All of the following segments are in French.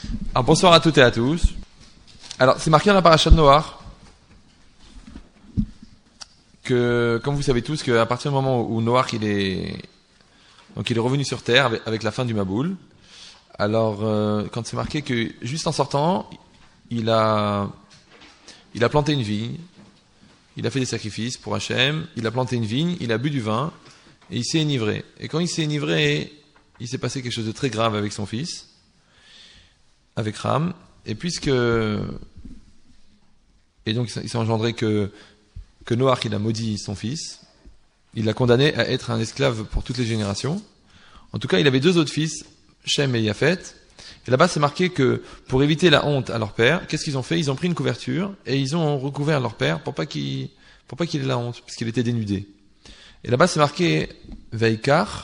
Alors bonsoir à toutes et à tous. Alors c'est marqué dans la paracha de Noach que, comme vous savez tous, qu'à partir du moment où Noach il est revenu sur terre avec la fin du Maboul. Alors quand c'est marqué que juste en sortant, il a planté une vigne, il a fait des sacrifices pour Hachem, il a planté une vigne, il a bu du vin et il s'est enivré. Et quand il s'est enivré, il s'est passé quelque chose de très grave avec son fils, avec Ram, et donc il s'est engendré que Noach il a maudit son fils, il l'a condamné à être un esclave pour toutes les générations. En tout cas, il avait deux autres fils, Shem et Yafet, et là-bas c'est marqué que pour éviter la honte à leur père, qu'est-ce qu'ils ont fait? Ils ont pris une couverture et ils ont recouvert leur père pour pas qu'il ait la honte, puisqu'il était dénudé. Et là-bas c'est marqué Veikar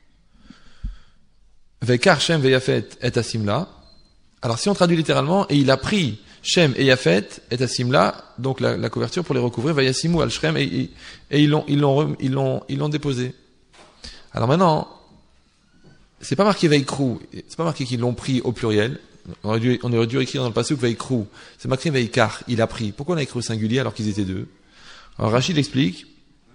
Shem Veyafet et Asimla. Alors si on traduit littéralement, et il a pris Shem et Yafet et Asimla, donc la couverture pour les recouvrir, Vayasimu al Shrem, et ils l'ont déposé. Alors maintenant, c'est pas marqué Veikru, c'est pas marqué qu'ils l'ont pris au pluriel. On aurait dû écrire dans le pasuk Veikru. C'est marqué Veikar, il a pris. Pourquoi on a écrit au singulier alors qu'ils étaient deux? Alors Rachid explique.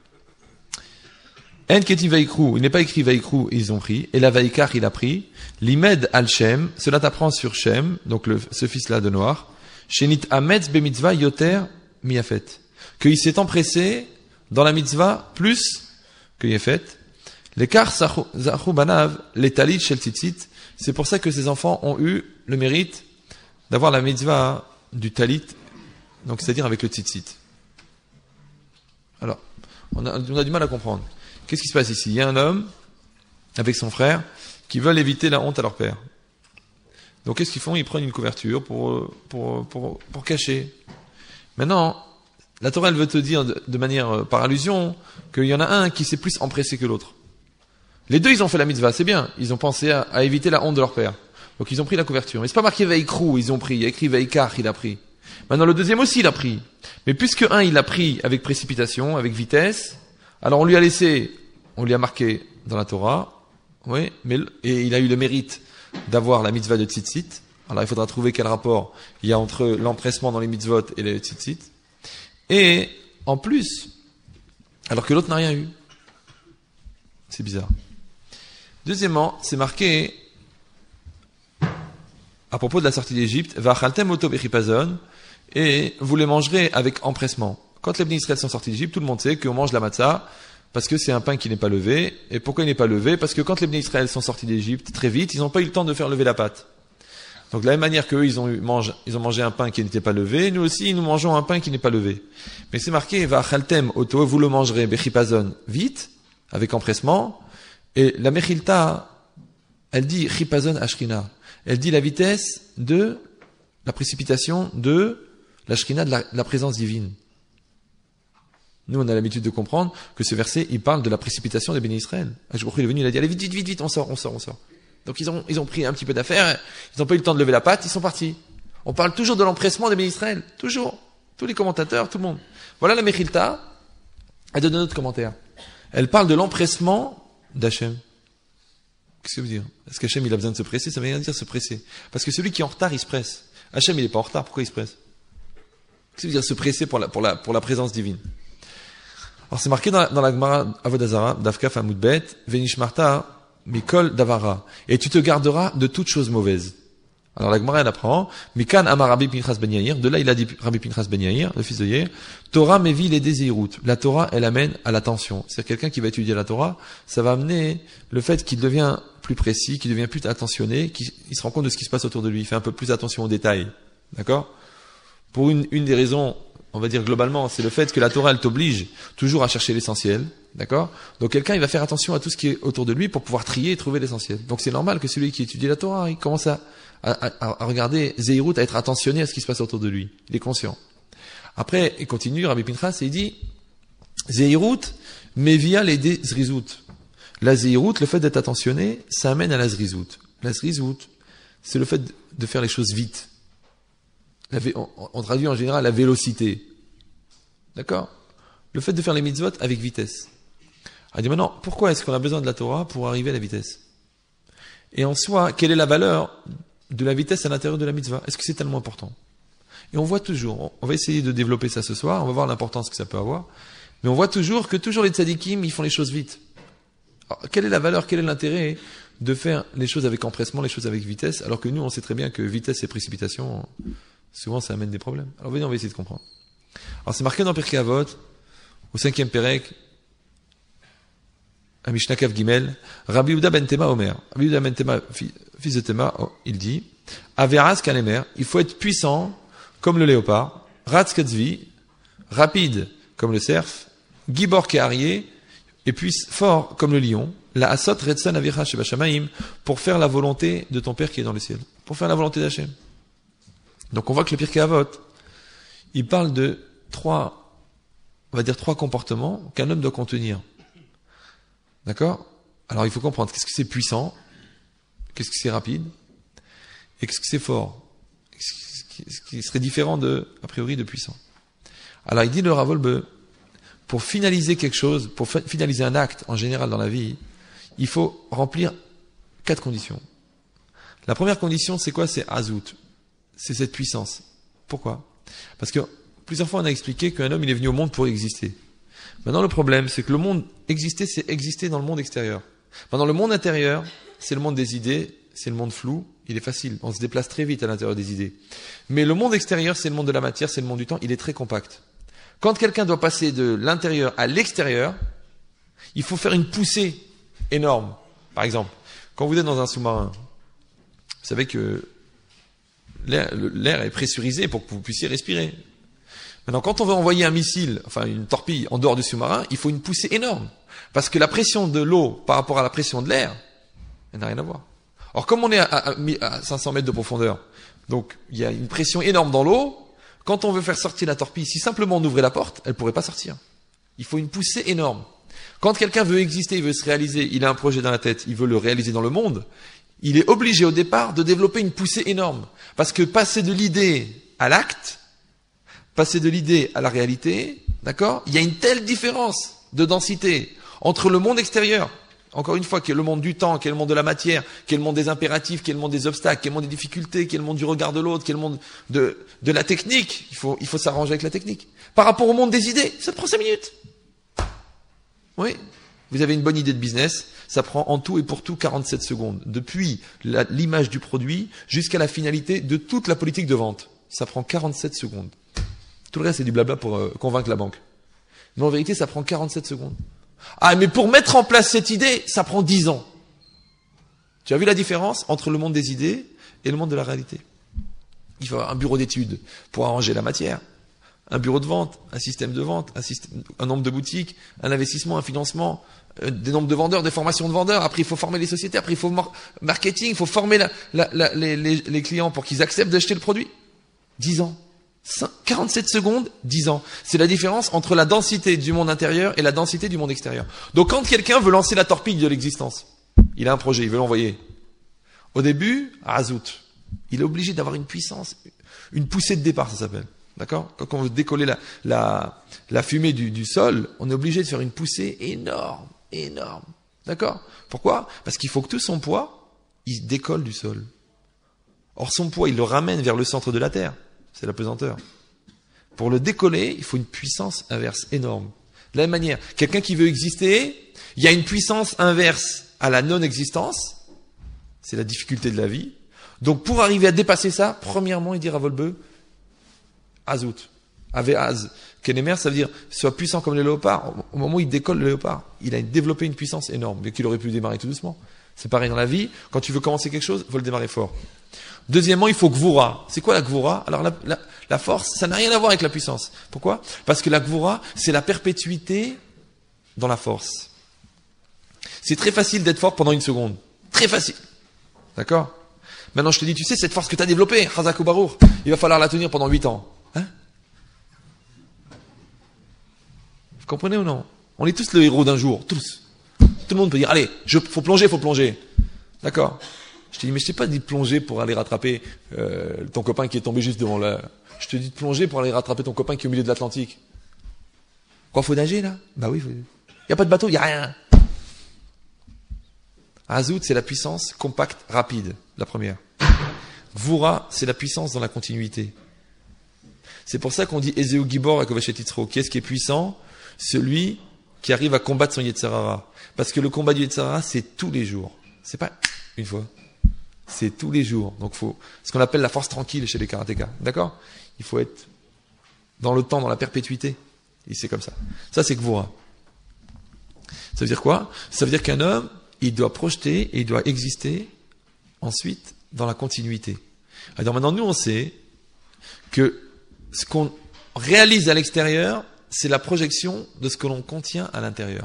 En keti Veikru, il n'est pas écrit Veikru, ils ont pris. Et la Veikar, il a pris. Limed al Shem, cela t'apprend sur Shem, donc ce fils-là de Noach. Shenit Ametz be mitzvah yoter miyafet. Qu'il s'est empressé dans la mitzvah plus que Yafet. L'écart zachu banav, les talit shel tzitzit. C'est pour ça que ces enfants ont eu le mérite d'avoir la mitzvah du talit, donc c'est-à-dire avec le tzitzit. Alors, on a du mal à comprendre. Qu'est-ce qui se passe ici? Il y a un homme avec son frère qui veulent éviter la honte à leur père. Donc qu'est-ce qu'ils font? Ils prennent une couverture pour cacher. Maintenant, la Torah elle veut te dire de manière par allusion qu'il y en a un qui s'est plus empressé que l'autre. Les deux ils ont fait la mitzvah, c'est bien. Ils ont pensé à éviter la honte de leur père. Donc ils ont pris la couverture. Mais c'est pas marqué Veikru, ils ont pris. Il y a écrit Veikar, il a pris. Maintenant le deuxième aussi il a pris. Mais puisque un il a pris avec précipitation, avec vitesse, alors on lui a marqué dans la Torah, oui, et il a eu le mérite d'avoir la mitzvah de tzitzit. Alors il faudra trouver quel rapport il y a entre l'empressement dans les mitzvot et les tzitzit. Et en plus, alors que l'autre n'a rien eu. C'est bizarre. Deuxièmement, c'est marqué à propos de la sortie d'Égypte, Va'achaltem oto bechipazon, et vous les mangerez avec empressement. Quand les Bnei Israël sont sortis d'Égypte, tout le monde sait qu'on mange la matzah parce que c'est un pain qui n'est pas levé. Et pourquoi il n'est pas levé? Parce que quand les Bnei Israël sont sortis d'Égypte très vite, ils n'ont pas eu le temps de faire lever la pâte. Donc de la même manière qu'eux, ils ont mangé un pain qui n'était pas levé, nous aussi, nous mangeons un pain qui n'est pas levé. Mais c'est marqué, Va'achaltem oto, vous le mangerez bechipazon, vite, avec empressement. Et la Mechilta, elle dit chipazon ashrina. Elle dit la vitesse de la précipitation de la shrina, de la présence divine. Nous, on a l'habitude de comprendre que ce verset, il parle de la précipitation des bénis Israël. Ashbaruch il est venu, il a dit, allez vite, vite, vite, vite, on sort. Donc ils ont pris un petit peu d'affaires, ils n'ont pas eu le temps de lever la patte, ils sont partis. On parle toujours de l'empressement des bénis Israël. Toujours. Tous les commentateurs, tout le monde. Voilà la Mechilta. Elle donne un autre commentaire. Elle parle de l'empressement d'Hachem. Qu'est-ce que ça veut dire? Est-ce qu'Hachem, il a besoin de se presser? Ça veut rien dire se presser. Parce que celui qui est en retard, il se presse. Hachem, il n'est pas en retard, pourquoi il se presse? Qu'est-ce que ça veut dire se presser pour la présence divine? Alors c'est marqué dans la Gemara Avodazara, Davkaf Amoudbet, Venishmarta, Mikol Davara. Et tu te garderas de toutes choses mauvaises. Alors la Gemara, elle apprend, Mikan Amar Rabbi Pinchas Ben Yair, de là il a dit Rabbi Pinchas Ben Yair, le fils de Yair, Torah Mevi les Dézirut. La Torah, elle amène à l'attention. C'est quelqu'un qui va étudier la Torah, ça va amener le fait qu'il devient plus précis, qu'il devient plus attentionné, qu'il se rend compte de ce qui se passe autour de lui, il fait un peu plus attention aux détails. D'accord? Pour une des raisons, on va dire globalement, c'est le fait que la Torah, elle t'oblige toujours à chercher l'essentiel. D'accord? Donc quelqu'un, il va faire attention à tout ce qui est autour de lui pour pouvoir trier et trouver l'essentiel. Donc c'est normal que celui qui étudie la Torah, il commence à regarder Zeirut, à être attentionné à ce qui se passe autour de lui. Il est conscient. Après, il continue, Rabbi Pinchas, et il dit, Zeirut, mevia l'ede zrizut. La Zeirut, le fait d'être attentionné, ça amène à la zrizut. La zrizut, c'est le fait de faire les choses vite. On traduit en général la vélocité. D'accord? Le fait de faire les mitzvot avec vitesse. Alors, dit maintenant, pourquoi est-ce qu'on a besoin de la Torah pour arriver à la vitesse? Et en soi, quelle est la valeur de la vitesse à l'intérieur de la mitzvah. Est-ce que c'est tellement important? Et on voit toujours, on va essayer de développer ça ce soir, on va voir l'importance que ça peut avoir, mais on voit toujours que toujours les tzadikim, ils font les choses vite. Alors, quelle est la valeur, quel est l'intérêt de faire les choses avec empressement, les choses avec vitesse, alors que nous, on sait très bien que vitesse et précipitation, souvent, ça amène des problèmes. Alors, venez, on va essayer de comprendre. Alors, c'est marqué dans Pirkei Avot, au 5e Pérek, à Mishnah Kav Gimel, Rabbi Yehuda ben Tema Omer. Rabbi Yehuda ben Tema, fils de Tema, il dit, Averas Kanemer, il faut être puissant comme le léopard, Ratz Katzvi, rapide comme le cerf, Gibor Keharyeh, et puis fort comme le lion, la Asot Retzan Avicha Sheba Shamayim, pour faire la volonté de ton Père qui est dans le ciel, pour faire la volonté d'Hachem. Donc on voit que le Pirkei Avot, il parle de trois comportements qu'un homme doit contenir. D'accord? Alors il faut comprendre qu'est-ce que c'est puissant, qu'est-ce que c'est rapide, et qu'est-ce que c'est fort, ce qui serait différent a priori de puissant. Alors il dit le Rav Wolbe, pour finaliser quelque chose, pour finaliser un acte en général dans la vie, il faut remplir 4 conditions. La première condition, c'est quoi? C'est Azout. C'est cette puissance. Pourquoi? Parce que plusieurs fois on a expliqué qu'un homme il est venu au monde pour exister. Maintenant le problème, c'est que le monde exister, c'est exister dans le monde extérieur. Dans le monde intérieur, c'est le monde des idées, c'est le monde flou, il est facile, on se déplace très vite à l'intérieur des idées. Mais le monde extérieur, c'est le monde de la matière, c'est le monde du temps, il est très compact. Quand quelqu'un doit passer de l'intérieur à l'extérieur, il faut faire une poussée énorme. Par exemple, quand vous êtes dans un sous-marin, vous savez que l'air est pressurisé pour que vous puissiez respirer. Maintenant, quand on veut envoyer un missile, enfin une torpille en dehors du sous-marin, il faut une poussée énorme. Parce que la pression de l'eau par rapport à la pression de l'air, elle n'a rien à voir. Or, comme on est à 500 mètres de profondeur, donc il y a une pression énorme dans l'eau, quand on veut faire sortir la torpille, si simplement on ouvrait la porte, elle ne pourrait pas sortir. Il faut une poussée énorme. Quand quelqu'un veut exister, il veut se réaliser, il a un projet dans la tête, il veut le réaliser dans le monde, il est obligé au départ de développer une poussée énorme. Parce que passer de l'idée à l'acte, passer de l'idée à la réalité, d'accord? Il y a une telle différence de densité entre le monde extérieur, encore une fois, qui est le monde du temps, qui est le monde de la matière, qui est le monde des impératifs, qui est le monde des obstacles, qui est le monde des difficultés, qui est le monde du regard de l'autre, qui est le monde de la technique. Il faut s'arranger avec la technique. Par rapport au monde des idées, ça prend 5 minutes. Oui. Vous avez une bonne idée de business, ça prend en tout et pour tout 47 secondes. Depuis l'image du produit jusqu'à la finalité de toute la politique de vente. Ça prend 47 secondes. Tout le reste, c'est du blabla pour convaincre la banque. Mais en vérité, ça prend 47 secondes. Ah, mais pour mettre en place cette idée, ça prend 10 ans. Tu as vu la différence entre le monde des idées et le monde de la réalité? Il faut avoir un bureau d'études pour arranger la matière, un bureau de vente, un système de vente, un nombre de boutiques, un investissement, un financement, des nombres de vendeurs, des formations de vendeurs. Après, il faut former les sociétés. Après, il faut marketing, il faut former les clients pour qu'ils acceptent d'acheter le produit. 10 ans. 47 secondes, 10 ans. C'est la différence entre la densité du monde intérieur et la densité du monde extérieur. Donc quand quelqu'un veut lancer la torpille de l'existence, il a un projet, il veut l'envoyer. Au début, à Azout, il est obligé d'avoir une puissance, une poussée de départ, ça s'appelle. D'accord? Quand on veut décoller la fumée du sol, on est obligé de faire une poussée énorme, énorme. D'accord? Pourquoi? Parce qu'il faut que tout son poids, il décolle du sol. Or son poids, il le ramène vers le centre de la Terre. C'est la pesanteur. Pour le décoller, il faut une puissance inverse énorme. De la même manière, quelqu'un qui veut exister, il y a une puissance inverse à la non-existence. C'est la difficulté de la vie. Donc pour arriver à dépasser ça, premièrement, il dit Rav Wolbe, Azout. Aveaz. Kenemer, ça veut dire, soit puissant comme le léopard. Au moment où il décolle le léopard, il a développé une puissance énorme, mais qu'il aurait pu démarrer tout doucement. C'est pareil dans la vie. Quand tu veux commencer quelque chose, il faut le démarrer fort. Deuxièmement, il faut Gvura. C'est quoi la Gvura? Alors la force, ça n'a rien à voir avec la puissance. Pourquoi? Parce que la Gvura, c'est la perpétuité dans la force. C'est très facile d'être fort pendant 1 seconde. Très facile. D'accord? Maintenant, je te dis, tu sais, cette force que tu as développée, Chazak ou Barour, il va falloir la tenir pendant 8 ans. Hein? Vous comprenez ou non? On est tous le héros d'un jour. Tous. Tout le monde peut dire, allez, faut plonger. D'accord? Je te dis, mais je t'ai pas dit de plonger pour aller rattraper ton copain qui est tombé juste devant là. Je te dis de plonger pour aller rattraper ton copain qui est au milieu de l'Atlantique. Quoi, faut nager là? Bah oui, il y a pas de bateau, il y a rien. Azout, c'est la puissance compacte, rapide, la première. Gvura, c'est la puissance dans la continuité. C'est pour ça qu'on dit Ezeu Gibor Akovachet Yitzro. Qui est-ce qui est puissant? Celui qui arrive à combattre son Yetzer Hara. Parce que le combat du Yetzer Hara, c'est tous les jours. C'est pas une fois. C'est tous les jours. Donc faut ce qu'on appelle la force tranquille chez les karatékas. D'accord? Il faut être dans le temps, dans la perpétuité. Et c'est comme ça. Ça, c'est Gvura. Ça veut dire quoi? Ça veut dire qu'un homme, il doit projeter et il doit exister ensuite dans la continuité. Alors maintenant, nous, on sait que ce qu'on réalise à l'extérieur, c'est la projection de ce que l'on contient à l'intérieur.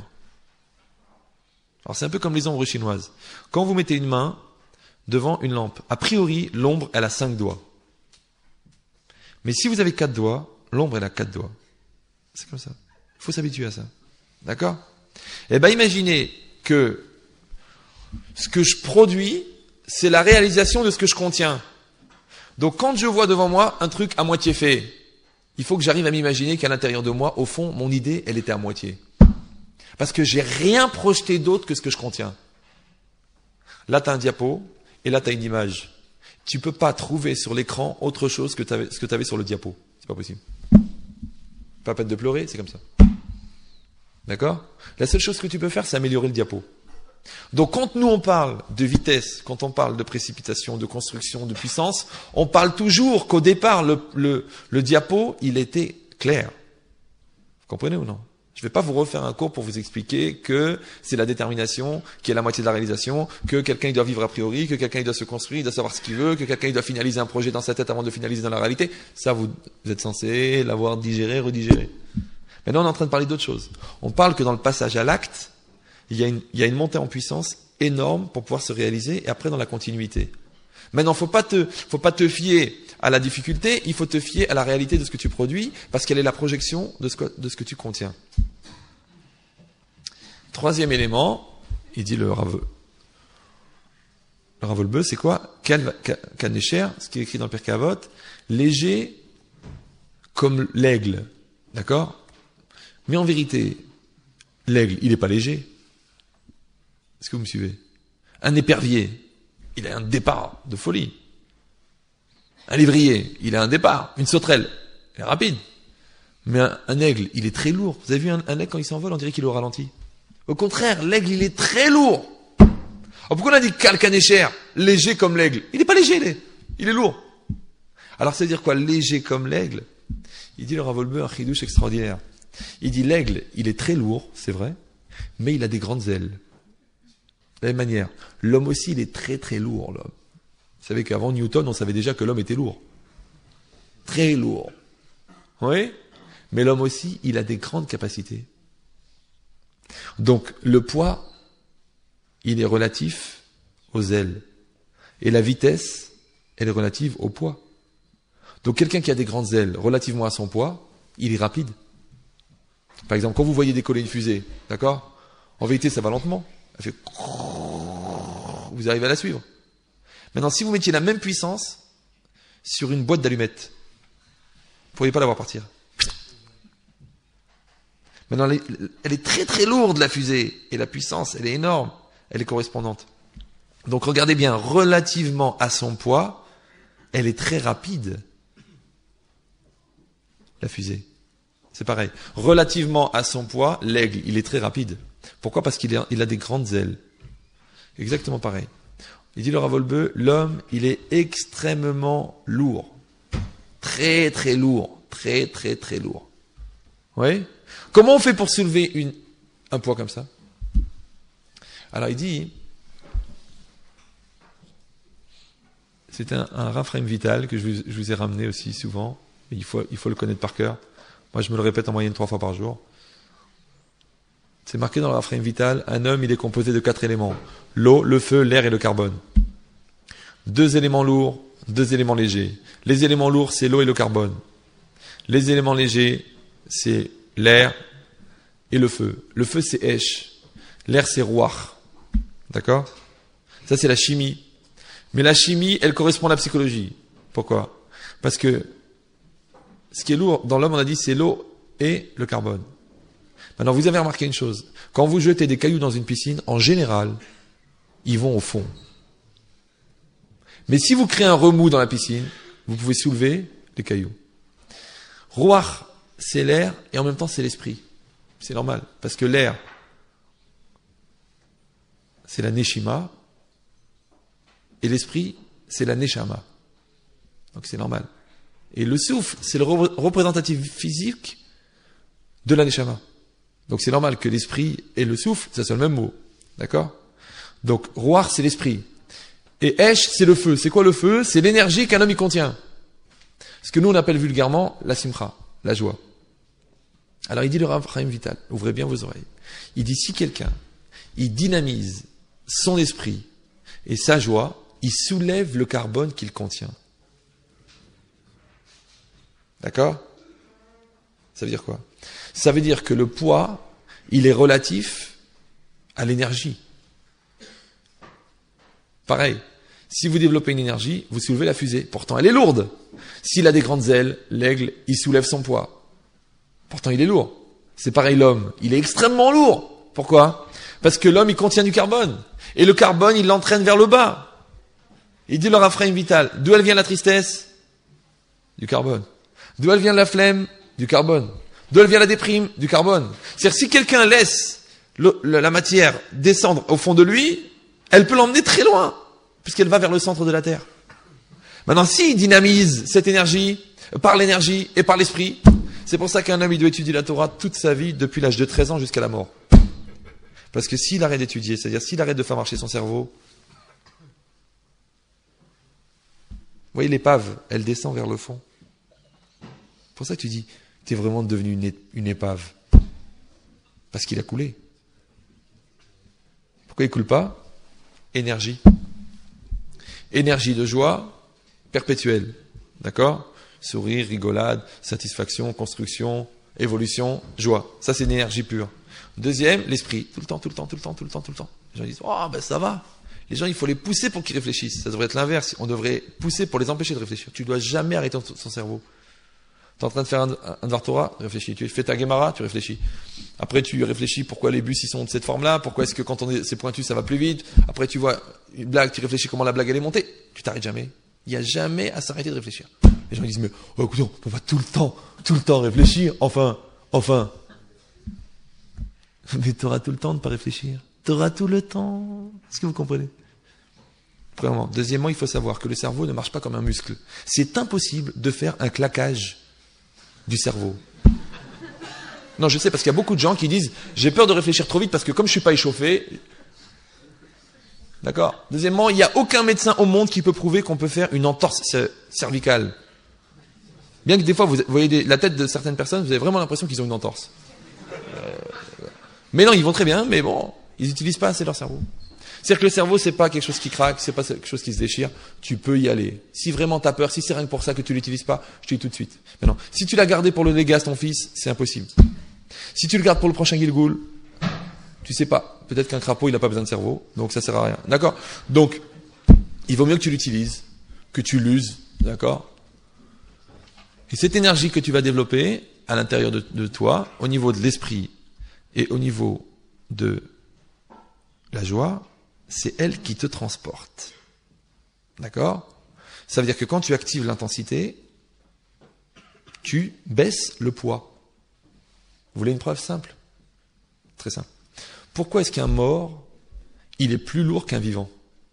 Alors c'est un peu comme les ombres chinoises. Quand vous mettez une main devant une lampe, a priori, l'ombre, elle a 5 doigts. Mais si vous avez 4 doigts, l'ombre, elle a 4 doigts. C'est comme ça. Il faut s'habituer à ça. D'accord? Eh bien, imaginez que ce que je produis, c'est la réalisation de ce que je contiens. Donc, quand je vois devant moi un truc à moitié fait, il faut que j'arrive à m'imaginer qu'à l'intérieur de moi, au fond, mon idée, elle était à moitié. Parce que j'ai rien projeté d'autre que ce que je contiens. Là, tu as un diapo, et là, tu as une image. Tu peux pas trouver sur l'écran autre chose que ce que tu avais sur le diapo. C'est pas possible. Pas peine de pleurer, c'est comme ça. D'accord? La seule chose que tu peux faire, c'est améliorer le diapo. Donc, quand nous, on parle de vitesse, quand on parle de précipitation, de construction, de puissance, on parle toujours qu'au départ, le diapo, il était clair. Vous comprenez ou non? Je ne vais pas vous refaire un cours pour vous expliquer que c'est la détermination qui est la moitié de la réalisation, que quelqu'un il doit vivre a priori, que quelqu'un il doit se construire, il doit savoir ce qu'il veut, que quelqu'un il doit finaliser un projet dans sa tête avant de finaliser dans la réalité. Ça, vous êtes censé l'avoir digéré, redigéré. Maintenant, on est en train de parler d'autre chose. On parle que dans le passage à l'acte, il y a une montée en puissance énorme pour pouvoir se réaliser et après dans la continuité. Maintenant, faut pas te fier à la difficulté, il faut te fier à la réalité de ce que tu produis parce qu'elle est la projection de ce que tu contiens. Troisième élément, il dit le Rav Wolbe, c'est quoi? Kanesher, ce qui est écrit dans le Pirkei Avot, léger comme l'aigle. D'accord? Mais en vérité, l'aigle, il n'est pas léger. Est-ce que vous me suivez? Un épervier, il a un départ de folie. Un lévrier, il a un départ. Une sauterelle, elle est rapide. Mais un aigle, il est très lourd. Vous avez vu un aigle quand il s'envole, on dirait qu'il est au ralenti. Au contraire, l'aigle, il est très lourd. Alors pourquoi on a dit Kalkanesher, léger comme l'aigle? Il n'est pas léger, il est lourd. Alors ça veut dire quoi, léger comme l'aigle? Il dit le Rav Wolbe un chidouche extraordinaire. Il dit l'aigle, il est très lourd, c'est vrai, mais il a des grandes ailes. De la même manière, l'homme aussi, il est très très lourd, l'homme. Vous savez qu'avant Newton, on savait déjà que l'homme était lourd. Très lourd. Oui? Mais l'homme aussi, il a des grandes capacités. Donc, le poids, il est relatif aux ailes. Et la vitesse, elle est relative au poids. Donc, quelqu'un qui a des grandes ailes relativement à son poids, il est rapide. Par exemple, quand vous voyez décoller une fusée, d'accord? En vérité, ça va lentement. Elle fait... Vous arrivez à la suivre. Maintenant, si vous mettiez la même puissance sur une boîte d'allumettes, vous ne pourriez pas la voir partir. Maintenant, elle est très très lourde, la fusée. Et la puissance, elle est énorme. Elle est correspondante. Donc, regardez bien, relativement à son poids, elle est très rapide. La fusée. C'est pareil. Relativement à son poids, l'aigle, il est très rapide. Pourquoi? Parce qu'il a des grandes ailes. Exactement pareil. Il dit le Rav Wolbe, l'homme, il est extrêmement lourd. Très très lourd. Très très très lourd. Oui? Comment on fait pour soulever un poids comme ça? Alors il dit, c'est un Raphaël Vital que je vous ai ramené aussi souvent. Il faut le connaître par cœur. Moi je me le répète en moyenne 3 fois par jour. C'est marqué dans le Raphaël Vital, un homme il est composé de 4 éléments. L'eau, le feu, l'air et le carbone. 2 éléments lourds, 2 éléments légers. Les éléments lourds, c'est l'eau et le carbone. Les éléments légers, c'est l'air et le feu. Le feu, c'est Esh. L'air, c'est Ruach. D'accord? Ça, c'est la chimie. Mais la chimie, elle correspond à la psychologie. Pourquoi? Parce que ce qui est lourd dans l'homme, on a dit, c'est l'eau et le carbone. Maintenant, vous avez remarqué une chose. Quand vous jetez des cailloux dans une piscine, en général, ils vont au fond. Mais si vous créez un remous dans la piscine, vous pouvez soulever les cailloux. Ruach, c'est l'air et en même temps c'est l'esprit. C'est normal. Parce que l'air, c'est la neshima et l'esprit, c'est la neshama. Donc c'est normal. Et le souffle, c'est le représentatif physique de la neshama. Donc c'est normal que l'esprit et le souffle, ça soit le même mot. D'accord? Donc Ruach, c'est l'esprit. Et Esh, c'est le feu. C'est quoi le feu? C'est l'énergie qu'un homme y contient. Ce que nous on appelle vulgairement la simcha, la joie. Alors il dit le Rav Chaim Vital, ouvrez bien vos oreilles. Il dit si quelqu'un, il dynamise son esprit et sa joie, il soulève le carbone qu'il contient. D'accord? Ça veut dire quoi? Ça veut dire que le poids, il est relatif à l'énergie. Pareil, si vous développez une énergie, vous soulevez la fusée. Pourtant, elle est lourde. S'il a des grandes ailes, l'aigle, il soulève son poids. Pourtant, il est lourd. C'est pareil l'homme. Il est extrêmement lourd. Pourquoi? Parce que l'homme, il contient du carbone. Et le carbone, il l'entraîne vers le bas. Il dit le Rav Chaim Vital, d'où elle vient la tristesse? Du carbone. D'où elle vient la flemme? Du carbone. D'où elle vient la déprime? Du carbone. C'est-à-dire, si quelqu'un laisse la matière descendre au fond de lui, elle peut l'emmener très loin, puisqu'elle va vers le centre de la Terre. Maintenant, s'il dynamise cette énergie, par l'énergie et par l'esprit, c'est pour ça qu'un homme, il doit étudier la Torah toute sa vie, depuis l'âge de 13 ans jusqu'à la mort. Parce que s'il arrête d'étudier, c'est-à-dire s'il arrête de faire marcher son cerveau, vous voyez l'épave, elle descend vers le fond. C'est pour ça que tu dis, tu es vraiment devenu une épave. Parce qu'il a coulé. Pourquoi il coule pas? Énergie. Énergie de joie perpétuelle. D'accord? Sourire, rigolade, satisfaction, construction, évolution, joie. Ça, c'est une énergie pure. Deuxième, l'esprit. Tout le temps, tout le temps, tout le temps, tout le temps, tout le temps. Les gens disent, oh, ben ça va. Les gens, il faut les pousser pour qu'ils réfléchissent. Ça devrait être l'inverse. On devrait pousser pour les empêcher de réfléchir. Tu dois jamais arrêter son cerveau. Tu es en train de faire un Dvar Torah, réfléchis. Tu fais ta Gemara, tu réfléchis. Après, tu réfléchis pourquoi les bus ils sont de cette forme-là, pourquoi est-ce que quand c'est pointu, ça va plus vite. Après, tu vois une blague, tu réfléchis comment la blague elle est montée. Tu t'arrêtes jamais. Il n'y a jamais à s'arrêter de réfléchir. Les gens disent, mais oh, écoute, on va tout le temps réfléchir. Enfin. Mais tu auras tout le temps de ne pas réfléchir. Tu auras tout le temps. Est-ce que vous comprenez? Premièrement. Deuxièmement, il faut savoir que le cerveau ne marche pas comme un muscle. C'est impossible de faire un claquage du cerveau. Non, je sais, parce qu'il y a beaucoup de gens qui disent, j'ai peur de réfléchir trop vite parce que comme je suis pas échauffé. D'accord? Deuxièmement, il n'y a aucun médecin au monde qui peut prouver qu'on peut faire une entorse cervicale. Bien que des fois, vous voyez la tête de certaines personnes, vous avez vraiment l'impression qu'ils ont une entorse. Mais non, ils vont très bien, mais bon, ils n'utilisent pas assez leur cerveau. C'est-à-dire que le cerveau, c'est pas quelque chose qui craque, c'est pas quelque chose qui se déchire. Tu peux y aller. Si vraiment t'as peur, si c'est rien que pour ça que tu l'utilises pas, je te dis tout de suite. Mais non. Si tu l'as gardé pour le légas, ton fils, c'est impossible. Si tu le gardes pour le prochain Gilgoul, tu sais pas. Peut-être qu'un crapaud, il n'a pas besoin de cerveau, donc ça sert à rien. D'accord? Donc, il vaut mieux que tu l'utilises, que tu l'uses. D'accord? Et cette énergie que tu vas développer à l'intérieur de toi, au niveau de l'esprit et au niveau de la joie, c'est elle qui te transporte. D'accord? Ça veut dire que quand tu actives l'intensité, tu baisses le poids. Vous voulez une preuve simple? Très simple. Pourquoi est-ce qu'un mort, il est plus lourd qu'un vivant?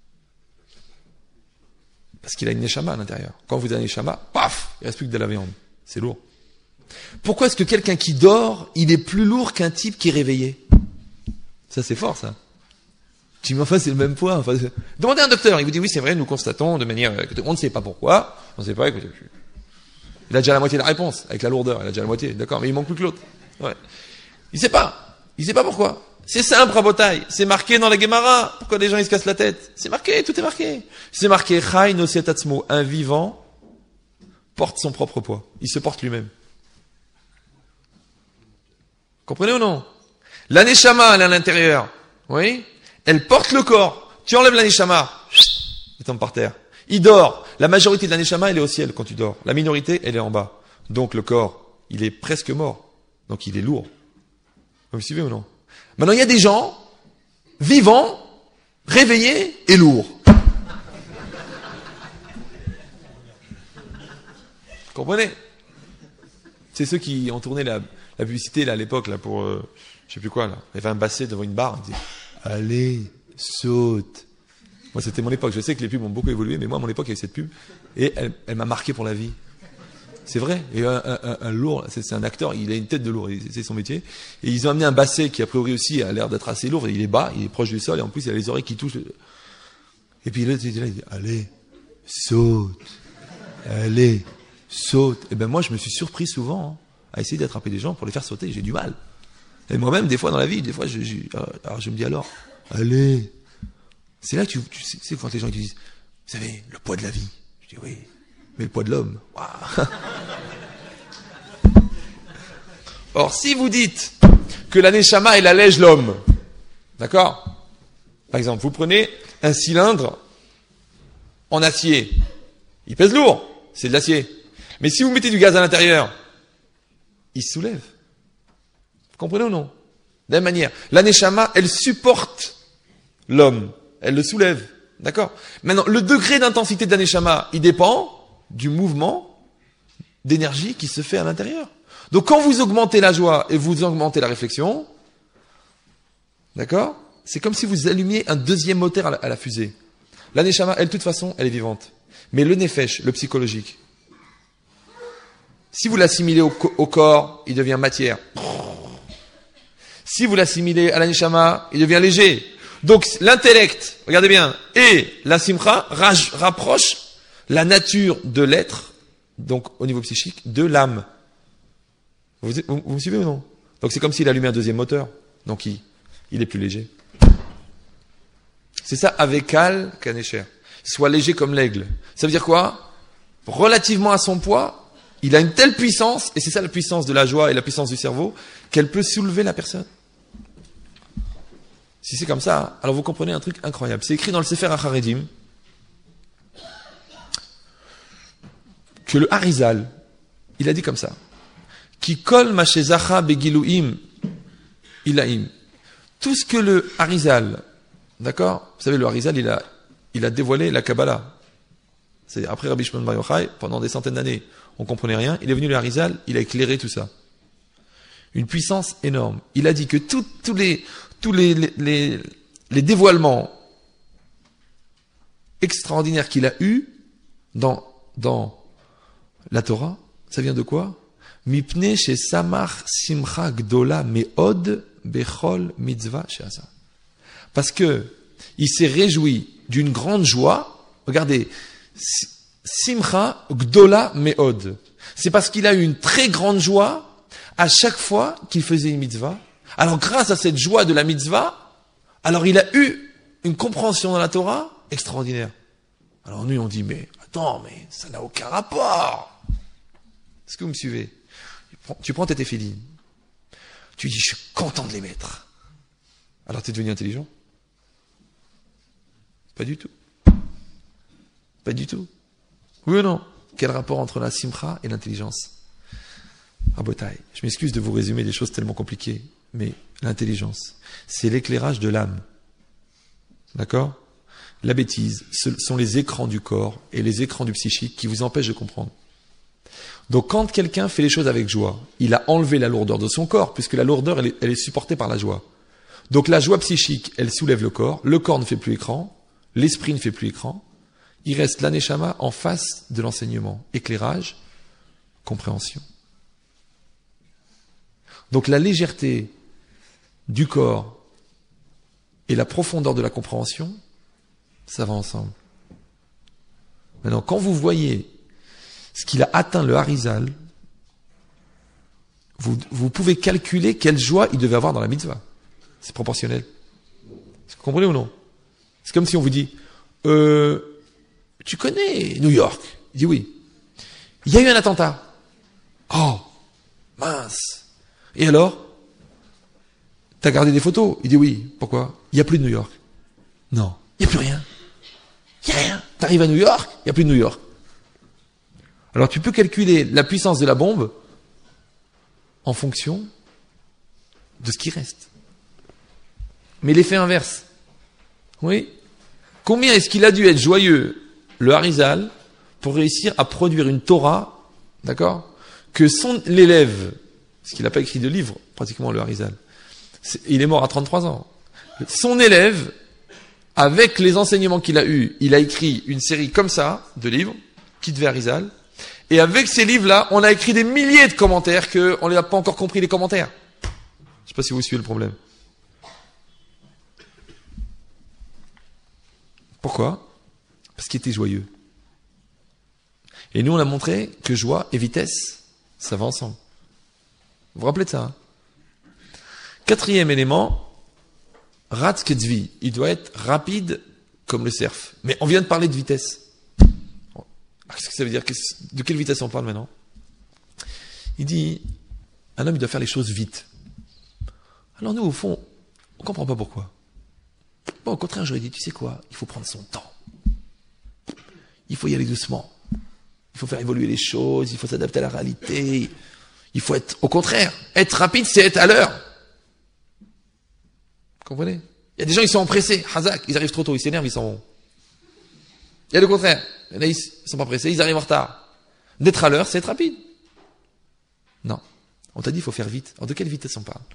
Parce qu'il a une neshama à l'intérieur. Quand vous avez une neshama, paf, il ne reste plus que de la viande. C'est lourd. Pourquoi est-ce que quelqu'un qui dort, il est plus lourd qu'un type qui est réveillé? Ça, c'est fort, ça. Tu dis, mais enfin, c'est le même poids. Enfin, demandez à un docteur. Il vous dit, oui, c'est vrai, nous constatons de manière, on ne sait pas pourquoi. On ne sait pas, écoutez. Il a déjà la moitié de la réponse, avec la lourdeur. Il a déjà la moitié, d'accord, mais il manque plus que l'autre. Ouais. Il sait pas. Il sait pas pourquoi. C'est simple, Rabotai. C'est marqué dans la Gemara. Pourquoi les gens, ils se cassent la tête? C'est marqué, tout est marqué. C'est marqué, Chai noset atzmo. Un vivant porte son propre poids. Il se porte lui-même. Comprenez ou non? La neshama, elle est à l'intérieur. Oui? Elle porte le corps. Tu enlèves la neshama. Il tombe par terre. Il dort. La majorité de la neshama, elle est au ciel quand tu dors. La minorité, elle est en bas. Donc le corps, il est presque mort. Donc il est lourd. Vous me suivez ou non? Maintenant, il y a des gens vivants, réveillés et lourds. Vous comprenez? C'est ceux qui ont tourné la publicité là, à l'époque là, pour je sais plus quoi là. Il y avait un basset devant une barre, il disait allez, saute. Moi c'était mon époque, je sais que les pubs ont beaucoup évolué, mais moi à mon époque il y avait cette pub et elle m'a marqué pour la vie. C'est vrai. Et un lourd, c'est un acteur, il a une tête de lourd, c'est son métier. Et ils ont amené un basset qui a priori aussi a l'air d'être assez lourd, et il est bas, il est proche du sol, et en plus il a les oreilles qui touchent. Et puis là, il dit allez, saute, allez, saute. Et ben moi je me suis surpris souvent à essayer d'attraper des gens pour les faire sauter, j'ai du mal. Et moi-même, des fois dans la vie, des fois alors je me dis alors, allez. C'est là que tu sais quand les gens ils disent, vous savez, le poids de la vie. Je dis oui. Mais le poids de l'homme. Wow. Or, si vous dites que la Neshama, elle allège l'homme, d'accord? Par exemple, vous prenez un cylindre en acier. Il pèse lourd, c'est de l'acier. Mais si vous mettez du gaz à l'intérieur, il se soulève. Vous comprenez ou non? De la même manière, la Neshama, elle supporte l'homme. Elle le soulève. D'accord? Maintenant, le degré d'intensité de la Neshama, il dépend du mouvement d'énergie qui se fait à l'intérieur. Donc quand vous augmentez la joie et vous augmentez la réflexion, d'accord, c'est comme si vous allumiez un deuxième moteur à la fusée. La Neshama, elle, de toute façon, elle est vivante. Mais le Nefesh, le psychologique, si vous l'assimilez au corps, il devient matière. Si vous l'assimilez à la Neshama, il devient léger. Donc l'intellect, regardez bien, et la Simcha rapprochent la nature de l'être, donc au niveau psychique, de l'âme. Vous me suivez ou non? Donc c'est comme s'il allumait un deuxième moteur. Donc il est plus léger. C'est ça, Avekal Kanesher. Soit léger comme l'aigle. Ça veut dire quoi? Relativement à son poids, il a une telle puissance, et c'est ça la puissance de la joie et la puissance du cerveau, qu'elle peut soulever la personne. Si c'est comme ça, alors vous comprenez un truc incroyable. C'est écrit dans le Sefer HaCharedim que le Harizal, il a dit comme ça, qui kol mashezacha begiluim ilaim. Tout ce que le Harizal, d'accord? Vous savez, le Harizal, il a dévoilé la Kabbalah. C'est après Rabbi Shimon Bar Yochai, pendant des centaines d'années, on comprenait rien. Il est venu le Harizal, il a éclairé tout ça. Une puissance énorme. Il a dit que tous les dévoilements extraordinaires qu'il a eus dans la Torah, ça vient de quoi? Mipne chez Samar Simcha Gdola Meod Bechol Mitzvah Sheasa. Parce que il s'est réjoui d'une grande joie. Regardez, Simcha Gdola Meod. C'est parce qu'il a eu une très grande joie à chaque fois qu'il faisait une mitzvah. Alors grâce à cette joie de la mitzvah, alors il a eu une compréhension dans la Torah extraordinaire. Alors nous on dit mais attends, mais ça n'a aucun rapport. Est-ce que vous me suivez? Tu prends tes téphilines, tu dis je suis content de les mettre. Alors tu es devenu intelligent? Pas du tout. Pas du tout. Oui ou non? Quel rapport entre la simcha et l'intelligence? Rabotai, je m'excuse de vous résumer des choses tellement compliquées, mais l'intelligence, c'est l'éclairage de l'âme. D'accord? La bêtise, ce sont les écrans du corps et les écrans du psychique qui vous empêchent de comprendre. Donc quand quelqu'un fait les choses avec joie, il a enlevé la lourdeur de son corps, puisque la lourdeur, elle est supportée par la joie. Donc la joie psychique, elle soulève le corps ne fait plus écran, l'esprit ne fait plus écran, il reste l'aneshama en face de l'enseignement, éclairage, compréhension. Donc la légèreté du corps et la profondeur de la compréhension, ça va ensemble. Maintenant, quand vous voyez ce qu'il a atteint le Harizal, vous pouvez calculer quelle joie il devait avoir dans la mitzvah. C'est proportionnel. Vous comprenez ou non? C'est comme si on vous dit, tu connais New York? Il dit oui. Il y a eu un attentat. Oh, mince. Et alors? T'as gardé des photos? Il dit oui. Pourquoi? Il n'y a plus de New York. Non. Il n'y a plus rien. Il n'y a rien. T'arrives à New York, il n'y a plus de New York. Alors tu peux calculer la puissance de la bombe en fonction de ce qui reste. Mais l'effet inverse. Oui. Combien est-ce qu'il a dû être joyeux, le Harizal, pour réussir à produire une Torah d'accord, que l'élève, parce qu'il n'a pas écrit de livre, pratiquement le Harizal, il est mort à 33 ans, son élève, avec les enseignements qu'il a eus, il a écrit une série comme ça, de livres, qui devait Harizal, et avec ces livres-là, on a écrit des milliers de commentaires qu'on n'a pas encore compris les commentaires. Je ne sais pas si vous suivez le problème. Pourquoi? Parce qu'il était joyeux. Et nous, on a montré que joie et vitesse, ça va ensemble. Vous vous rappelez de ça, hein? Quatrième élément, Ratz Ketzvi, il doit être rapide comme le cerf. Mais on vient de parler de vitesse. Qu'est-ce que ça veut dire? De quelle vitesse on parle maintenant? Il dit, un homme il doit faire les choses vite. Alors nous, au fond, on ne comprend pas pourquoi. Bon, au contraire, j'aurais dit, tu sais quoi? Il faut prendre son temps. Il faut y aller doucement. Il faut faire évoluer les choses, il faut s'adapter à la réalité. Il faut être, au contraire, être rapide, c'est être à l'heure. Vous comprenez? Il y a des gens, ils sont empressés. Hazak, ils arrivent trop tôt, ils s'énervent, ils s'en vont. Il y a le contraire. Il y en a, ils sont pas pressés, ils arrivent en retard. D'être à l'heure, c'est être rapide. Non. On t'a dit, il faut faire vite. Alors, de quelle vitesse on parle?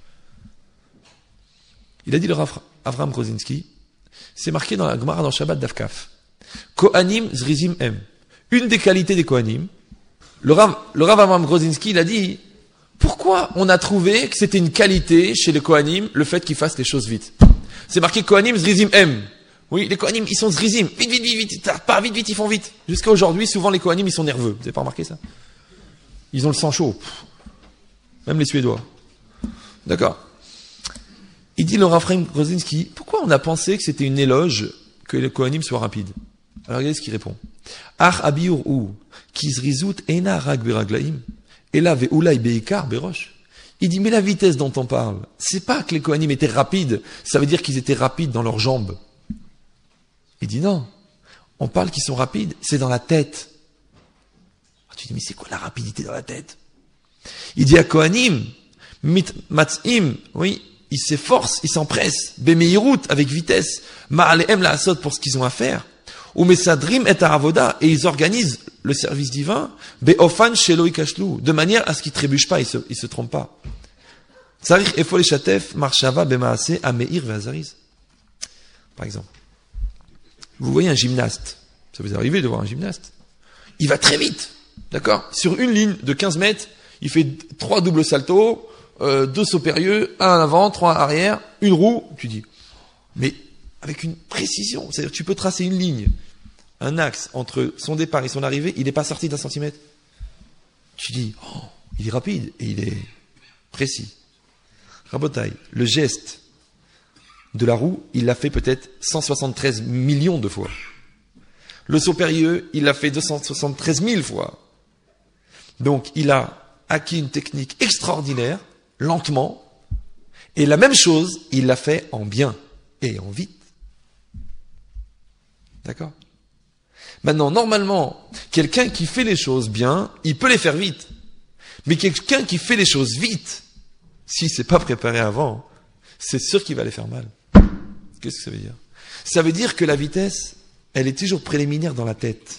Il a dit le Rav Avraham Grozinski, c'est marqué dans la Gemara dans Shabbat d'Avkaf. Kohanim zrizim em. Une des qualités des Kohanim, le Rav Avraham Grozinski, il a dit, pourquoi on a trouvé que c'était une qualité chez les Kohanim, le fait qu'ils fassent les choses vite? C'est marqué Kohanim zrizim em. Oui, les Kohanim, ils sont zrizim. Vite, vite, vite, vite. Pas vite, vite, ils font vite. Jusqu'à aujourd'hui, souvent les Kohanim, ils sont nerveux. Vous n'avez pas remarqué ça? Ils ont le sang chaud. Même les Suédois. D'accord? Il dit le Rav Avraham Grozinski, pourquoi on a pensé que c'était une éloge que les Kohanim soient rapides? Alors regardez ce qu'il répond. Ach abiur ou kizrizut ena rag beraglaim ela veulai beikar berosh. Il dit mais la vitesse dont on parle, c'est pas que les Kohanim étaient rapides, ça veut dire qu'ils étaient rapides dans leurs jambes. Il dit non, on parle qu'ils sont rapides, c'est dans la tête. Alors tu dis mais c'est quoi la rapidité dans la tête? Il dit à Kohanim matzim, oui, ils s'efforcent, ils s'empressent, bemeirut, avec vitesse, ma'alehem la asot pour ce qu'ils ont à faire, ou mesadrim et avoda, et ils organisent le service divin, be'ofan shelo ikashlu, de manière à ce qu'ils trébuchent pas, ils se trompent pas. Tzarich efol eshatef marshava bemaase ameir ve'azariz. Par exemple, vous voyez un gymnaste, ça vous arrive de voir un gymnaste, il va très vite, d'accord? Sur une ligne de 15 mètres, il fait 3 doubles saltos, 2 sauts périlleux, 1 en avant, 3 en arrière, une roue, tu dis, mais avec une précision, c'est-à-dire tu peux tracer une ligne, un axe entre son départ et son arrivée, il n'est pas sorti d'un centimètre. Tu dis, oh, il est rapide et il est précis. Rabotaille, le geste de la roue, il l'a fait peut-être 173 millions de fois. Le saut périlleux, il l'a fait 273 000 fois. Donc il a acquis une technique extraordinaire, lentement, et la même chose, il l'a fait en bien et en vite. D'accord? Maintenant, normalement, quelqu'un qui fait les choses bien, il peut les faire vite. Mais quelqu'un qui fait les choses vite, s'il ne s'est pas préparé avant, c'est sûr qu'il va les faire mal. Qu'est-ce que ça veut dire? Ça veut dire que la vitesse, elle est toujours préliminaire dans la tête.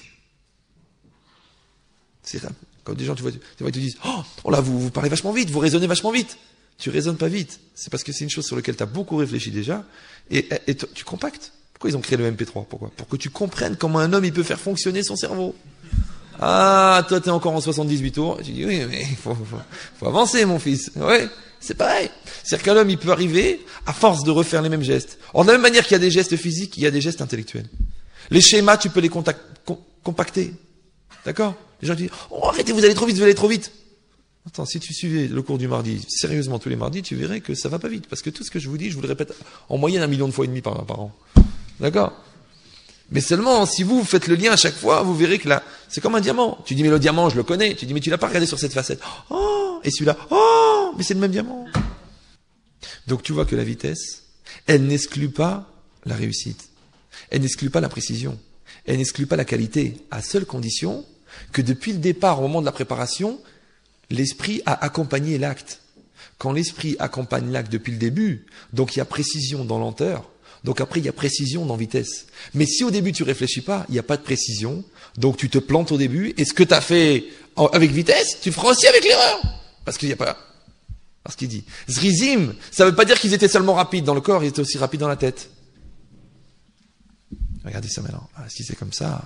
C'est ça. Quand des gens, tu vois, ils te disent, oh là, vous parlez vachement vite, vous raisonnez vachement vite. Tu raisonnes pas vite. C'est parce que c'est une chose sur laquelle tu as beaucoup réfléchi déjà, et tu compactes. Pourquoi ils ont créé le MP3? Pourquoi? Pour que tu comprennes comment un homme, il peut faire fonctionner son cerveau. Ah, toi, t'es encore en 78 tours. Tu dis, oui, mais il faut avancer, mon fils. Ouais, c'est pareil. C'est-à-dire qu'un homme, il peut arriver, à force de refaire les mêmes gestes. En de la même manière qu'il y a des gestes physiques, il y a des gestes intellectuels. Les schémas, tu peux les compacter. D'accord? Les gens disent, oh, arrêtez, vous allez trop vite, vous allez trop vite. Attends, si tu suivais le cours du mardi, sérieusement tous les mardis, tu verrais que ça va pas vite. Parce que tout ce que je vous dis, je vous le répète en moyenne 1,5 million par an. D'accord? Mais seulement, si vous faites le lien à chaque fois, vous verrez que là, c'est comme un diamant. Tu dis, mais le diamant, je le connais. Tu dis, mais tu l'as pas regardé sur cette facette. Oh! Et celui-là, oh! Mais c'est le même diamant. Donc tu vois que la vitesse, elle n'exclut pas la réussite. Elle n'exclut pas la précision. Elle n'exclut pas la qualité. À seule condition que depuis le départ, au moment de la préparation, l'esprit a accompagné l'acte. Quand l'esprit accompagne l'acte depuis le début, donc il y a précision dans lenteur, donc après il y a précision dans vitesse. Mais si au début tu réfléchis pas, il n'y a pas de précision, donc tu te plantes au début, et ce que tu as fait avec vitesse, tu feras aussi avec l'erreur. Parce qu'il n'y a pas, parce qu'il dit, Zrizim, ça veut pas dire qu'ils étaient seulement rapides dans le corps, ils étaient aussi rapides dans la tête. Regardez ça maintenant. Ah, si c'est comme ça.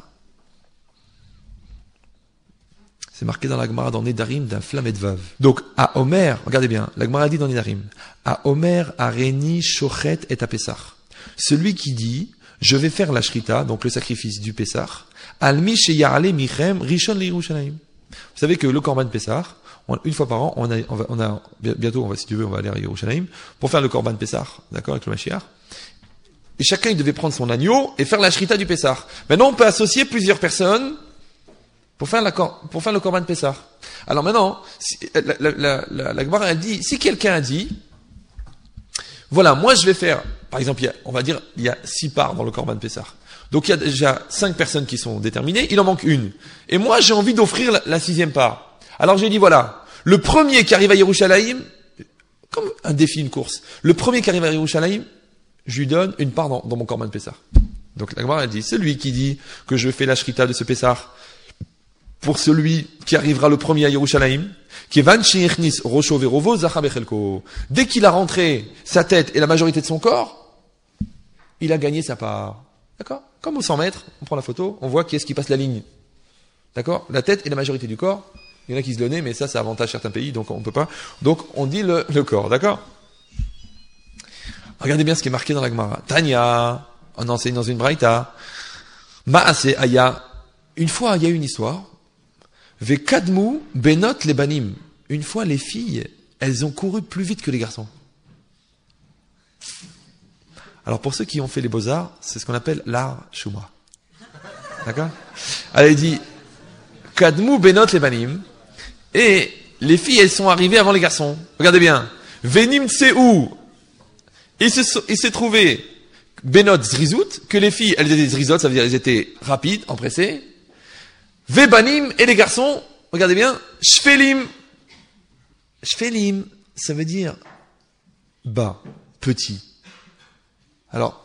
C'est marqué dans la Gemara dans Nedarim d'un flamme et de veuve. Donc, à Omer, regardez bien, la Gemara dit dans Nedarim, à Omer, à Réni, Shochet et à Pessah. Celui qui dit, je vais faire la shrita, donc le sacrifice du Pessah, Almi sheyarale michem, Rishon leYerushalayim. Vous savez que le Korban Pessah, une fois par an, bientôt, si tu veux, on va aller à Yerushalayim, pour faire le Korban Pessah, d'accord, avec le Mashiach. Et chacun, il devait prendre son agneau et faire la shrita du Pessah. Maintenant, on peut associer plusieurs personnes pour faire le Korban Pessah. Alors maintenant, la Gemara, elle dit, si quelqu'un a dit, voilà, moi je vais faire, par exemple, il y a 6 parts dans le Korban Pessah. Donc il y a déjà 5 personnes qui sont déterminées, il en manque une. Et moi, j'ai envie d'offrir la 6e part. Alors j'ai dit, voilà, le premier qui arrive à Yerushalayim, comme un défi, une course, le premier qui arrive à Yerushalayim, je lui donne une part dans mon Korban Pessah. Donc la Gemara, elle dit, celui qui dit que je fais la shrita de ce Pessah pour celui qui arrivera le premier à Yerushalayim, dès qu'il a rentré sa tête et la majorité de son corps, il a gagné sa part. D'accord? Comme au 100 mètres, on prend la photo, on voit qui est-ce qui passe la ligne. D'accord? La tête et la majorité du corps. Il y en a qui se donnaient, mais ça avantage certains pays, donc on peut pas. Donc on dit le corps, d'accord? Regardez bien ce qui est marqué dans la Gemara. Tanya, on enseigne dans une braïta. Maase aya. Une fois, il y a une histoire. Vekadmu benot lebanim. Une fois, les filles, elles ont couru plus vite que les garçons. Alors pour ceux qui ont fait les beaux-arts, c'est ce qu'on appelle l'art Shumra. D'accord? Elle dit, Kadmu benot lebanim. Et les filles, elles sont arrivées avant les garçons. Regardez bien. Venim tseu. Il s'est trouvé benot zrizout, que les filles, elles étaient zrizot, ça veut dire elles étaient rapides, empressées. Vebanim, et les garçons, regardez bien, shfelim. Shfelim, ça veut dire bas, petit. Alors,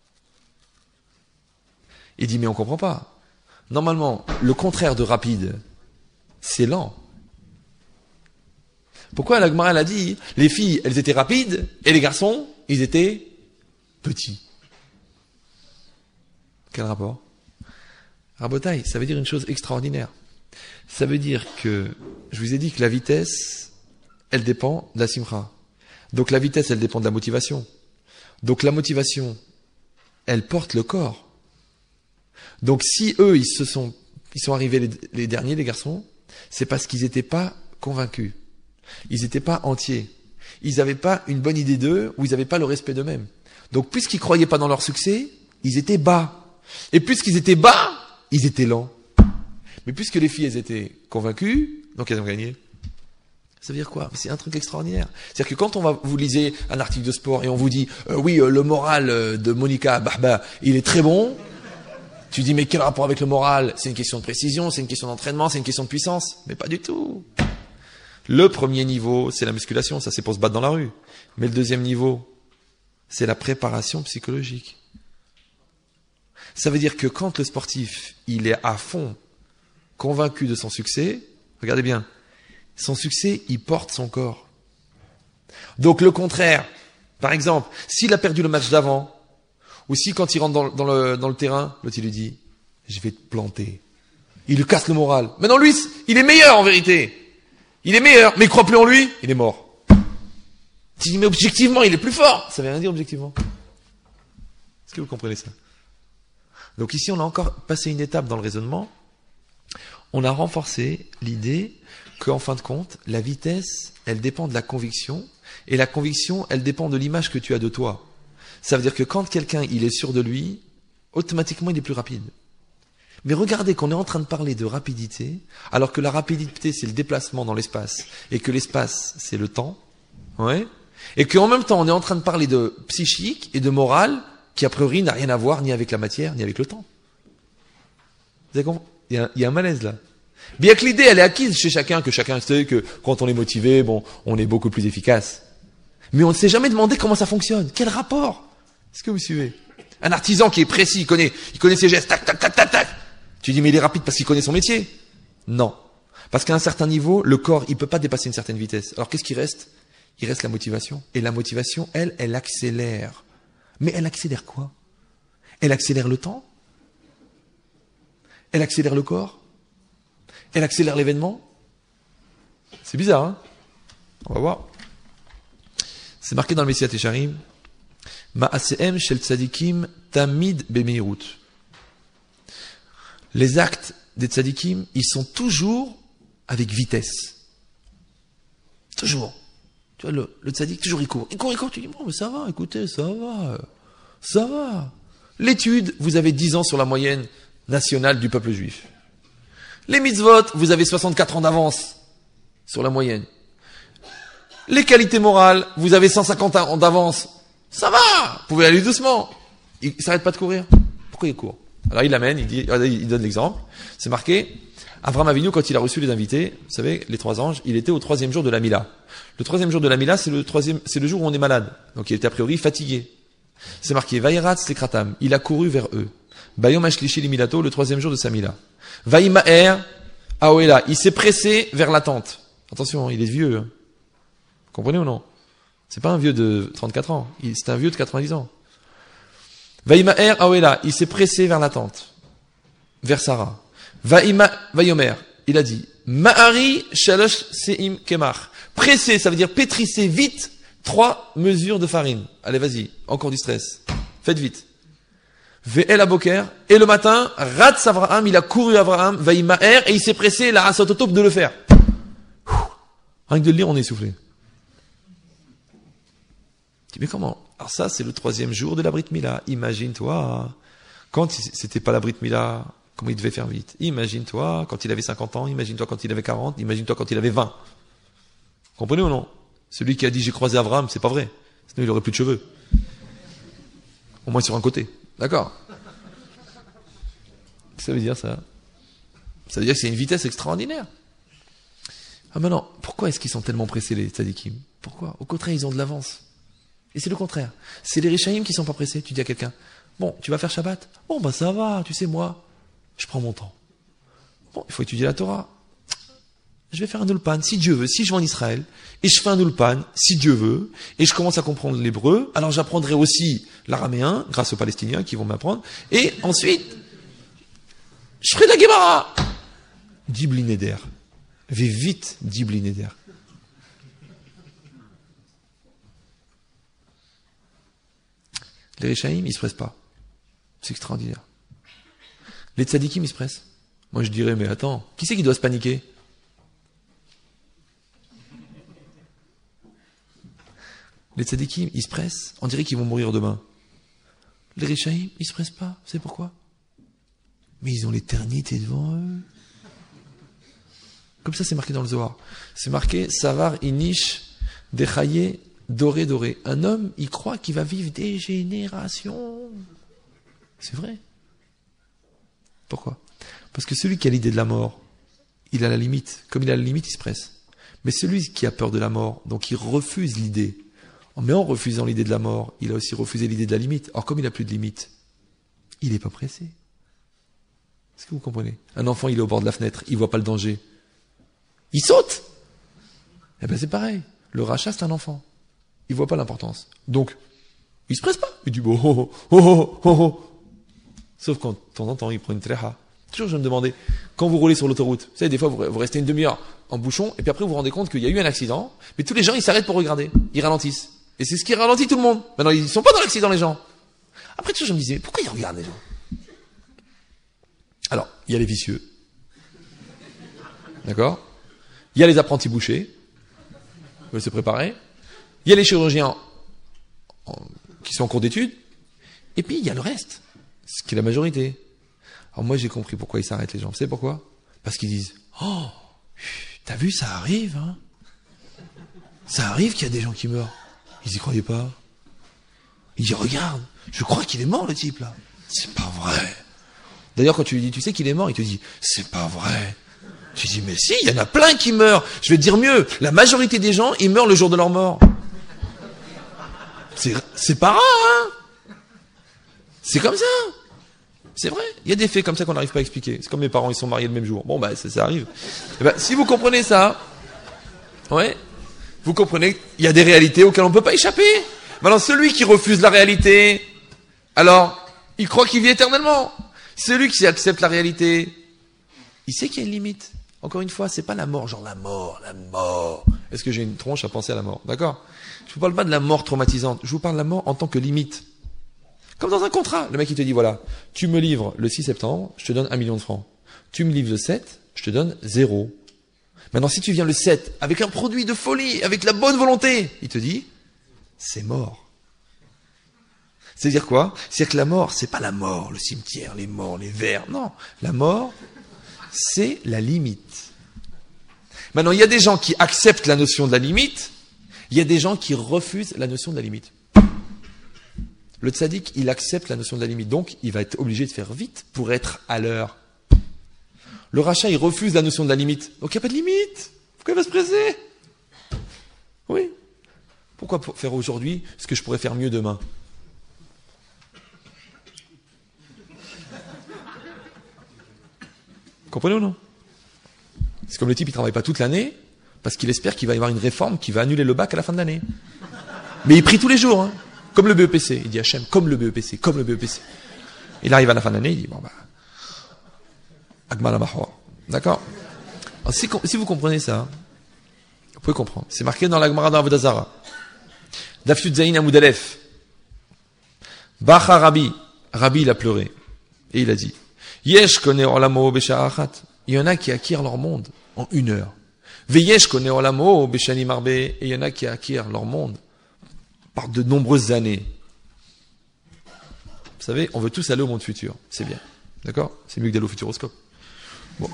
il dit, mais on comprend pas. Normalement, le contraire de rapide, c'est lent. Pourquoi la Gemara, elle a dit, les filles, elles étaient rapides, et les garçons, ils étaient petits. Quel rapport? Rabotaï, ça veut dire une chose extraordinaire. Ça veut dire que, je vous ai dit que la vitesse, elle dépend de la simcha. Donc la vitesse, elle dépend de la motivation. Donc la motivation, elle porte le corps. Donc si eux, ils sont arrivés les derniers, les garçons, c'est parce qu'ils n'étaient pas convaincus. Ils n'étaient pas entiers. Ils n'avaient pas une bonne idée d'eux, ou ils n'avaient pas le respect d'eux-mêmes. Donc puisqu'ils croyaient pas dans leur succès, ils étaient bas. Et puisqu'ils étaient bas, ils étaient lents. Mais puisque les filles, elles étaient convaincues, donc elles ont gagné. Ça veut dire quoi? C'est un truc extraordinaire. C'est-à-dire que quand vous lisez un article de sport et on vous dit, oui, le moral de Monica Barba, il est très bon. Tu dis, mais quel rapport avec le moral? C'est une question de précision, c'est une question d'entraînement, c'est une question de puissance. Mais pas du tout. Le premier niveau, c'est la musculation, ça c'est pour se battre dans la rue. Mais le deuxième niveau, c'est la préparation psychologique. Ça veut dire que quand le sportif, il est à fond, convaincu de son succès, regardez bien, son succès, il porte son corps. Donc le contraire, par exemple, s'il a perdu le match d'avant, ou si quand il rentre dans le terrain, l'autre il lui dit, je vais te planter. Il lui casse le moral. Maintenant lui, il est meilleur en vérité. Il est meilleur, mais il croit plus en lui, il est mort. Tu dis, mais objectivement, il est plus fort. Ça veut rien dire objectivement. Est-ce que vous comprenez ça? Donc ici, on a encore passé une étape dans le raisonnement. On a renforcé l'idée qu'en fin de compte, la vitesse, elle dépend de la conviction, et la conviction, elle dépend de l'image que tu as de toi. Ça veut dire que quand quelqu'un, il est sûr de lui, automatiquement, il est plus rapide. Mais regardez qu'on est en train de parler de rapidité, alors que la rapidité, c'est le déplacement dans l'espace, et que l'espace, c'est le temps, ouais, et qu'en même temps, on est en train de parler de psychique et de morale, qui a priori n'a rien à voir ni avec la matière, ni avec le temps. Vous avez compris? Il y a un malaise là. Bien que l'idée, elle est acquise chez chacun, que chacun sait que quand on est motivé, bon, on est beaucoup plus efficace. Mais on ne s'est jamais demandé comment ça fonctionne. Quel rapport? Est-ce que vous suivez? Un artisan qui est précis, il connaît ses gestes, tac, tac, tac, tac, tac. Tu dis, mais il est rapide parce qu'il connaît son métier? Non. Parce qu'à un certain niveau, le corps, il peut pas dépasser une certaine vitesse. Alors qu'est-ce qui reste? Il reste la motivation. Et la motivation, elle accélère. Mais elle accélère quoi? Elle accélère le temps? Elle accélère le corps? Elle accélère l'événement? C'est bizarre, hein? On va voir. C'est marqué dans le Messiat Esharim. Ma'asehem shel tzadikim tamid bemeirut. Les actes des tzadikim, ils sont toujours avec vitesse. Toujours. Tu vois, le tzadik, toujours il court. Il court, tu dis, bon, mais ça va, écoutez, ça va. L'étude, vous avez 10 ans sur la moyenne nationale du peuple juif. Les mitzvot, vous avez 64 ans d'avance sur la moyenne. Les qualités morales, vous avez 150 ans d'avance. Ça va, vous pouvez aller doucement. Il s'arrête pas de courir. Pourquoi il court? Alors il l'amène, il donne l'exemple. C'est marqué, Avraham Avinu, quand il a reçu les invités, vous savez, les 3 anges, il était au 3e jour de la Mila. Le 3e jour de la Mila, c'est le jour où on est malade. Donc il était a priori fatigué. C'est marqué, Vayerat Sekratam, il a couru vers eux. Bayom Ashlishi Limilato, le 3e jour de sa Mila. Vaïmaer, Aoela, il s'est pressé vers la tente. Attention, il est vieux. Hein. Comprenez ou non? C'est pas un vieux de 34 ans, c'est un vieux de 90 ans. Vaïmaer, Aoela, il s'est pressé vers la tente. Vers Sarah. Vaïomer, il a dit, Ma'ari Shalosh Seim Kemach. Pressé, ça veut dire pétrissez vite 3 mesures de farine. Allez, vas-y, encore du stress. Faites vite. Ve'el Aboker, et le matin, Ratz Avraham, il a couru Avraham, Vaïmaer, et il s'est pressé, la Asototop de le faire. Rien que de le lire, on est essoufflé. Mais comment? Alors ça, c'est le 3e jour de la Brit Mila. Imagine-toi, quand c'était pas la Brit Mila, comment il devait faire vite. Imagine-toi quand il avait 50 ans, imagine-toi quand il avait 40, imagine-toi quand il avait 20. Comprenez ou non? Celui qui a dit j'ai croisé Avraham, c'est pas vrai. Sinon il aurait plus de cheveux. Au moins sur un côté. D'accord? Qu'est-ce que ça veut dire ça? Ça veut dire que c'est une vitesse extraordinaire. Ah maintenant, pourquoi est-ce qu'ils sont tellement pressés les tzadikim? Pourquoi? Au contraire, ils ont de l'avance. Et c'est le contraire. C'est les Rishaïm qui sont pas pressés. Tu dis à quelqu'un, bon, tu vas faire Shabbat? Bon, bah ça va, tu sais, moi, je prends mon temps. Bon, il faut étudier la Torah. Je vais faire un ulpan, si Dieu veut, si je vais en Israël, et je fais un ulpan, si Dieu veut, et je commence à comprendre l'hébreu, alors j'apprendrai aussi l'araméen, grâce aux Palestiniens qui vont m'apprendre, et ensuite, je ferai de la Gemara. Dibli Neder. Vais vite, Dibli Neder. Les Rishaïm, ils se pressent pas. C'est extraordinaire. Les tzadikim, ils se pressent. Moi, je dirais, mais attends, qui c'est qui doit se paniquer? Les tzadikim, ils se pressent. On dirait qu'ils vont mourir demain. Les Rishaïm, ils se pressent pas. Vous savez pourquoi? Mais ils ont l'éternité devant eux. Comme ça, c'est marqué dans le Zohar. C'est marqué, Savar Inish Dechaye Doré Doré. Un homme, il croit qu'il va vivre des générations. C'est vrai. Pourquoi? Parce que celui qui a l'idée de la mort, il a la limite. Comme il a la limite, il se presse. Mais celui qui a peur de la mort, donc il refuse l'idée. Mais en refusant l'idée de la mort, il a aussi refusé l'idée de la limite. Or, comme il n'a plus de limite, il n'est pas pressé. Est-ce que vous comprenez? Un enfant, il est au bord de la fenêtre, il voit pas le danger. Il saute! Eh ben, c'est pareil. Le rachat, c'est un enfant. Il voit pas l'importance. Donc, il se presse pas. Il dit, bon, oh, oh, oh, oh, oh. Sauf quand, de temps en temps, il prend une tréha. Toujours, je me demandais, quand vous roulez sur l'autoroute, vous savez, des fois, vous restez une demi-heure en bouchon, et puis après, vous vous rendez compte qu'il y a eu un accident, mais tous les gens, ils s'arrêtent pour regarder. Ils ralentissent. Et c'est ce qui ralentit tout le monde. Maintenant, ils sont pas dans l'accident, les gens. Après, toujours, je me disais, pourquoi ils regardent, les gens? Alors, il y a les vicieux. D'accord? Il y a les apprentis bouchers. Ils veulent se préparer. Il y a les chirurgiens qui sont en cours d'études. Et puis, il y a le reste. Ce qui est la majorité. Alors moi, j'ai compris pourquoi ils s'arrêtent, les gens. Vous savez pourquoi? Parce qu'ils disent, oh, t'as vu, ça arrive, hein? Ça arrive qu'il y a des gens qui meurent. Ils y croyaient pas. Ils disent, regarde, je crois qu'il est mort, le type, là. C'est pas vrai. D'ailleurs, quand tu lui dis, tu sais qu'il est mort, il te dit, c'est pas vrai. Tu dis, mais si, il y en a plein qui meurent. Je vais te dire mieux, la majorité des gens, ils meurent le jour de leur mort. C'est pas rare, hein? C'est comme ça. C'est vrai. Il y a des faits comme ça qu'on n'arrive pas à expliquer. C'est comme mes parents, ils sont mariés le même jour. Bon, ça arrive. Et ben, si vous comprenez ça, ouais, vous comprenez qu'il y a des réalités auxquelles on ne peut pas échapper. Maintenant, celui qui refuse la réalité, alors, il croit qu'il vit éternellement. Celui qui accepte la réalité, il sait qu'il y a une limite. Encore une fois, c'est pas la mort, genre la mort. Est-ce que j'ai une tronche à penser à la mort? D'accord? Je vous parle pas de la mort traumatisante. Je vous parle de la mort en tant que limite. Comme dans un contrat. Le mec, il te dit, voilà, tu me livres le 6 septembre, je te donne 1 million de francs. Tu me livres le 7, je te donne 0. Maintenant, si tu viens le 7, avec un produit de folie, avec la bonne volonté, il te dit, c'est mort. C'est-à-dire quoi? C'est-à-dire que la mort, c'est pas la mort, le cimetière, les morts, les vers. Non. La mort, c'est la limite. Maintenant, il y a des gens qui acceptent la notion de la limite, il y a des gens qui refusent la notion de la limite. Le tzaddik, il accepte la notion de la limite, donc il va être obligé de faire vite pour être à l'heure. Le rachat, il refuse la notion de la limite, donc il n'y a pas de limite. Pourquoi il va se presser? Oui. Pourquoi faire aujourd'hui ce que je pourrais faire mieux demain? Comprenez ou non? C'est comme le type, il ne travaille pas toute l'année, parce qu'il espère qu'il va y avoir une réforme qui va annuler le bac à la fin de l'année. Mais il prie tous les jours, hein. Comme le BEPC. Il dit Hachem, comme le BEPC, comme le BEPC. Il arrive à la fin de l'année, il dit, bon Agmala Mahwa. D'accord? Si vous comprenez ça, vous pouvez comprendre. C'est marqué dans la Gemara d'Avodah Zarah. Daf Yud Zayin Amud Aleph. Bacha Rabbi. Rabbi, il a pleuré. Et il a dit, Yesh kone olamo b'sha'a achat. Il y en a qui acquièrent leur monde en 1 heure. Veyesh kone olamo b'shani marbe. Et il y en a qui acquièrent leur monde par de nombreuses années. Vous savez, on veut tous aller au monde futur. C'est bien. D'accord? C'est mieux que d'aller au futuroscope. Bon.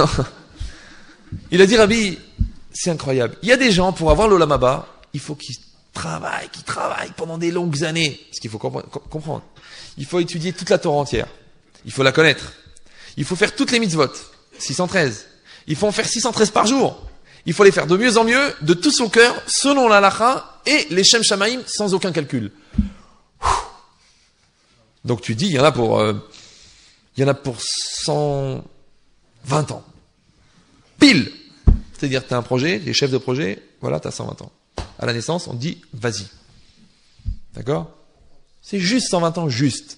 Il a dit, Rabbi, c'est incroyable. Il y a des gens, pour avoir l'Olam Haba, il faut qu'ils travaillent pendant des longues années. Ce qu'il faut comprendre. Il faut étudier toute la Torah entière. Il faut la connaître. Il faut faire toutes les mitzvot. 613. Il faut en faire 613 par jour. Il faut les faire de mieux en mieux, de tout son cœur, selon la halakha et les Shem Shamaim, sans aucun calcul. Donc tu dis, il y en a pour 120 ans. Pile! C'est-à-dire, tu as un projet, les chefs de projet, voilà, tu as 120 ans. À la naissance, on te dit, vas-y. D'accord? C'est juste 120 ans, juste.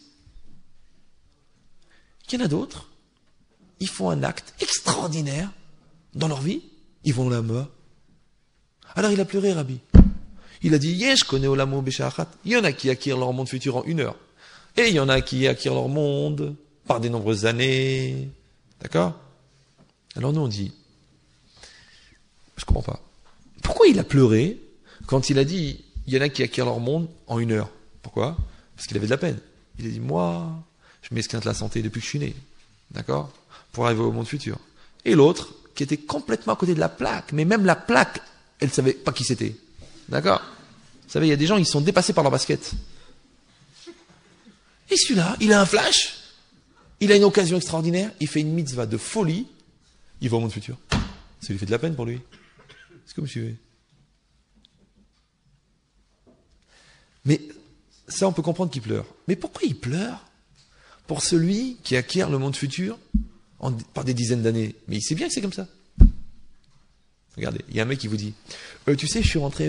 Il y en a d'autres, ils font un acte extraordinaire dans leur vie, ils vont là bas. Alors il a pleuré, Rabbi. Il a dit, Yesh connais olamo b'sha'achat. Il y en a qui acquièrent leur monde futur en 1 heure. Et il y en a qui acquièrent leur monde par des nombreuses années. D'accord? Alors nous on dit, je comprends pas. Pourquoi il a pleuré quand il a dit, il y en a qui acquièrent leur monde en 1 heure? Pourquoi? Parce qu'il avait de la peine. Il a dit, moi, je m'esquinte la santé depuis que je suis né. D'accord? Pour arriver au monde futur. Et l'autre, qui était complètement à côté de la plaque, mais même la plaque, elle ne savait pas qui c'était. D'accord? Vous savez, il y a des gens, ils sont dépassés par leur basket. Et celui-là, il a un flash, il a une occasion extraordinaire, il fait une mitzvah de folie, il va au monde futur. Ça lui fait de la peine pour lui. Est-ce que vous me suivez? Mais ça, on peut comprendre qu'il pleure. Mais pourquoi il pleure pour celui qui acquiert le monde futur par des dizaines d'années? Mais il sait bien que c'est comme ça. Regardez, il y a un mec qui vous dit, tu sais, je suis rentré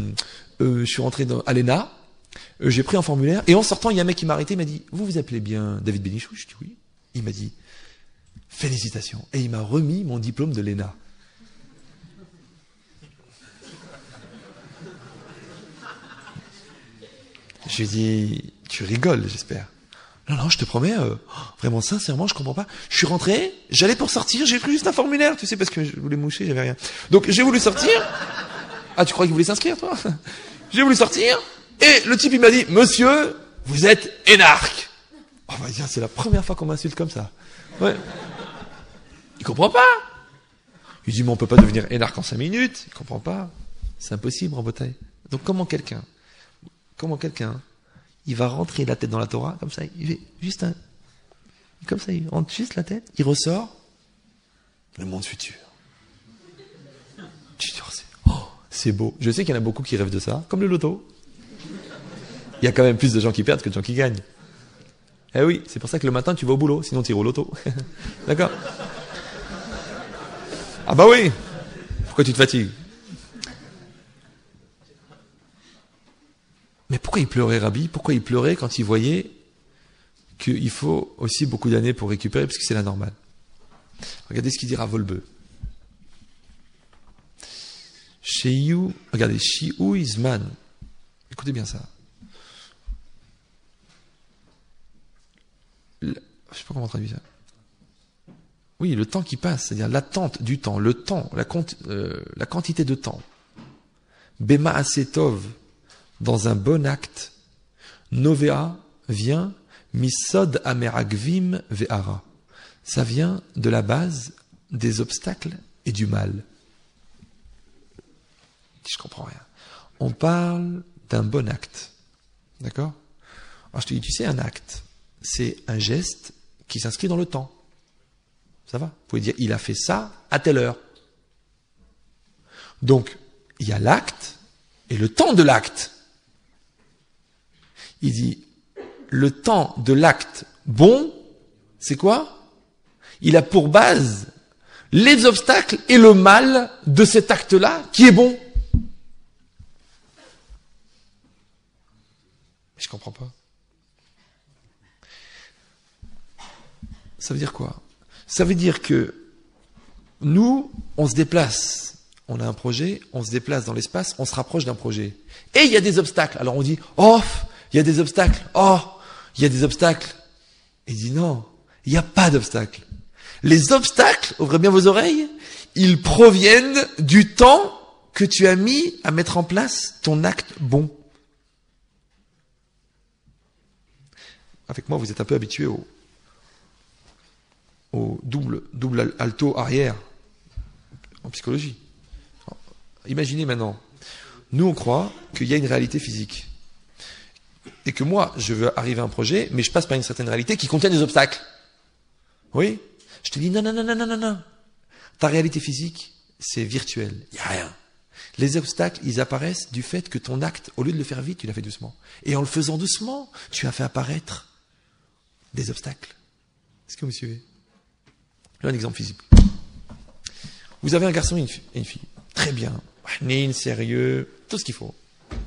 à l'ENA, j'ai pris un formulaire, et en sortant, il y a un mec qui m'a arrêté, il m'a dit, vous vous appelez bien David Bénichou? Je dis oui. Il m'a dit, félicitations. Et il m'a remis mon diplôme de l'ENA. Je lui ai dit, tu rigoles, j'espère. Non, je te promets, vraiment sincèrement, je comprends pas. Je suis rentré, j'allais pour sortir, j'ai pris juste un formulaire, tu sais, parce que je voulais moucher, j'avais rien. Donc j'ai voulu sortir. Ah, tu crois qu'il voulait s'inscrire, toi? J'ai voulu sortir, et le type il m'a dit, monsieur, vous êtes énarque. Oh bah tiens, c'est la première fois qu'on m'insulte comme ça. Ouais. Il comprend pas. Il dit, mais on peut pas devenir énarque en 5 minutes. Il comprend pas. C'est impossible en bataille. Donc comment quelqu'un, il va rentrer la tête dans la Torah, comme ça, il fait juste comme ça, il rentre juste la tête, il ressort, le monde futur. Tu dis, c'est beau. Je sais qu'il y en a beaucoup qui rêvent de ça, comme le loto. Il y a quand même plus de gens qui perdent que de gens qui gagnent. Eh oui, c'est pour ça que le matin tu vas au boulot, sinon tu roules l'auto. D'accord? Ah bah oui. Pourquoi tu te fatigues? Mais pourquoi il pleurait, Rabbi? Pourquoi il pleurait quand il voyait qu'il faut aussi beaucoup d'années pour récupérer, parce que c'est la normale? Regardez ce qu'il dit Rav Wolbe. Regardez, Shi'u Izman. Écoutez bien ça. Je ne sais pas comment on traduit ça. Oui, le temps qui passe, c'est-à-dire l'attente du temps, le temps, la quantité de temps. Bema Asetov, dans un bon acte, Novea vient Misod Ameragvim Ve'ara. Ça vient de la base des obstacles et du mal. Je comprends rien. On parle d'un bon acte. D'accord? Alors je te dis, tu sais, un acte, c'est un geste qui s'inscrit dans le temps. Ça va? Vous pouvez dire, il a fait ça à telle heure. Donc, il y a l'acte et le temps de l'acte. Il dit, le temps de l'acte bon, c'est quoi? Il a pour base les obstacles et le mal de cet acte-là qui est bon. Je comprends pas. Ça veut dire quoi? Ça veut dire que nous, on se déplace. On a un projet, on se déplace dans l'espace, on se rapproche d'un projet. Et il y a des obstacles. Alors on dit, oh, il y a des obstacles. Oh, il y a des obstacles. Et il dit non, il n'y a pas d'obstacles. Les obstacles, ouvrez bien vos oreilles, ils proviennent du temps que tu as mis à mettre en place ton acte bon. Avec moi, vous êtes un peu habitué au double alto arrière en psychologie. Imaginez maintenant, nous on croit qu'il y a une réalité physique. Et que moi, je veux arriver à un projet, mais je passe par une certaine réalité qui contient des obstacles. Oui? Je te dis non. Ta réalité physique, c'est virtuel. Il n'y a rien. Les obstacles, ils apparaissent du fait que ton acte, au lieu de le faire vite, tu l'as fait doucement. Et en le faisant doucement, tu as fait apparaître des obstacles. Est-ce que vous me suivez? Là, un exemple physique. Vous avez un garçon et une fille. Très bien. Nin, sérieux, tout ce qu'il faut.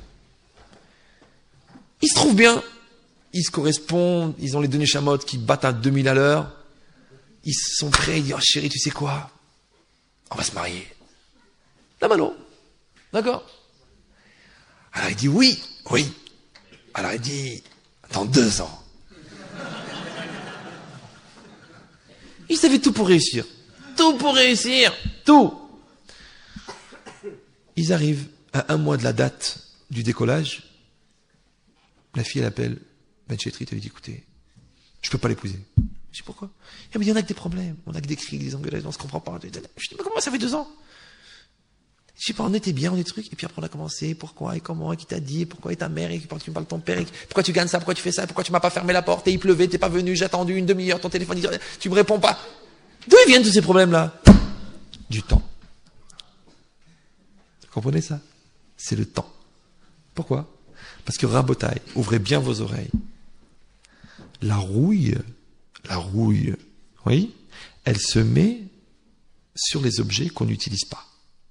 Ils se trouvent bien. Ils se correspondent. Ils ont les deux neshamot qui battent à 2000 à l'heure. Ils sont prêts. Ils disent, oh chérie, tu sais quoi? On va se marier. La malo. D'accord? Alors il dit oui. Alors il dit, dans 2 ans. Ils avaient tout pour réussir. Tout. Ils arrivent à 1 mois de la date du décollage. La fille, elle appelle Ben Chetrit, elle lui dit, écoutez, je peux pas l'épouser. Je dis, pourquoi? Il y en a que des problèmes. On a que des cris, des engueulades, on se comprend pas. Je dis, mais comment ça fait 2 ans? Je sais pas, on était bien, on est trucs, et puis après on a commencé, pourquoi, et comment, et qui t'a dit, et pourquoi, et ta mère, et pourquoi tu me parles de ton père, et pourquoi tu gagnes ça, pourquoi tu fais ça, pourquoi tu m'as pas fermé la porte, et il pleuvait, t'es pas venu, j'ai attendu 1 demi-heure, ton téléphone, tu me réponds pas. D'où ils viennent tous ces problèmes-là? Du temps. Vous comprenez ça? C'est le temps. Pourquoi? Parce que Rabotai, ouvrez bien vos oreilles. La rouille, oui, elle se met sur les objets qu'on n'utilise pas.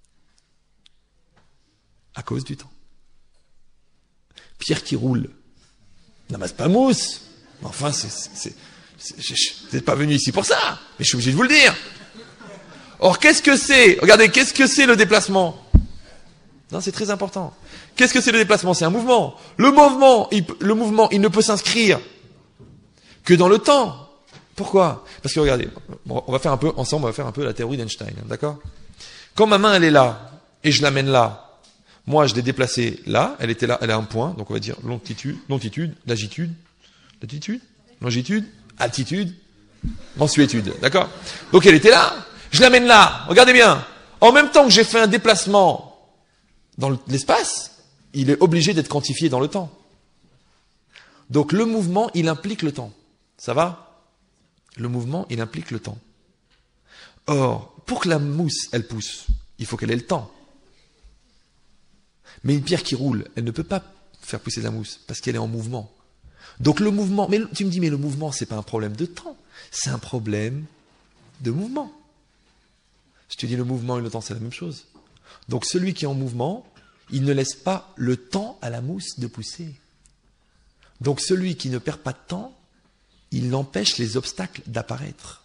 À cause du temps. Pierre qui roule, n'amasse pas mousse. Enfin, vous n'êtes pas venu ici pour ça, mais je suis obligé de vous le dire. Or, qu'est-ce que c'est? Regardez, qu'est-ce que c'est le déplacement? Non, c'est très important. Qu'est-ce que c'est le déplacement? C'est un mouvement. Le mouvement, il ne peut s'inscrire que dans le temps. Pourquoi? Parce que regardez, on va faire un peu ensemble, on va faire un peu la théorie d'Einstein, d'accord? Quand ma main elle est là et je l'amène là, moi je l'ai déplacée là, elle était là, elle a un point, donc on va dire longitude, latitude, longitude, altitude, mensuétude, d'accord? Donc elle était là, je l'amène là, regardez bien. En même temps que j'ai fait un déplacement dans l'espace, il est obligé d'être quantifié dans le temps. Donc le mouvement, il implique le temps. Ça va? Le mouvement, il implique le temps. Or, pour que la mousse, elle pousse, il faut qu'elle ait le temps. Mais une pierre qui roule, elle ne peut pas faire pousser la mousse, parce qu'elle est en mouvement. Donc le mouvement, mais tu me dis, mais le mouvement, c'est pas un problème de temps, c'est un problème de mouvement. Je te dis, le mouvement et le temps, c'est la même chose. Donc celui qui est en mouvement, il ne laisse pas le temps à la mousse de pousser. Donc celui qui ne perd pas de temps, il empêche les obstacles d'apparaître.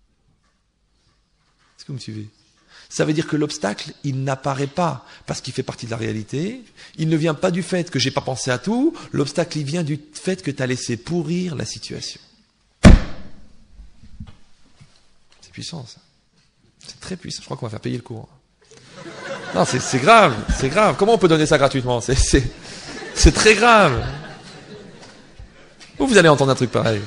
Est-ce que vous me suivez? Ça veut dire que l'obstacle, il n'apparaît pas parce qu'il fait partie de la réalité. Il ne vient pas du fait que j'ai pas pensé à tout. L'obstacle, il vient du fait que tu as laissé pourrir la situation. C'est puissant, ça. C'est très puissant. Je crois qu'on va faire payer le cours. Non, c'est grave, c'est grave. Comment on peut donner ça gratuitement? C'est très grave. Où vous allez entendre un truc pareil?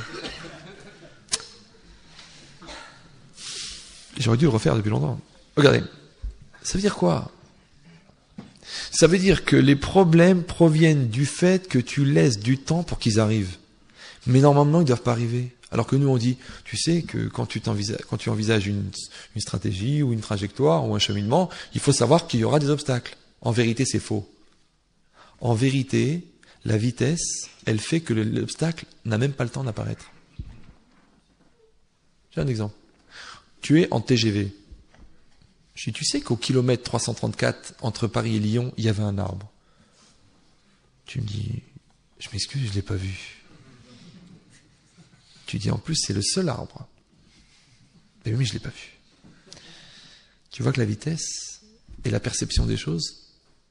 J'aurais dû le refaire depuis longtemps. Regardez, ça veut dire quoi? Ça veut dire que les problèmes proviennent du fait que tu laisses du temps pour qu'ils arrivent. Mais normalement, ils ne doivent pas arriver. Alors que nous, on dit, tu sais que quand tu envisages une stratégie ou une trajectoire ou un cheminement, il faut savoir qu'il y aura des obstacles. En vérité, c'est faux. En vérité, la vitesse, elle fait que l'obstacle n'a même pas le temps d'apparaître. J'ai un exemple. Tu es en TGV. Je dis, tu sais qu'au kilomètre 334 entre Paris et Lyon, il y avait un arbre. Tu me dis, je m'excuse, je ne l'ai pas vu. Tu dis, en plus, c'est le seul arbre. Mais oui, mais je ne l'ai pas vu. Tu vois que la vitesse et la perception des choses,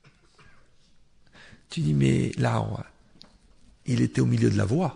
tu dis, mais l'arbre, il était au milieu de la voie.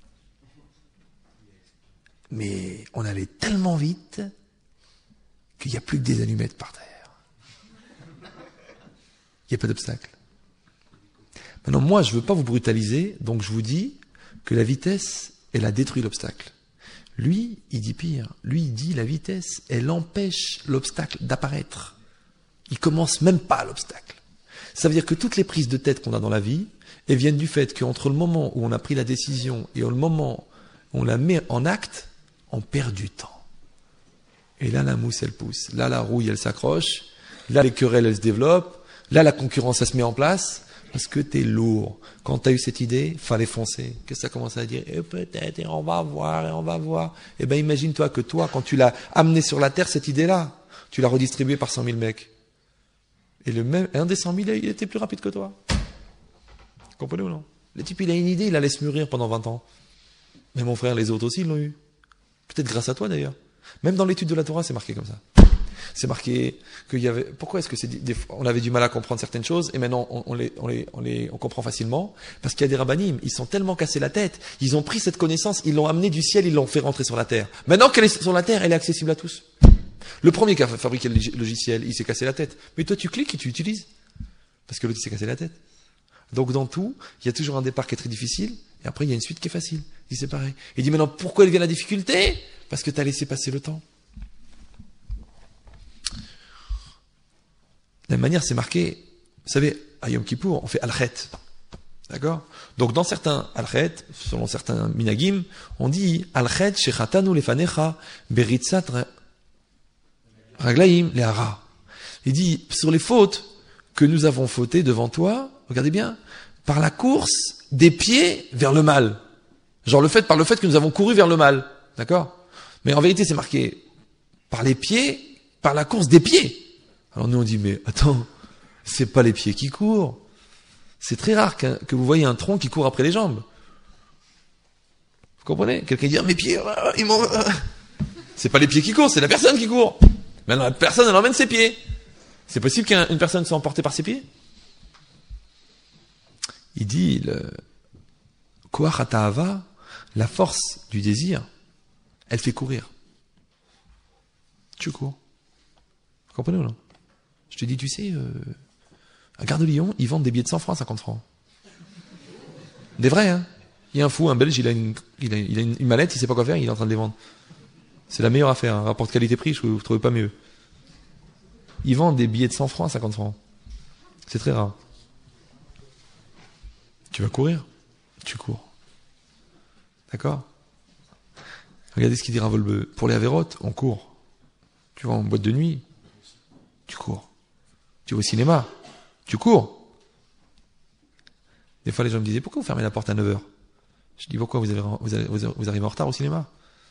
Mais on allait tellement vite qu'il n'y a plus que des allumettes par terre. Il n'y a pas d'obstacle. Maintenant, moi, je ne veux pas vous brutaliser, donc je vous dis que la vitesse, elle a détruit l'obstacle. Lui, il dit pire. Lui, il dit la vitesse, elle empêche l'obstacle d'apparaître. Il commence même pas à l'obstacle. Ça veut dire que toutes les prises de tête qu'on a dans la vie, elles viennent du fait qu'entre le moment où on a pris la décision et le moment où on la met en acte, on perd du temps. Et là, la mousse, elle pousse. Là, la rouille, elle s'accroche. Là, les querelles, elles se développent. Là, la concurrence, elle se met en place. Parce que t'es lourd. Quand t'as eu cette idée, fallait foncer. Qu'est-ce que ça commence à dire? Et peut-être, et on va voir, et on va voir. Eh ben, imagine-toi que toi, quand tu l'as amené sur la terre, cette idée-là, tu l'as redistribuée par 100 000 mecs. Et un des 100 000, il était plus rapide que toi. Vous comprenez ou non? Le type, il a une idée, il la laisse mûrir pendant 20 ans. Mais mon frère, les autres aussi, ils l'ont eu. Peut-être grâce à toi, d'ailleurs. Même dans l'étude de la Torah, c'est marqué comme ça. C'est marqué qu'il y avait. Pourquoi est-ce que on avait du mal à comprendre certaines choses et maintenant on comprend facilement? Parce qu'il y a des rabbinim, ils sont tellement cassés la tête, ils ont pris cette connaissance, ils l'ont amenée du ciel, ils l'ont fait rentrer sur la terre. Maintenant qu'elle est sur la terre, elle est accessible à tous. Le premier qui a fabriqué le logiciel, il s'est cassé la tête. Mais toi, tu cliques et tu utilises. Parce que l'autre s'est cassé la tête. Donc dans tout, il y a toujours un départ qui est très difficile et après il y a une suite qui est facile. Il dit c'est pareil. Il dit maintenant pourquoi elle vient la difficulté? Parce que tu as laissé passer le temps. De la même manière, c'est marqué, vous savez, à Yom Kippour, on fait Al-Chet. D'accord? Donc dans certains Al-Chet, selon certains Minagim, on dit Al-Chet shechatanu lefanecha beritzat raglaim lehara. Il dit, sur les fautes que nous avons fautées devant toi, regardez bien, par la course des pieds vers le mal. Genre par le fait que nous avons couru vers le mal. D'accord? Mais en vérité, c'est marqué par les pieds, par la course des pieds. Alors nous on dit, mais attends, c'est pas les pieds qui courent. C'est très rare que vous voyez un tronc qui court après les jambes. Vous comprenez? Quelqu'un dit, mes pieds, ils m'ont... C'est pas les pieds qui courent, c'est la personne qui court. Mais la personne, elle emmène ses pieds. C'est possible qu'une personne soit emportée par ses pieds? Il dit, Koach HaTa'ava, la force du désir, elle fait courir. Tu cours. Vous comprenez ou non? Je te dis, tu sais, à Gare de Lyon, ils vendent des billets de 100 francs à 50 francs. Des vrais, hein. Il y a un fou, un Belge, il a une mallette, il sait pas quoi faire, il est en train de les vendre. C'est la meilleure affaire, hein. Rapport qualité-prix, vous ne trouvez pas mieux. Ils vendent des billets de 100 francs à 50 francs. C'est très rare. Tu vas courir? Tu cours. D'accord? Regardez ce qu'il dit Ravolbeu. Pour les Avérotes, on court. Tu vas en boîte de nuit, tu cours. Tu vas au cinéma, tu cours. Des fois, les gens me disaient, pourquoi vous fermez la porte à 9h? Je dis, pourquoi vous arrivez en retard au cinéma?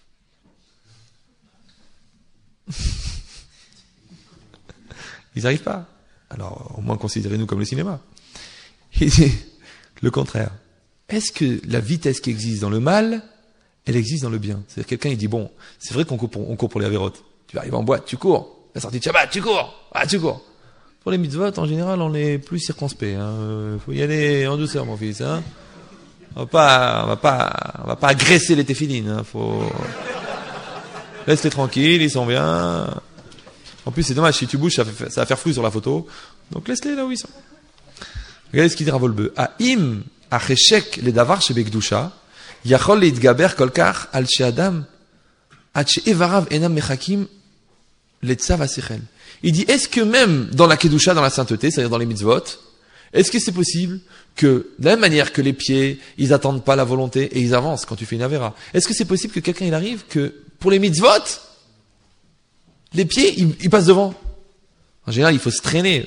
Ils n'arrivent pas. Alors, au moins, considérez-nous comme le cinéma. Il dit le contraire. Est-ce que la vitesse qui existe dans le mal, elle existe dans le bien? C'est-à-dire, quelqu'un, il dit, bon, c'est vrai qu'on court pour les avérotes. Tu vas arriver en boîte, tu cours. La sortie de Shabbat, tu cours. Ah, tu cours. Pour les mitzvot, en général, on est plus circonspect, hein. Faut y aller en douceur, mon fils, hein. On va pas agresser les téphilines, hein. Laisse-les tranquilles, ils sont bien. En plus, c'est dommage, si tu bouges, ça va faire flou sur la photo. Donc, laisse-les là où ils sont. Regardez ce qu'il dit Ravolbeu. Im, acheshek, les davar, shebekdusha, yachol leitgaber kolkar, al she'adam, at she'evarav enam mechakim, letzav asichel. Il dit, est-ce que même dans la kedusha, dans la sainteté, c'est-à-dire dans les mitzvot, est-ce que c'est possible que, de la même manière que les pieds, ils attendent pas la volonté et ils avancent quand tu fais une avéra, est-ce que c'est possible que quelqu'un, il arrive que, pour les mitzvot, les pieds, ils passent devant? En général, il faut se traîner.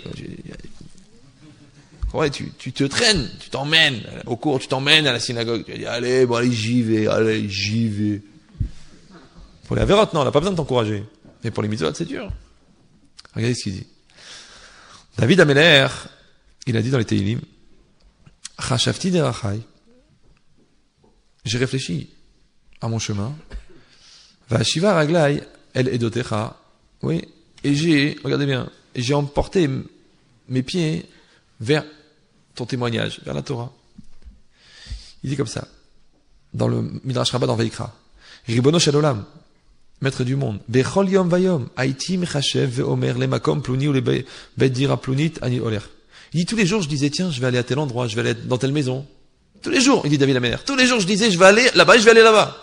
Ouais, tu te traînes, tu t'emmènes au cours, tu t'emmènes à la synagogue. Tu vas dire, allez, j'y vais. Pour les avérotes, non, on n'a pas besoin de t'encourager. Mais pour les mitzvot, c'est dur. Regardez ce qu'il dit. David Ameler, il a dit dans les Teilim, Chashavti derachai, j'ai réfléchi à mon chemin, Vashiva raglai, el edotecha, oui, et regardez bien, j'ai emporté mes pieds vers ton témoignage, vers la Torah. Il dit comme ça, dans le Midrash Rabbah dans Veikra, Ribono shel olam, maître du monde, Bechol yom vayom, Haïti mechachev veomer lemakom pluni ou le bet dira plunit ani oler. Il dit tous les jours je disais tiens je vais aller à tel endroit, je vais aller dans telle maison. Tous les jours, il dit David Ameler, tous les jours je disais je vais aller là-bas, je vais aller là-bas.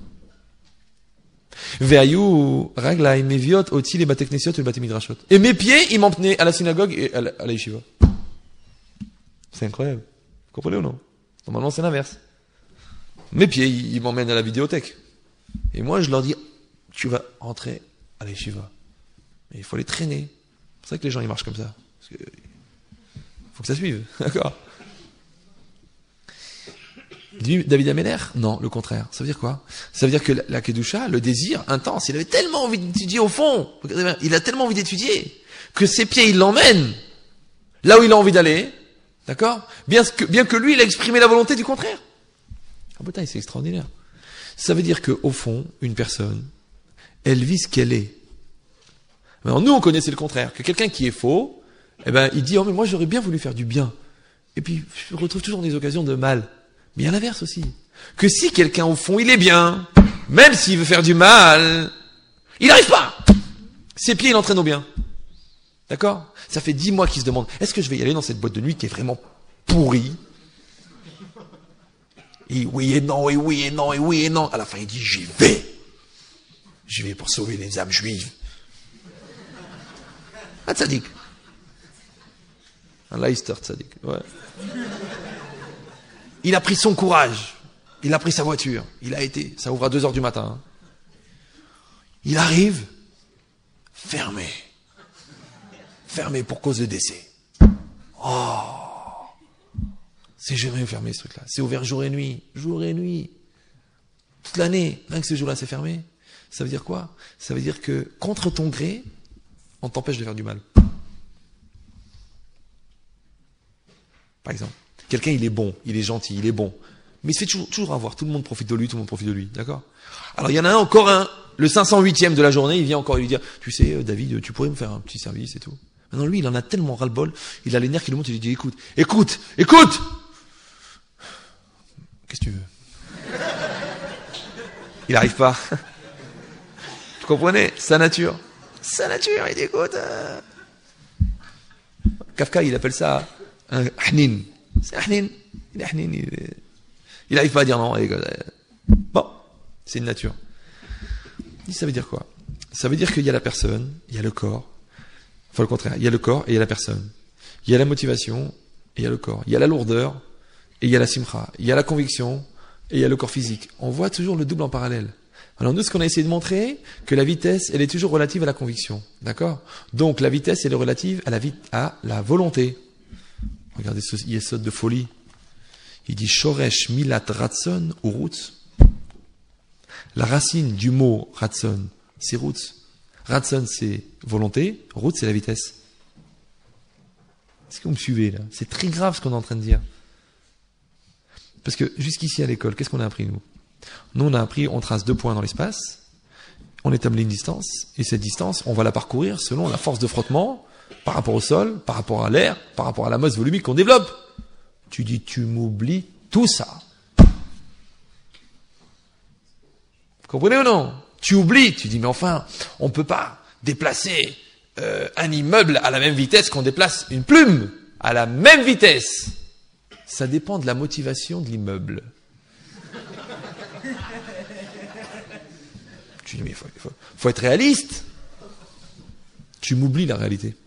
Ve'ayu raglai meviot oti le batek nesiot et le batek midrashot. Et mes pieds ils m'emmenaient à la synagogue et à la yeshiva. C'est incroyable. Vous comprenez ou non? Normalement c'est l'inverse. Mes pieds ils m'emmènent à la vidéothèque. Et moi je leur dis tu vas rentrer à la yeshiva. Mais il faut les traîner. C'est vrai que les gens ils marchent comme ça. Parce que faut que ça suive. D'accord? David Ameler? Non, le contraire. Ça veut dire quoi? Ça veut dire que la Kedusha, le désir intense, il avait tellement envie d'étudier au fond. Regardez bien, il a tellement envie d'étudier que ses pieds il l'emmènent là où il a envie d'aller. D'accord? Bien que lui il a exprimé la volonté du contraire. Ah bataille, c'est extraordinaire. Ça veut dire que au fond, une personne elle vit ce qu'elle est. Alors nous, on connaissait le contraire. Que quelqu'un qui est faux, eh ben, il dit, oh, mais moi, j'aurais bien voulu faire du bien. Et puis, je retrouve toujours des occasions de mal. Mais il y a l'inverse aussi. Que si quelqu'un, au fond, il est bien, même s'il veut faire du mal, il n'arrive pas. Ses pieds, il l'entraîne au bien. D'accord? Ça fait 10 mois qu'il se demande, est-ce que je vais y aller dans cette boîte de nuit qui est vraiment pourrie? Et oui et non, et oui et non, et oui et non. À la fin, il dit, j'y vais. Je vais pour sauver les âmes juives. Un tzaddik. Un Leicester tzaddik. Ouais. Il a pris son courage. Il a pris sa voiture. Il a été. Ça ouvre à 2h du matin. Il arrive. Fermé. Fermé pour cause de décès. Oh. C'est jamais fermé ce truc-là. C'est ouvert jour et nuit. Jour et nuit. Toute l'année. Rien que ce jour-là, c'est fermé. Ça veut dire quoi? Ça veut dire que, contre ton gré, on t'empêche de faire du mal. Par exemple, quelqu'un il est bon, il est gentil, il est bon, mais il se fait toujours avoir, tout le monde profite de lui, d'accord? Alors il y en a encore un, le 508e de la journée, il vient encore lui dire, tu sais David, tu pourrais me faire un petit service et tout. Maintenant lui, il en a tellement ras-le-bol, il a les nerfs qui le montent, il lui dit, écoute! Qu'est-ce que tu veux? Il n'arrive pas. Vous comprenez? Sa nature, il dit, écoute, Kafka, il appelle ça un hnin. C'est hnin. Il est hnin. Il n'arrive pas à dire non. Bon, c'est une nature. Ça veut dire quoi? Ça veut dire qu'il y a la personne, il y a le corps. Enfin, le contraire. Il y a le corps et il y a la personne. Il y a la motivation et il y a le corps. Il y a la lourdeur et il y a la simcha. Il y a la conviction et il y a le corps physique. On voit toujours le double en parallèle. Alors nous, ce qu'on a essayé de montrer, que la vitesse, elle est toujours relative à la conviction. D'accord? Donc la vitesse, elle est relative à la volonté. Regardez ce yesod de folie. Il dit shoresh milat ratson ou roots. La racine du mot ratson, c'est roots. Ratson, c'est volonté. Roots, c'est la vitesse. Est-ce que vous me suivez là? C'est très grave ce qu'on est en train de dire. Parce que jusqu'ici à l'école, qu'est-ce qu'on a appris nous? Nous, on a appris, on trace 2 points dans l'espace, on établit une distance, et cette distance, on va la parcourir selon la force de frottement, par rapport au sol, par rapport à l'air, par rapport à la masse volumique qu'on développe. Tu dis, tu m'oublies tout ça. Vous comprenez ou non? Tu oublies, tu dis, mais enfin, on ne peut pas déplacer un immeuble à la même vitesse qu'on déplace une plume, à la même vitesse. Ça dépend de la motivation de l'immeuble. Tu dis, mais il faut être réaliste. Tu m'oublies la réalité.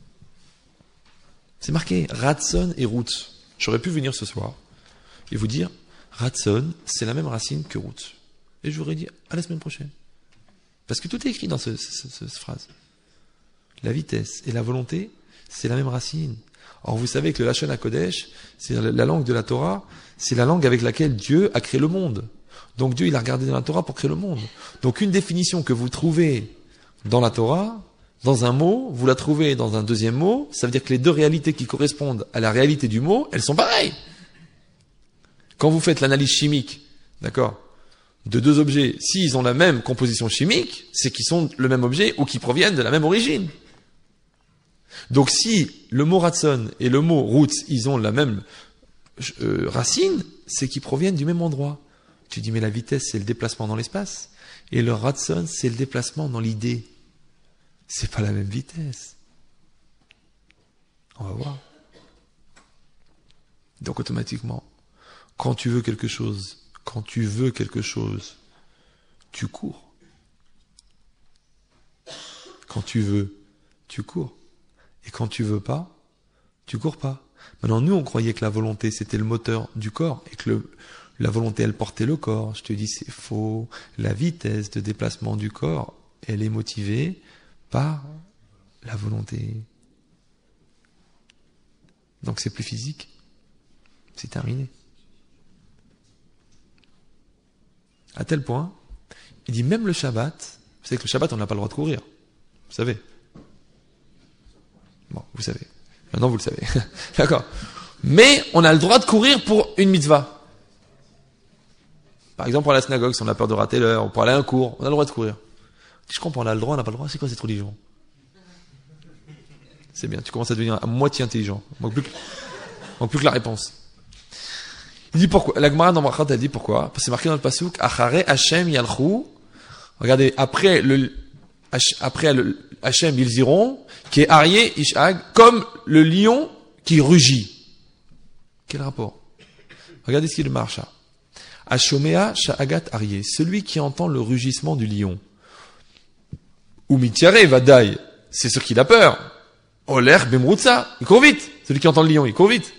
C'est marqué Ratson et Roots. J'aurais pu venir ce soir et vous dire Ratson, c'est la même racine que Roots. Et je vous aurais dit à la semaine prochaine. Parce que tout est écrit dans cette phrase. La vitesse et la volonté, c'est la même racine. Or, vous savez que le Lachon HaKodesh, c'est la langue de la Torah, c'est la langue avec laquelle Dieu a créé le monde. Donc Dieu, il a regardé dans la Torah pour créer le monde. Donc une définition que vous trouvez dans la Torah, dans un mot, vous la trouvez dans un deuxième mot, ça veut dire que les 2 réalités qui correspondent à la réalité du mot, elles sont pareilles. Quand vous faites l'analyse chimique, d'accord, de 2 objets, s'ils ont la même composition chimique, c'est qu'ils sont le même objet ou qu'ils proviennent de la même origine. Donc si le mot ratson et le mot roots, ils ont la même racine, c'est qu'ils proviennent du même endroit. Tu dis, mais la vitesse, c'est le déplacement dans l'espace. Et le ratson, c'est le déplacement dans l'idée. C'est pas la même vitesse. On va voir. Donc automatiquement, quand tu veux quelque chose, tu cours. Quand tu veux, tu cours. Et quand tu veux pas, tu cours pas. Maintenant, nous, on croyait que la volonté, c'était le moteur du corps et que la volonté, elle portait le corps. Je te dis, c'est faux. La vitesse de déplacement du corps, elle est motivée par la volonté. Donc, c'est plus physique. C'est terminé. À tel point, il dit, même le Shabbat, vous savez que le Shabbat, on n'a pas le droit de courir. Vous savez. Bon, vous savez. Maintenant, vous le savez. D'accord. Mais on a le droit de courir pour une mitzvah. Par exemple, pour aller à la synagogue, si on a peur de rater l'heure, ou pour aller à un cours, on a le droit de courir. Je comprends, on a le droit, on n'a pas le droit. C'est quoi cette religion? C'est bien, tu commences à devenir à moitié intelligent. Manque plus que la réponse. Il dit pourquoi. La Gemara dans Brachot, elle dit pourquoi. Parce que c'est marqué dans le pasuk, Achare Hashem yalchou. Regardez, après Hashem, ils iront, qui est Aryeh Ishag, comme le lion qui rugit. Quel rapport? Regardez ce qu'il marche. Ashomea Sha'agat Aryeh, celui qui entend le rugissement du lion. Ou Mitiare Vadaï, c'est ce qu'il a peur. Oler Bemrutsa, il court vite. Celui qui entend le lion, il court vite.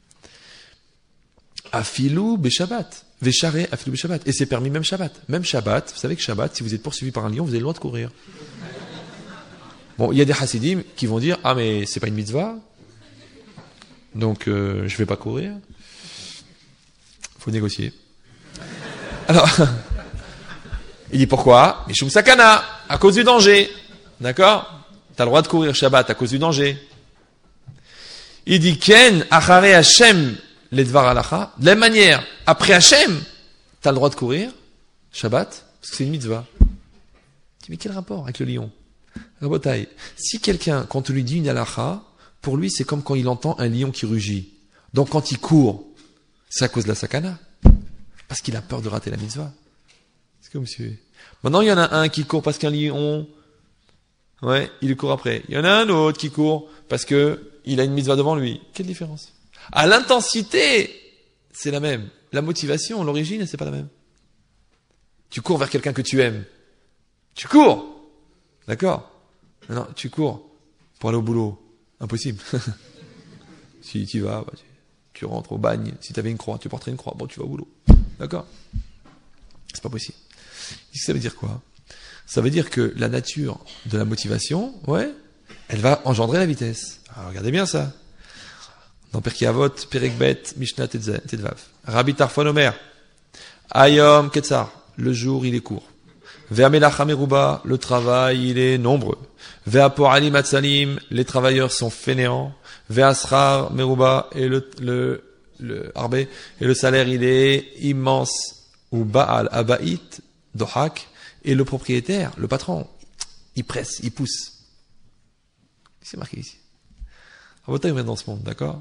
Afilou Beshabbat. Vécharé Afilou Beshabbat. Et c'est permis même Shabbat. Même Shabbat, vous savez que Shabbat, si vous êtes poursuivi par un lion, vous avez le droit de courir. Bon, il y a des chassidim qui vont dire, ah mais c'est pas une mitzvah, donc je vais pas courir. Faut négocier. Alors, il dit pourquoi? Mishum sakana, à cause du danger. D'accord? T'as le droit de courir Shabbat à cause du danger. Il dit Ken achare Hashem ledvar halacha. De la même manière, après Hashem, t'as le droit de courir Shabbat parce que c'est une mitzvah. Tu dis, mais quel rapport avec le lion? Rabotai, si quelqu'un, quand on lui dit une halacha, pour lui c'est comme quand il entend un lion qui rugit. Donc quand il court, c'est à cause de la sakana. Parce qu'il a peur de rater la mitzvah. C'est comme monsieur. Maintenant il y en a un qui court parce qu'un lion, ouais, il court après. Il y en a un autre qui court parce que il a une mitzvah devant lui. Quelle différence? À l'intensité, c'est la même. La motivation, l'origine, c'est pas la même. Tu cours vers quelqu'un que tu aimes. Tu cours. D'accord? Non, tu cours pour aller au boulot. Impossible. Si tu vas, bah, tu rentres au bagne. Si tu avais une croix, tu porterais une croix. Bon, tu vas au boulot. D'accord? C'est pas possible. Ça veut dire quoi? Ça veut dire que la nature de la motivation, ouais, elle va engendrer la vitesse. Alors, regardez bien ça. Dans Pirkei Avot, Perek Bet, Mishnah Tetvav. Rabbi Tarfon Omer, Ayom Ketzar, le jour il est court. Ve'amelach hameruba, le travail il est nombreux. Ve'aporalim atzalim, les travailleurs sont fainéants. Ve'asrar meruba, et le arbé, et le salaire il est immense. Ou Baal Abait, Dohak, et le propriétaire, le patron, il presse, il pousse. C'est marqué ici. Rabotai, on est dans ce monde, d'accord?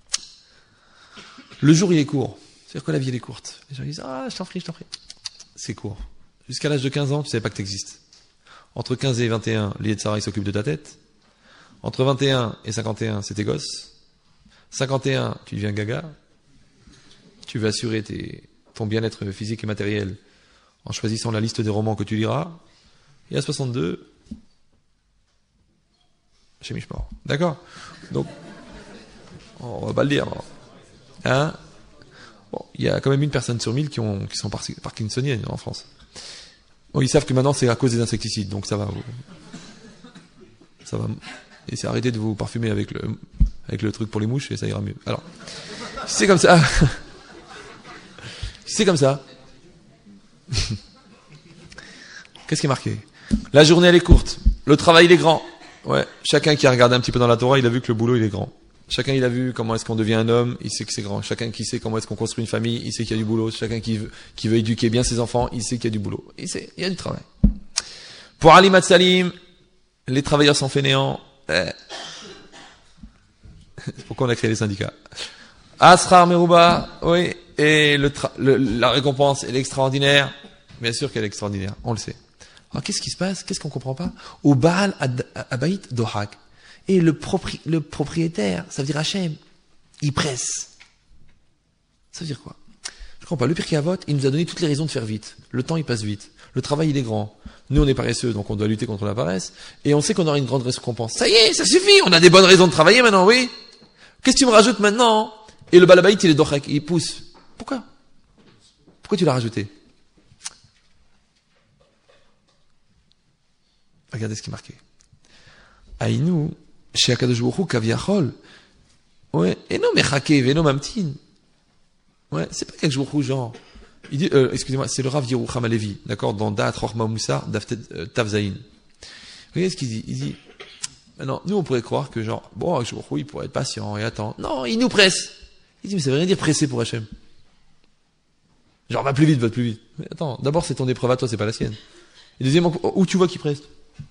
Le jour il est court. C'est-à-dire que la vie elle est courte. Les gens disent, ah, je t'en prie. C'est court. Jusqu'à l'âge de 15 ans, tu savais pas que tu existes. Entre 15 et 21, l'Yetzara, il s'occupe de ta tête. Entre 21 et 51, c'est tes gosses. 51, tu deviens gaga. Tu vas assurer ton bien-être physique et matériel en choisissant la liste des romans que tu liras. Et à 62, chez Mishmor. D'accord? Donc, on va pas le dire. Hein? Bon, il y a quand même 1 personne sur 1000 qui sont parkinsoniennes en France. Bon, ils savent que maintenant c'est à cause des insecticides, donc ça va. Ça va. Et c'est arrêter de vous parfumer avec le truc pour les mouches et ça ira mieux. Alors, si c'est comme ça. Si c'est comme ça. Qu'est-ce qui est marqué? La journée elle est courte. Le travail il est grand. Ouais. Chacun qui a regardé un petit peu dans la Torah, il a vu que le boulot il est grand. Chacun il a vu comment est-ce qu'on devient un homme, il sait que c'est grand. Chacun qui sait comment est-ce qu'on construit une famille, il sait qu'il y a du boulot. Chacun qui veut éduquer bien ses enfants, il sait qu'il y a du boulot. Il y a du travail. Pour Ali Matsalim, les travailleurs sont fainéants. C'est pourquoi on a créé les syndicats. Asrar Meruba, oui, et la récompense elle est extraordinaire. Bien sûr qu'elle est extraordinaire, on le sait. Alors qu'est-ce qui se passe? Qu'est-ce qu'on comprend pas? Au Baal Abait Dohak. Et le propriétaire, ça veut dire Hachem, il presse. Ça veut dire quoi? Je comprends pas. Le Pirkei Avot, il nous a donné toutes les raisons de faire vite. Le temps, il passe vite. Le travail, il est grand. Nous, on est paresseux, donc on doit lutter contre la paresse. Et on sait qu'on aura une grande récompense. Ça y est, ça suffit. On a des bonnes raisons de travailler maintenant, oui. Qu'est-ce que tu me rajoutes maintenant? Et le Balabait, il est dochak, il pousse. Pourquoi tu l'as rajouté? Regardez ce qui est marqué. Aïnou, chez Akadosh Baruch Hu, Kaviachol. Ouais, et non, mais Chake, Veno Mamtin. Ouais, c'est pas Akadosh Baruch Hu, genre. Il dit, excusez-moi, c'est le Rav Yerucham Alevi, d'accord, dans Da'at Rochma Moussa, Tav Zayin. Regardez ce qu'il dit. Il dit, maintenant, nous, on pourrait croire que, genre, bon, Akadosh Baruch Hu, il pourrait être patient et attendre. Non, il nous presse. Il dit, mais ça veut rien dire presser pour Hachem. Genre, va plus vite. Mais attends, d'abord, c'est ton épreuve à toi, c'est pas la sienne. Et deuxièmement, où tu vois qu'il presse?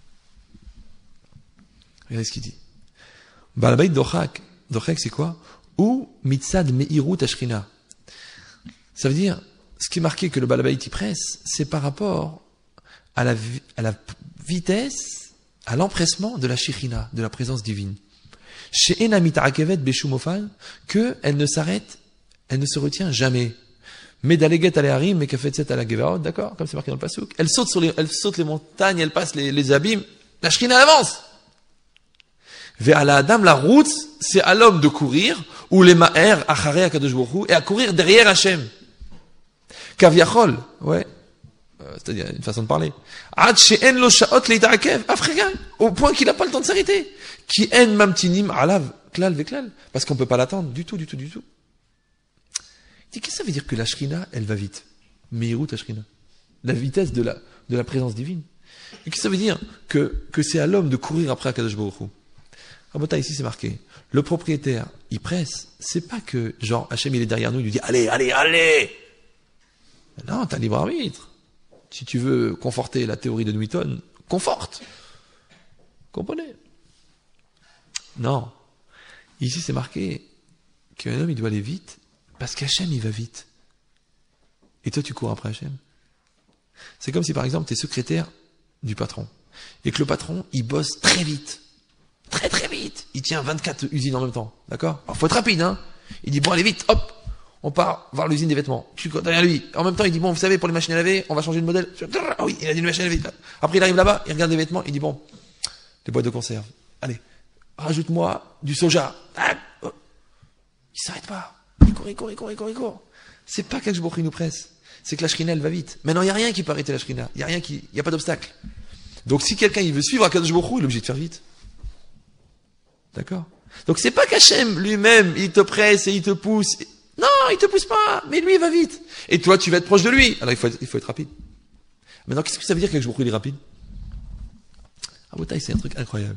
Regardez ce qu'il dit. Balabait Dochak. Dochak, c'est quoi? Ou mitzad me'iru tashrina. Ça veut dire, ce qui est marqué que le Balabait y presse, c'est par rapport à la vitesse, à l'empressement de la Shekhinah, de la présence divine. Chez Enamit Arakevet Beshumofal, que elle ne s'arrête, elle ne se retient jamais. Mais d'Aleget Aleharim, mais Kafetzet Alagevaot, d'accord? Comme c'est marqué dans le Passouk. Elle saute les montagnes, elle passe les abîmes. La Shekhinah avance. Vers la Adam, la route, c'est à l'homme de courir, ou les ma'er, achare Akadosh Baruch Hu, et à courir derrière Hachem. Kaviachol, ouais. C'est-à-dire une façon de parler. Ad she'en lo sha'ot leita'akev, Afrika, au point qu'il n'a pas le temps de s'arrêter. Ki en mamtinim alav, klal veklal. Parce qu'on peut pas l'attendre, du tout. Il dit, qu'est-ce que ça veut dire que la Shrina, elle va vite? Meirut Shrina. La vitesse de la présence divine. Et qu'est-ce que ça veut dire? Que c'est à l'homme de courir après Akadosh Baruch Hu. Rabota, ici c'est marqué. Le propriétaire, il presse. C'est pas que, genre, Hachem, il est derrière nous, il lui dit, allez! Non, t'as libre arbitre. Si tu veux conforter la théorie de Newton, conforte. Comprenez? Non. Ici c'est marqué qu'un homme, il doit aller vite, parce qu'Hachem, il va vite. Et toi, tu cours après Hachem. C'est comme si, par exemple, tu es secrétaire du patron. Et que le patron, il bosse très vite. Très vite. Il tient 24 usines en même temps. D'accord? Alors, faut être rapide, hein. Il dit, bon, allez vite, hop. On part voir l'usine des vêtements. Je suis derrière lui. En même temps, il dit, bon, vous savez, pour les machines à laver, on va changer de modèle. Ah oui, il a dit une machine à laver. Après, il arrive là-bas, il regarde les vêtements, il dit, bon, les boîtes de conserve. Allez, rajoute-moi du soja. Ah, oh. Il s'arrête pas. Il court. C'est pas qu'Akadosh Baruch Hu nous presse. C'est que la Shrina, elle va vite. Maintenant, il n'y a rien qui peut arrêter la Shrina. Il n'y a pas d'obstacle. Donc, si quelqu'un, il veut suivre Akadosh Baruch Hu, il est obligé de faire vite. D'accord? Donc c'est pas qu'Hachem lui-même, il te presse et il te pousse. Non, il te pousse pas, mais lui il va vite. Et toi tu vas être proche de lui. Alors il faut être rapide. Maintenant, qu'est-ce que ça veut dire que Baruch Hu il est rapide? Ah, Botaï, c'est un truc incroyable.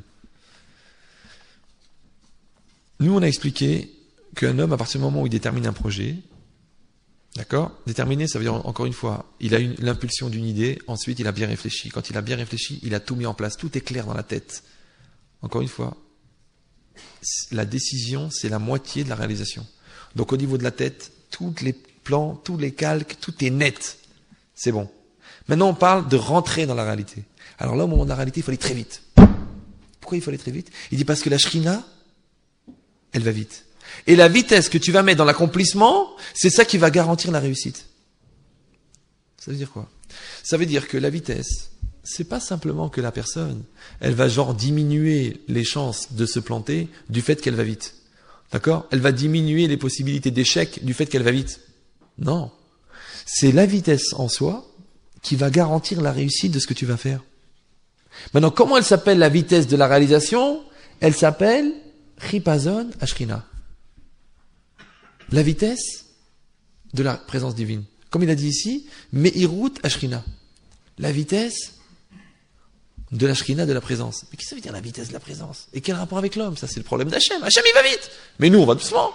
Nous, on a expliqué qu'un homme, à partir du moment où il détermine un projet, d'accord? Déterminer, ça veut dire, encore une fois, il a l'impulsion d'une idée, ensuite il a bien réfléchi. Quand il a bien réfléchi, il a tout mis en place, tout est clair dans la tête. Encore une fois, la décision, c'est la moitié de la réalisation. Donc au niveau de la tête, tous les plans, tous les calques, tout est net. C'est bon. Maintenant, on parle de rentrer dans la réalité. Alors là, au moment de la réalité, il faut aller très vite. Pourquoi il faut aller très vite? Il dit parce que la shrina, elle va vite. Et la vitesse que tu vas mettre dans l'accomplissement, c'est ça qui va garantir la réussite. Ça veut dire quoi? Ça veut dire que la vitesse, c'est pas simplement que la personne, elle va genre diminuer les chances de se planter du fait qu'elle va vite. D'accord? Elle va diminuer les possibilités d'échec du fait qu'elle va vite. Non. C'est la vitesse en soi qui va garantir la réussite de ce que tu vas faire. Maintenant, comment elle s'appelle la vitesse de la réalisation? Elle s'appelle Chipazon Ashrina. La vitesse de la présence divine. Comme il a dit ici, Meirut Ashrina. La vitesse de la Shrina, de la présence. Mais qu'est-ce que ça veut dire la vitesse de la présence? Et quel rapport avec l'homme? Ça, c'est le problème d'Hachem. Hachem, il va vite. Mais nous, on va doucement.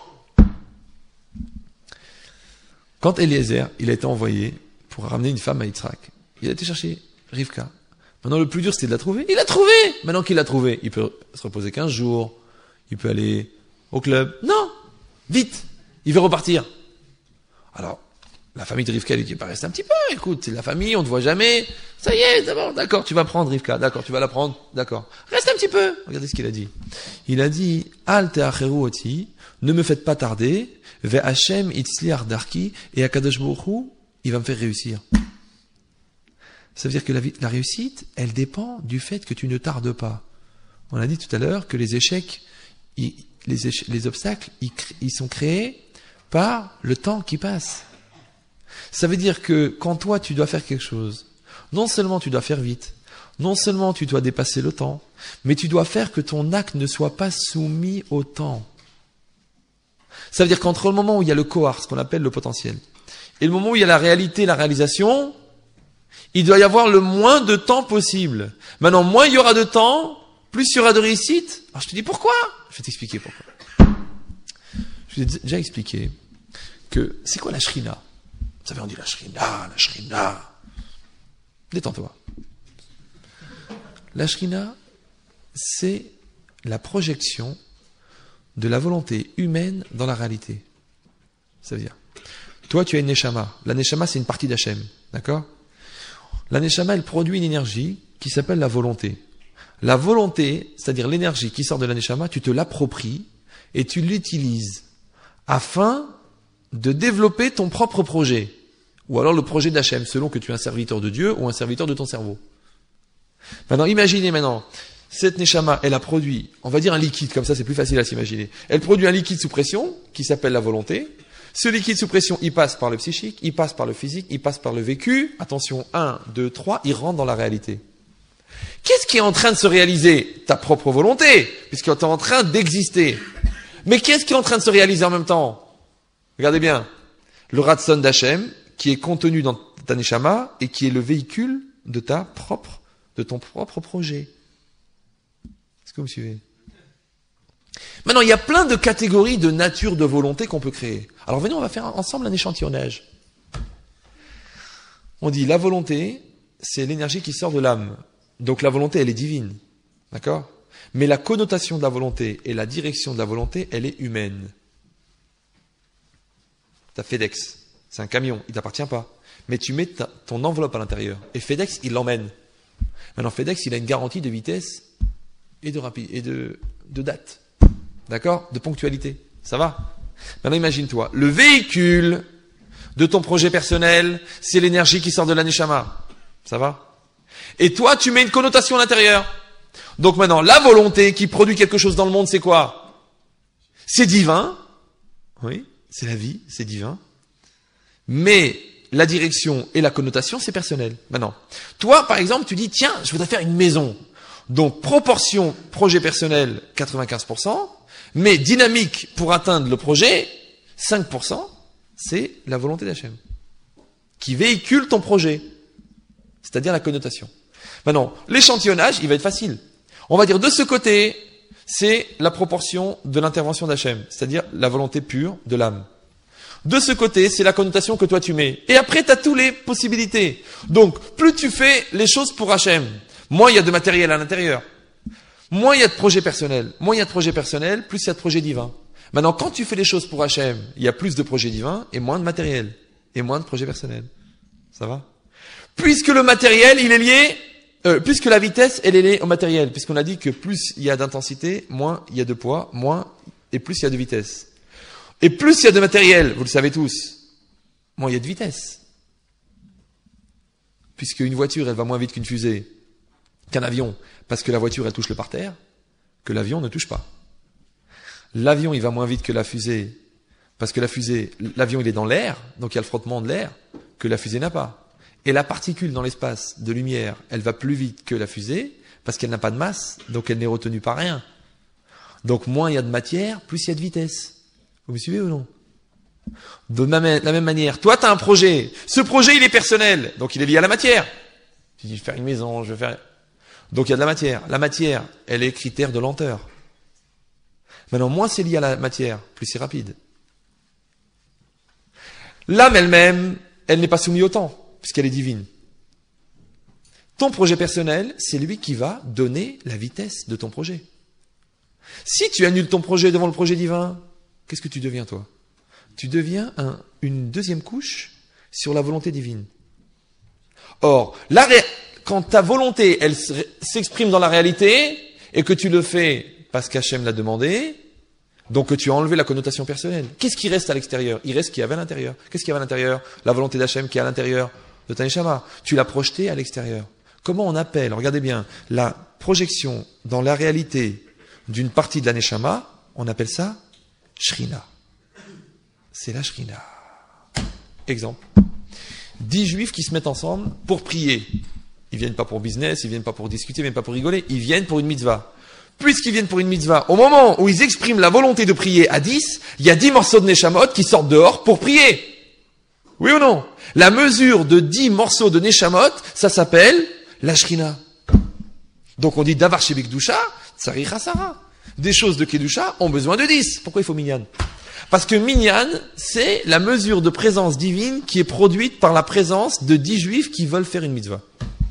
Quand Eliezer, il a été envoyé pour ramener une femme à Yitzhak, il a été chercher Rivka. Maintenant, le plus dur, c'était de la trouver. Il l'a trouvé. Maintenant qu'il l'a trouvé, il peut se reposer 15 jours. Il peut aller au club. Non. Vite. Il veut repartir. Alors, la famille de Rivka lui dit, reste un petit peu. Écoute, c'est la famille, on ne te voit jamais. Ça y est, d'abord, d'accord, tu vas prendre Rivka. D'accord, tu vas la prendre. D'accord. Reste un petit peu. Regardez ce qu'il a dit. Il a dit, Al te'acheru oti, ne me faites pas tarder. Ve Hashem itzli ardarki, et Akadosh Baruch Hu, il va me faire réussir. Ça veut dire que la réussite, elle dépend du fait que tu ne tardes pas. On a dit tout à l'heure que les échecs, les obstacles, ils sont créés par le temps qui passe. Ça veut dire que quand toi tu dois faire quelque chose, non seulement tu dois faire vite, non seulement tu dois dépasser le temps, mais tu dois faire que ton acte ne soit pas soumis au temps. Ça veut dire qu'entre le moment où il y a le kohar, ce qu'on appelle le potentiel, et le moment où il y a la réalité, la réalisation, il doit y avoir le moins de temps possible. Maintenant, moins il y aura de temps, plus il y aura de réussite. Alors je te dis pourquoi? Je vais t'expliquer pourquoi. Je vous ai déjà expliqué que c'est quoi la shrina? Vous savez, on dit la shrina. Détends-toi. La shrina, c'est la projection de la volonté humaine dans la réalité. Ça veut dire, toi tu as une neshama. La neshama, c'est une partie d'Hachem. D'accord? La neshama, elle produit une énergie qui s'appelle la volonté. La volonté, c'est-à-dire l'énergie qui sort de la neshama, tu te l'appropries et tu l'utilises afin de développer ton propre projet. Ou alors le projet d'Hachem, selon que tu es un serviteur de Dieu ou un serviteur de ton cerveau. Maintenant, imaginez cette neshama, elle a produit, on va dire un liquide, comme ça c'est plus facile à s'imaginer. Elle produit un liquide sous pression, qui s'appelle la volonté. Ce liquide sous pression, il passe par le psychique, il passe par le physique, il passe par le vécu. Attention, 1, 2, 3, il rentre dans la réalité. Qu'est-ce qui est en train de se réaliser? Ta propre volonté, puisque tu es en train d'exister. Mais qu'est-ce qui est en train de se réaliser en même temps? Regardez bien. Le Ratson d'Hachem, qui est contenu dans ta neshama, et qui est le véhicule de ton propre projet. Est-ce que vous me suivez? Maintenant, il y a plein de catégories de nature de volonté qu'on peut créer. Alors venez, on va faire ensemble un échantillonnage. On dit la volonté, c'est l'énergie qui sort de l'âme. Donc la volonté, elle est divine. D'accord? Mais la connotation de la volonté et la direction de la volonté, elle est humaine. T'as FedEx, c'est un camion, il t'appartient pas. Mais tu mets ton enveloppe à l'intérieur. Et FedEx, il l'emmène. Maintenant, FedEx, il a une garantie de vitesse et de date. D'accord? De ponctualité. Ça va? Maintenant, imagine-toi. Le véhicule de ton projet personnel, c'est l'énergie qui sort de la neshama. Ça va? Et toi, tu mets une connotation à l'intérieur. Donc maintenant, la volonté qui produit quelque chose dans le monde, c'est quoi? C'est divin. Oui, c'est la vie, c'est divin. Mais la direction et la connotation, c'est personnel. Maintenant, toi, par exemple, tu dis, tiens, je voudrais faire une maison. Donc, proportion projet personnel, 95%. Mais dynamique pour atteindre le projet, 5%, c'est la volonté d'Hachem. Qui véhicule ton projet. C'est-à-dire la connotation. Maintenant, l'échantillonnage, il va être facile. On va dire de ce côté, c'est la proportion de l'intervention d'Hachem. C'est-à-dire la volonté pure de l'âme. De ce côté, c'est la connotation que toi tu mets. Et après, tu as toutes les possibilités. Donc, plus tu fais les choses pour Hachem, moins il y a de matériel à l'intérieur. Moins il y a de projets personnels. Moins il y a de projets personnels, plus il y a de projets divins. Maintenant, quand tu fais les choses pour Hachem, il y a plus de projets divins et moins de matériel. Et moins de projets personnels. Ça va? Puisque le matériel, il est lié, puisque la vitesse, elle est liée au matériel. Puisqu'on a dit que plus il y a d'intensité, moins il y a de poids, moins et plus il y a de vitesse. Et plus il y a de matériel, vous le savez tous, moins il y a de vitesse. Puisque une voiture, elle va moins vite qu'une fusée, qu'un avion. Parce que la voiture, elle touche le parterre, que l'avion ne touche pas. L'avion, il va moins vite que la fusée, parce que la fusée, l'avion, il est dans l'air, donc il y a le frottement de l'air, que la fusée n'a pas. Et la particule dans l'espace de lumière, elle va plus vite que la fusée, parce qu'elle n'a pas de masse, donc elle n'est retenue par rien. Donc moins il y a de matière, plus il y a de vitesse. Vous me suivez ou non? De la même manière, toi tu as un projet, ce projet il est personnel, donc il est lié à la matière. Tu dis je vais faire une maison, je vais faire... Donc il y a de la matière. La matière, elle est critère de lenteur. Maintenant, moins c'est lié à la matière, plus c'est rapide. L'âme elle-même, elle n'est pas soumise au temps, puisqu'elle est divine. Ton projet personnel, c'est lui qui va donner la vitesse de ton projet. Si tu annules ton projet devant le projet divin, qu'est-ce que tu deviens toi? Tu deviens une deuxième couche sur la volonté divine. Or, quand ta volonté, elle s'exprime dans la réalité, et que tu le fais parce qu'Hachem l'a demandé, donc que tu as enlevé la connotation personnelle. Qu'est-ce qui reste à l'extérieur? Il reste ce qu'il y avait à l'intérieur. Qu'est-ce qu'il y avait à l'intérieur? La volonté d'Hachem qui est à l'intérieur de ta neshama. Tu l'as projetée à l'extérieur. Comment on appelle, regardez bien, la projection dans la réalité d'une partie de la neshama, on appelle ça Shrina. C'est la Shrina. Exemple. 10 juifs qui se mettent ensemble pour prier. Ils viennent pas pour business, ils viennent pas pour discuter, ils viennent pas pour rigoler, ils viennent pour une mitzvah. Puisqu'ils viennent pour une mitzvah, au moment où ils expriment la volonté de prier à 10, il y a 10 morceaux de Neshamot qui sortent dehors pour prier. Oui ou non? La mesure de 10 morceaux de Neshamot, ça s'appelle la Shrina. Donc on dit Davar Shebek Dusha, Tsarich Hasara. Des choses de Kedusha ont besoin de 10. Pourquoi il faut Minyan? Parce que Minyan, c'est la mesure de présence divine qui est produite par la présence de 10 juifs qui veulent faire une mitzvah.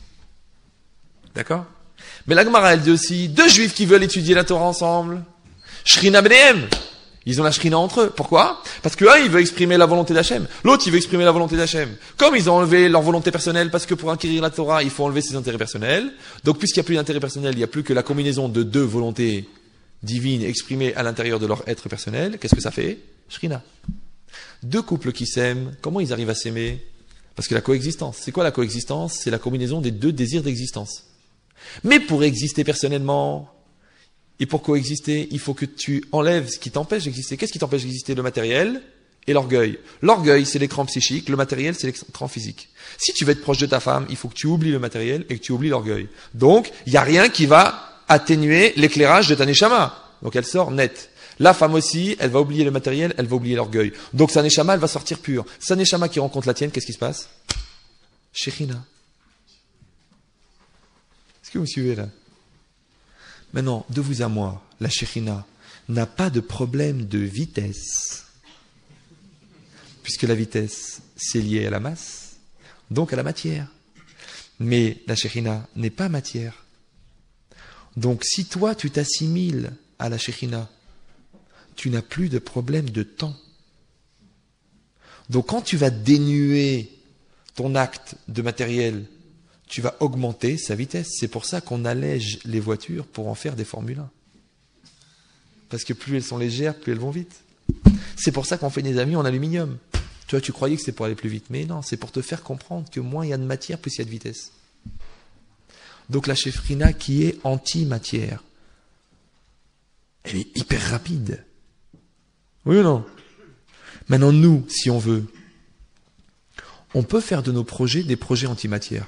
D'accord? Mais la Gemara, elle dit aussi, 2 juifs qui veulent étudier la Torah ensemble. Shrina B'nehem. Ils ont la Shrina entre eux. Pourquoi? Parce que un, il veut exprimer la volonté d'Hachem. L'autre, il veut exprimer la volonté d'Hachem. Comme ils ont enlevé leur volonté personnelle, parce que pour acquérir la Torah, il faut enlever ses intérêts personnels. Donc, puisqu'il n'y a plus d'intérêt personnel, il n'y a plus que la combinaison de 2 volontés divines exprimées à l'intérieur de leur être personnel. Qu'est-ce que ça fait? Shrina. 2 couples qui s'aiment, comment ils arrivent à s'aimer? Parce que la coexistence. C'est quoi la coexistence? C'est la combinaison des 2 désirs d'existence. Mais pour exister personnellement, et pour coexister, il faut que tu enlèves ce qui t'empêche d'exister. Qu'est-ce qui t'empêche d'exister? Le matériel et l'orgueil. L'orgueil, c'est l'écran psychique, le matériel, c'est l'écran physique. Si tu veux être proche de ta femme, il faut que tu oublies le matériel et que tu oublies l'orgueil. Donc, il n'y a rien qui va atténuer l'éclairage de ta neshama. Donc, elle sort nette. La femme aussi, elle va oublier le matériel, elle va oublier l'orgueil. Donc, sa neshama, elle va sortir pure. Sa neshama qui rencontre la tienne, qu'est-ce qui se passe? Shechina. Est-ce que vous me suivez là? Maintenant, de vous à moi, la Shechina n'a pas de problème de vitesse. Puisque la vitesse, c'est lié à la masse, donc à la matière. Mais la Shechina n'est pas matière. Donc si toi, tu t'assimiles à la Shechina, tu n'as plus de problème de temps. Donc quand tu vas dénuer ton acte de matériel, tu vas augmenter sa vitesse. C'est pour ça qu'on allège les voitures pour en faire des Formule 1. Parce que plus elles sont légères, plus elles vont vite. C'est pour ça qu'on fait des avions en aluminium. Tu vois, tu croyais que c'était pour aller plus vite. Mais non, c'est pour te faire comprendre que moins il y a de matière, plus il y a de vitesse. Donc la Shefrina qui est anti-matière, elle est hyper rapide. Oui ou non? Maintenant, nous, si on veut, on peut faire de nos projets des projets anti-matière.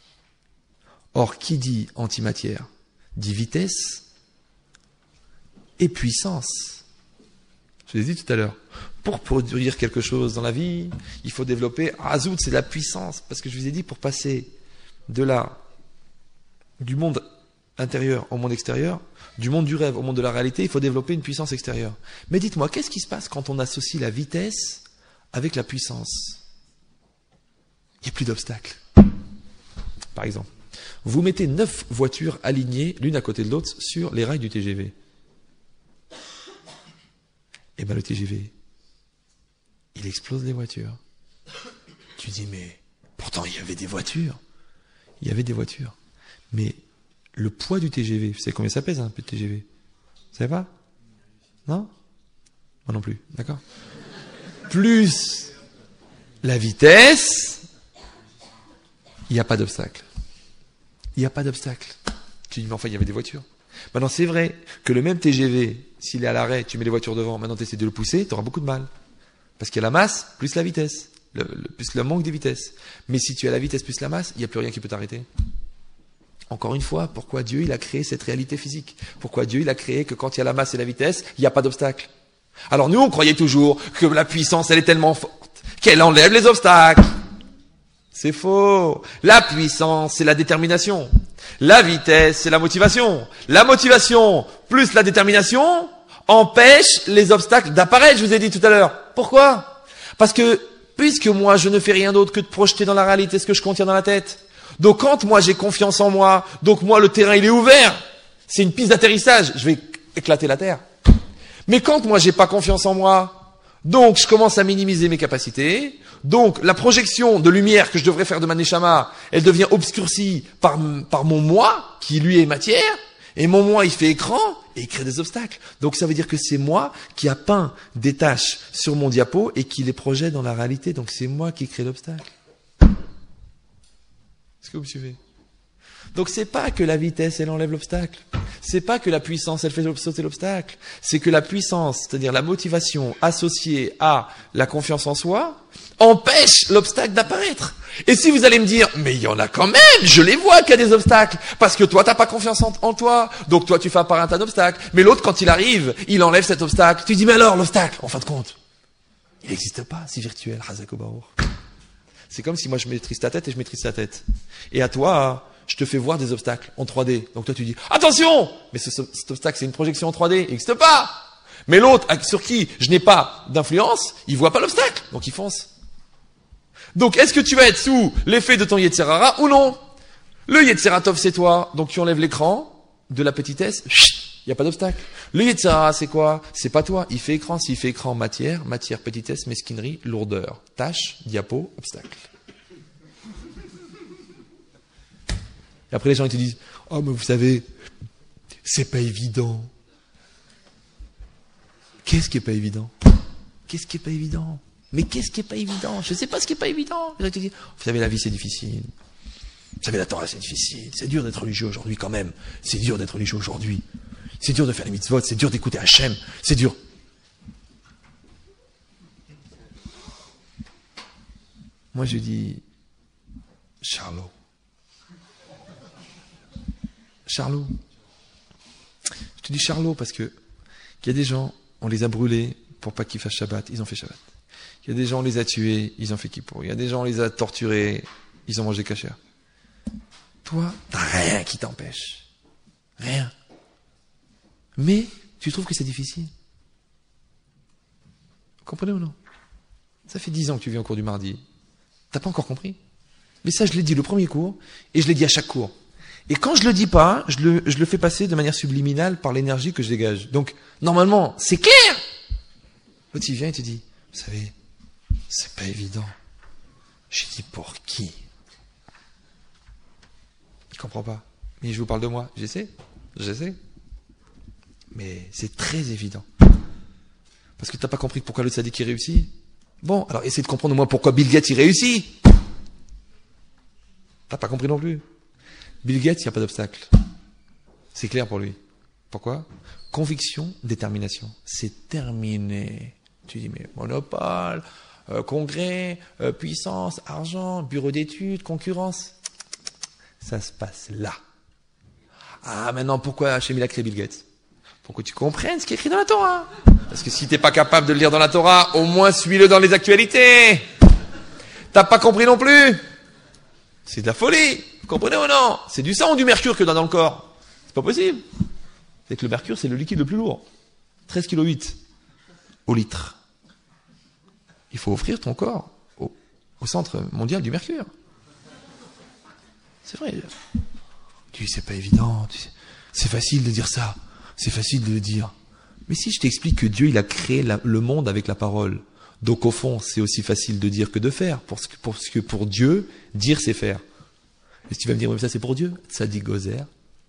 Or, qui dit antimatière dit vitesse et puissance. Je l'ai dit tout à l'heure. Pour produire quelque chose dans la vie, il faut développer. Azout, c'est la puissance. Parce que je vous ai dit, pour passer de là, du monde intérieur au monde extérieur, du monde du rêve au monde de la réalité, il faut développer une puissance extérieure. Mais dites-moi, qu'est-ce qui se passe quand on associe la vitesse avec la puissance? Il n'y a plus d'obstacles. Par exemple, vous mettez 9 voitures alignées l'une à côté de l'autre sur les rails du TGV. Et bien le TGV, il explose les voitures. Tu dis, mais pourtant il y avait des voitures. Il y avait des voitures. Mais le poids du TGV, vous savez combien ça pèse un peu de TGV? Vous savez pas? Non? Moi non plus, d'accord? Plus la vitesse, il n'y a pas d'obstacle. Il n'y a pas d'obstacle. Tu dis, mais enfin, il y avait des voitures. Maintenant, c'est vrai que le même TGV, s'il est à l'arrêt, tu mets les voitures devant, maintenant tu essaies de le pousser, tu auras beaucoup de mal. Parce qu'il y a la masse plus la vitesse, plus le manque de vitesse. Mais si tu as la vitesse plus la masse, il n'y a plus rien qui peut t'arrêter. Encore une fois, pourquoi Dieu il a créé cette réalité physique? Pourquoi Dieu il a créé que quand il y a la masse et la vitesse, il n'y a pas d'obstacle? Alors nous, on croyait toujours que la puissance, elle est tellement forte qu'elle enlève les obstacles. C'est faux. La puissance, c'est la détermination. La vitesse, c'est la motivation. La motivation plus la détermination empêche les obstacles d'apparaître, je vous ai dit tout à l'heure. Pourquoi? Parce que, puisque moi, je ne fais rien d'autre que de projeter dans la réalité ce que je contiens dans la tête. Donc quand moi, j'ai confiance en moi, donc moi, le terrain, il est ouvert. C'est une piste d'atterrissage. Je vais éclater la terre. Mais quand moi, j'ai pas confiance en moi, donc je commence à minimiser mes capacités. Donc la projection de lumière que je devrais faire de ma neshama, elle devient obscurcie par mon moi, qui lui est matière. Et mon moi, il fait écran et il crée des obstacles. Donc ça veut dire que c'est moi qui a peint des taches sur mon diapo et qui les projette dans la réalité. Donc c'est moi qui crée l'obstacle. Est-ce que vous me suivez? Donc c'est pas que la vitesse, elle enlève l'obstacle. C'est pas que la puissance, elle fait sauter l'obstacle. C'est que la puissance, c'est-à-dire la motivation associée à la confiance en soi, empêche l'obstacle d'apparaître. Et si vous allez me dire, mais il y en a quand même, je les vois qu'il y a des obstacles, parce que toi, t'as pas confiance en toi, donc toi, tu fais apparaître un obstacle, mais l'autre, quand il arrive, il enlève cet obstacle. Tu dis, mais alors, l'obstacle, en fin de compte, il n'existe pas, c'est virtuel, Hazak Obaour. C'est comme si moi, je maîtrise ta tête et je maîtrise ta tête. Et à toi, je te fais voir des obstacles en 3D. Donc toi, tu dis, attention! Mais cet obstacle, c'est une projection en 3D, il n'existe pas! Mais l'autre, sur qui je n'ai pas d'influence, il voit pas l'obstacle, donc il fonce. Donc, est-ce que tu vas être sous l'effet de ton Yetzirara ou non? Le Yetziratov, c'est toi. Donc, tu enlèves l'écran de la petitesse. Il n'y a pas d'obstacle. Le Yetzirara, c'est quoi? C'est pas toi. Il fait écran. S'il fait écran, matière, petitesse, mesquinerie, lourdeur. Tâche, diapo, obstacle. Et après, les gens, ils te disent, oh, mais vous savez, c'est pas évident. Qu'est-ce qui est pas évident? Qu'est-ce qui est pas évident? Mais qu'est-ce qui est pas évident? Je sais pas ce qui est pas évident. Je te dis, vous savez, la vie, c'est difficile. Vous savez, la Torah, c'est difficile. C'est dur d'être religieux aujourd'hui, quand même. C'est dur d'être religieux aujourd'hui. C'est dur de faire les mitzvot. C'est dur d'écouter Hachem. C'est dur. Moi, je dis, Charlot. Charlot. Je te dis Charlot parce que il y a des gens, on les a brûlés pour pas qu'ils fassent Shabbat. Ils ont fait Shabbat. Il y a des gens, on les a tués, ils ont fait Kippour. Il y a des gens, on les a torturés, ils ont mangé kasher. Toi, t'as rien qui t'empêche. Rien. Mais, tu trouves que c'est difficile. Vous comprenez ou non? Ça fait 10 ans que tu viens au cours du mardi. T'as pas encore compris? Mais ça, je l'ai dit le premier cours, et je l'ai dit à chaque cours. Et quand je le dis pas, je le fais passer de manière subliminale par l'énergie que je dégage. Donc, normalement, c'est clair! L'autre, il vient et te dit, vous savez, c'est pas évident. J'ai dit, pour qui? Il comprend pas. Mais je vous parle de moi. J'essaie. Mais c'est très évident. Parce que t'as pas compris pourquoi le tzaddik il réussit. Bon, alors essaie de comprendre au moins pourquoi Bill Gates il réussit. T'as pas compris non plus. Bill Gates, il n'y a pas d'obstacle. C'est clair pour lui. Pourquoi? Conviction, détermination. C'est terminé. Tu dis, mais monopole, congrès, puissance, argent, bureau d'études, concurrence. Ça se passe là. Ah, maintenant, pourquoi Hachem il a créé Bill Gates? pour que tu comprennes ce qui est écrit dans la Torah. Parce que si t'es pas capable de le lire dans la Torah, au moins suis-le dans les actualités. T'as pas compris non plus. C'est de la folie. Vous comprenez ou non? C'est du sang ou du mercure que dans le corps. C'est pas possible. C'est que le mercure, c'est le liquide le plus lourd. 13,8 kg au litre. Il faut offrir ton corps au centre mondial du mercure. C'est vrai. Tu dis, c'est pas évident. C'est facile de dire ça. C'est facile de le dire. Mais si je t'explique que Dieu, il a créé le monde avec la parole. Donc au fond, c'est aussi facile de dire que de faire. Parce que pour Dieu, dire, c'est faire. Et si tu vas me dire, mais ça c'est pour Dieu. Ça dit Gozer.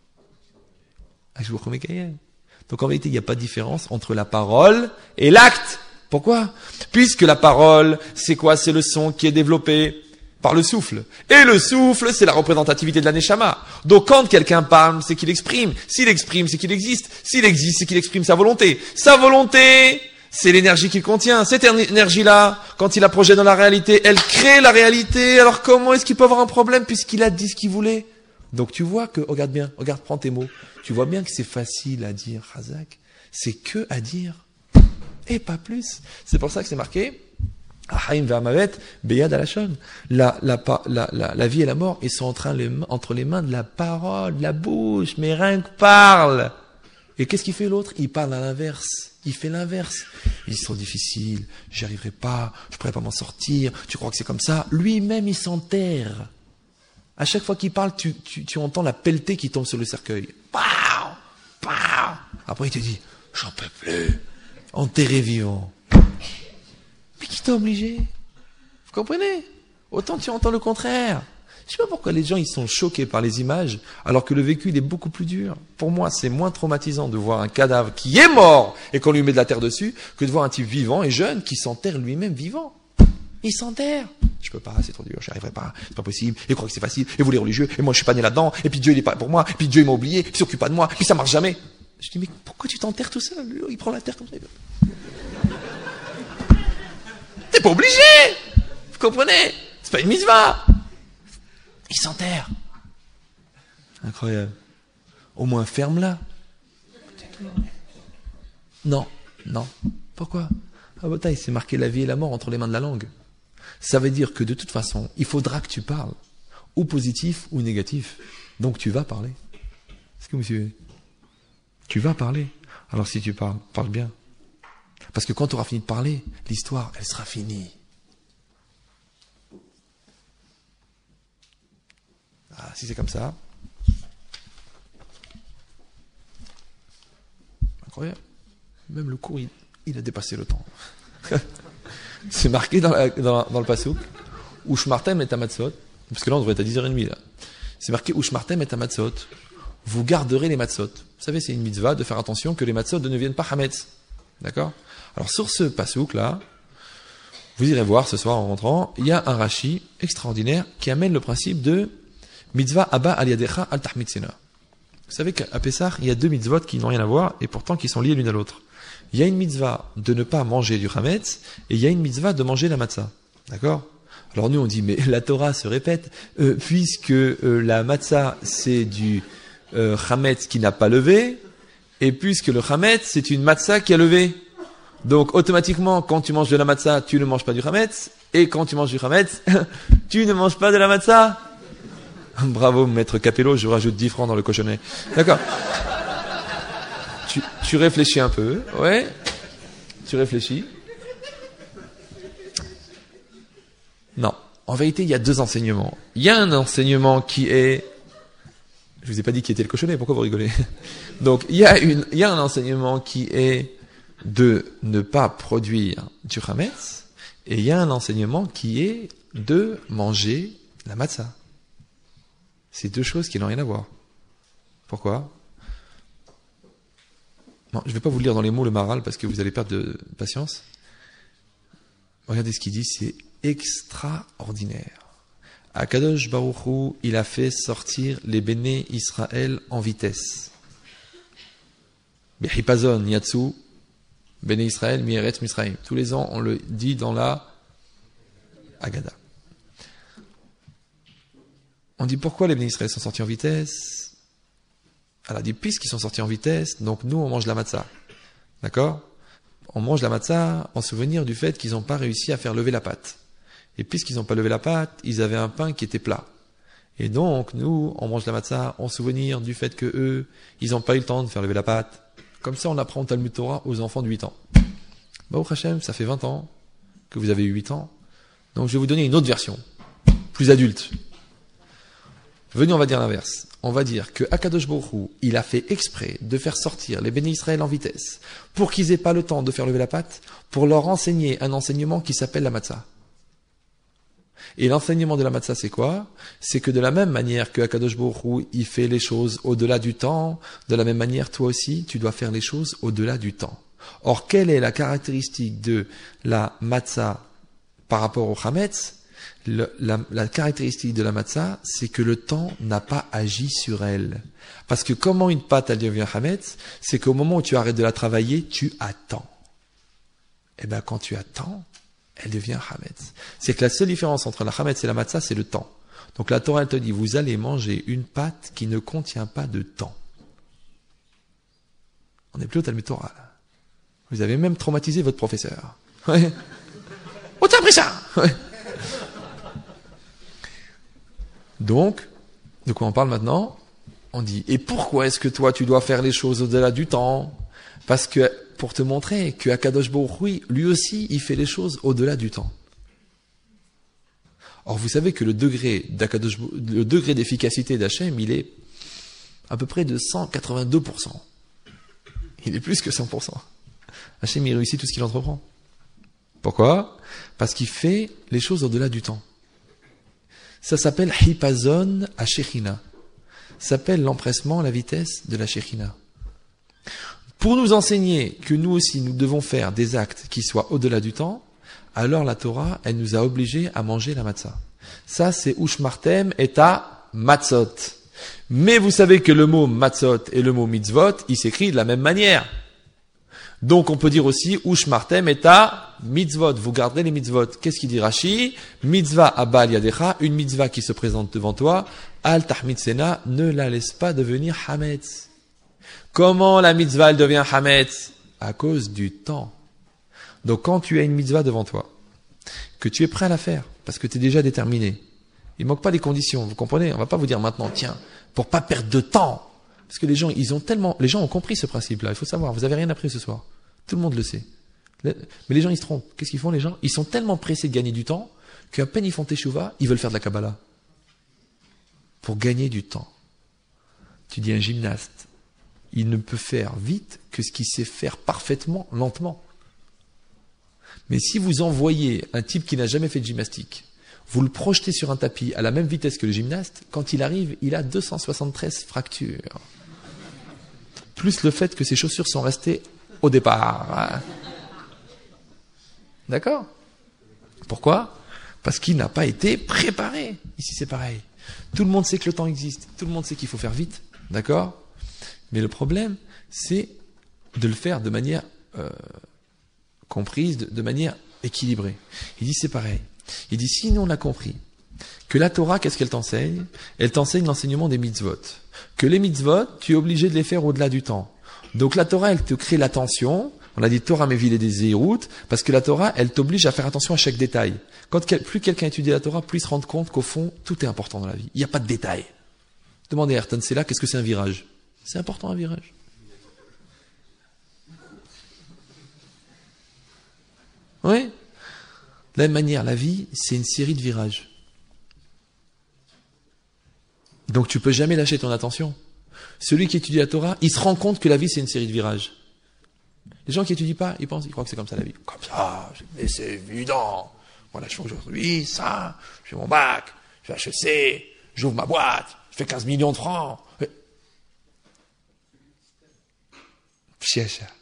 Donc en vérité, il n'y a pas de différence entre la parole et l'acte. Pourquoi? Puisque la parole, c'est quoi? C'est le son qui est développé par le souffle. Et le souffle, c'est la représentativité de la Neshama. Donc quand quelqu'un parle, c'est qu'il exprime. S'il exprime, c'est qu'il existe. S'il existe, c'est qu'il exprime sa volonté. Sa volonté, c'est l'énergie qu'il contient. Cette énergie-là, quand il la projette dans la réalité, elle crée la réalité. Alors comment est-ce qu'il peut avoir un problème puisqu'il a dit ce qu'il voulait? Donc tu vois que, regarde bien, prends tes mots. Tu vois bien que c'est facile à dire, Razak. C'est que à dire. Et pas plus. C'est pour ça que c'est marqué, Ahaim ve'amavet beyad alashon. La vie et la mort, ils sont entre les mains de la parole, de la bouche. Mais rien que parle. Et qu'est-ce qu'il fait l'autre? Il parle à l'inverse. Il fait l'inverse. Ils sont difficiles. J'y arriverai pas. Je pourrais pas m'en sortir. Tu crois que c'est comme ça? Lui-même, il s'enterre. À chaque fois qu'il parle, tu entends la pelletée qui tombe sur le cercueil. Pow! Pow! Après, il te dit, j'en peux plus. Enterré vivant. Mais qui t'a obligé? Vous comprenez? Autant tu entends le contraire. Je sais pas pourquoi les gens ils sont choqués par les images, alors que le vécu il est beaucoup plus dur. Pour moi, c'est moins traumatisant de voir un cadavre qui est mort et qu'on lui met de la terre dessus, que de voir un type vivant et jeune qui s'enterre lui-même vivant. Il s'enterre. Je peux pas, c'est trop dur, j'y arriverai pas, c'est pas possible, il croit que c'est facile, et vous les religieux, et moi je suis pas né là-dedans, et puis Dieu il est pas pour moi, et puis Dieu il m'a oublié, puis il s'occupe pas de moi, puis ça marche jamais. Je dis, mais pourquoi tu t'enterres tout seul? Il prend la terre comme ça. T'es pas obligé! Vous comprenez? C'est pas une mitzvah. Il s'enterre. Incroyable. Au moins ferme-la. Non. Pourquoi? Ah bah c'est marqué la vie et la mort entre les mains de la langue. Ça veut dire que de toute façon, il faudra que tu parles, ou positif ou négatif. Donc tu vas parler. Est-ce que vous suivez? Tu vas parler. Alors si tu parles, parle bien. Parce que quand tu auras fini de parler, l'histoire, elle sera finie. Ah, si c'est comme ça. Incroyable. Même le cours, il a dépassé le temps. C'est marqué dans le passouk, Ushmartem et Amatzot, parce que là on devrait être à 10h30 là. C'est marqué Ushmartem et Amatzot. Vous garderez les matzot. Vous savez, c'est une mitzvah de faire attention que les matzot ne deviennent pas hametz. D'accord? Alors sur ce passouk là, vous irez voir ce soir en rentrant, il y a un Rashi extraordinaire qui amène le principe de mitzvah abba al yadecha al tahmitzena. Vous savez qu'à Pessah, il y a deux mitzvot qui n'ont rien à voir et pourtant qui sont liés l'une à l'autre. Il y a une mitzvah de ne pas manger du chametz et il y a une mitzvah de manger la matzah. D'accord? Alors nous on dit mais la Torah se répète puisque la matzah c'est du chametz qui n'a pas levé et puisque le chametz c'est une matzah qui a levé. Donc automatiquement quand tu manges de la matzah tu ne manges pas du chametz et quand tu manges du chametz tu ne manges pas de la matzah. Bravo maître Capello, je rajoute 10 francs dans le cochonnet. D'accord? Tu réfléchis un peu, ouais. Tu réfléchis. Non. En vérité, il y a deux enseignements. Il y a un enseignement qui est... Je vous ai pas dit qui était le cochonnet, pourquoi vous rigolez? Donc, il y a un enseignement qui est de ne pas produire du chametz, et il y a un enseignement qui est de manger la matzah. C'est deux choses qui n'ont rien à voir. Pourquoi? Non, je ne vais pas vous lire dans les mots le maral parce que vous allez perdre de patience. Regardez ce qu'il dit, c'est extraordinaire. Akadosh Baruch Hu, il a fait sortir les béné Israël en vitesse. Behipazon Yatsu, béné Israël, Mi'eretz Misraïm. Tous les ans, on le dit dans la Agada. On dit pourquoi les béné Israël sont sortis en vitesse? Elle a dit, puisqu'ils sont sortis en vitesse, donc nous, on mange la matzah. D'accord? On mange la matzah en souvenir du fait qu'ils n'ont pas réussi à faire lever la pâte. Et puisqu'ils n'ont pas levé la pâte, ils avaient un pain qui était plat. Et donc, nous, on mange la matzah en souvenir du fait que eux, ils n'ont pas eu le temps de faire lever la pâte. Comme ça, on apprend au Talmud Torah aux enfants de 8 ans. Baruch Hashem, ça fait 20 ans que vous avez eu 8 ans. Donc, je vais vous donner une autre version, plus adulte. Venez, on va dire l'inverse. On va dire que Akadosh Baruch Hu, il a fait exprès de faire sortir les bénis Israël en vitesse pour qu'ils aient pas le temps de faire lever la pâte, pour leur enseigner un enseignement qui s'appelle la matzah. Et l'enseignement de la matzah, c'est quoi? C'est que de la même manière que Akadosh Baruch Hu, il fait les choses au-delà du temps, de la même manière, toi aussi, tu dois faire les choses au-delà du temps. Or, quelle est la caractéristique de la matzah par rapport au chametz? La caractéristique de la matzah, c'est que le temps n'a pas agi sur elle. Parce que comment une pâte, elle devient chametz, c'est qu'au moment où tu arrêtes de la travailler, tu attends. Et ben, quand tu attends, elle devient chametz. C'est que la seule différence entre la chametz et la matzah, c'est le temps. Donc la Torah, elle te dit, vous allez manger une pâte qui ne contient pas de temps. On n'est plus au Talmud Torah, là. Vous avez même traumatisé votre professeur. Ouais. Où t'as appris ça? Ouais. Donc, de quoi on parle maintenant? On dit, et pourquoi est-ce que toi, tu dois faire les choses au-delà du temps? Parce que, pour te montrer que Akadosh Baruch Hu, lui aussi, il fait les choses au-delà du temps. Or, vous savez que le degré d'efficacité d'Hachem, il est à peu près de 182%. Il est plus que 100%. Hachem, il réussit tout ce qu'il entreprend. Pourquoi? Parce qu'il fait les choses au-delà du temps. Ça s'appelle Hipazon à Shechina. Ça s'appelle l'empressement, la vitesse de la Shechina. Pour nous enseigner que nous aussi, nous devons faire des actes qui soient au-delà du temps, alors la Torah, elle nous a obligés à manger la matzah. Ça, c'est Ushmartem et à Matzot. Mais vous savez que le mot Matzot et le mot Mitzvot, ils s'écrivent de la même manière. Donc on peut dire aussi Ushmartem et à Mitzvot. Vous garderez les Mitzvot. Qu'est-ce qu'il dit Rashi? Mitzvah abal yadecha, une mitzvah qui se présente devant toi. Al tahmitzena, ne la laisse pas devenir hametz. Comment la mitzvah elle devient hametz? À cause du temps. Donc quand tu as une mitzvah devant toi, que tu es prêt à la faire, parce que tu es déjà déterminé, il ne manque pas des conditions, vous comprenez? On va pas vous dire maintenant, tiens, pour pas perdre de temps. Parce que les gens, les gens ont compris ce principe-là, il faut savoir, vous avez rien appris ce soir. Tout le monde le sait. Mais les gens, ils se trompent. Qu'est-ce qu'ils font, les gens? Ils sont tellement pressés de gagner du temps, qu'à peine ils font teshuva, ils veulent faire de la Kabbalah. Pour gagner du temps. Tu dis un gymnaste, il ne peut faire vite que ce qu'il sait faire parfaitement, lentement. Mais si vous envoyez un type qui n'a jamais fait de gymnastique, vous le projetez sur un tapis à la même vitesse que le gymnaste, quand il arrive, il a 273 fractures. Plus le fait que ses chaussures sont restées au départ. D'accord? Pourquoi? Parce qu'il n'a pas été préparé. Ici, c'est pareil. Tout le monde sait que le temps existe. Tout le monde sait qu'il faut faire vite. D'accord? Mais le problème, c'est de le faire de manière comprise, de manière équilibrée. Il dit c'est pareil. Il dit si nous on a compris que la Torah, qu'est-ce qu'elle t'enseigne? Elle t'enseigne l'enseignement des mitzvot. Que les mitzvot, tu es obligé de les faire au-delà du temps. Donc la Torah, elle te crée l'attention. On a dit Torah Mevil et des Zérout, parce que la Torah, elle t'oblige à faire attention à chaque détail. Plus quelqu'un étudie la Torah, plus il se rend compte qu'au fond, tout est important dans la vie. Il n'y a pas de détail. Demandez à Ayrton Senna, qu'est-ce que c'est un virage? C'est important un virage. Oui. De la même manière, la vie, c'est une série de virages. Donc tu peux jamais lâcher ton attention. Celui qui étudie la Torah, il se rend compte que la vie, c'est une série de virages. Les gens qui étudient pas, ils croient que c'est comme ça la vie. Comme ça, mais c'est évident. Voilà, je fais aujourd'hui ça, je fais mon bac, je fais HEC, j'ouvre ma boîte, je fais 15 millions de francs. Pchiacha.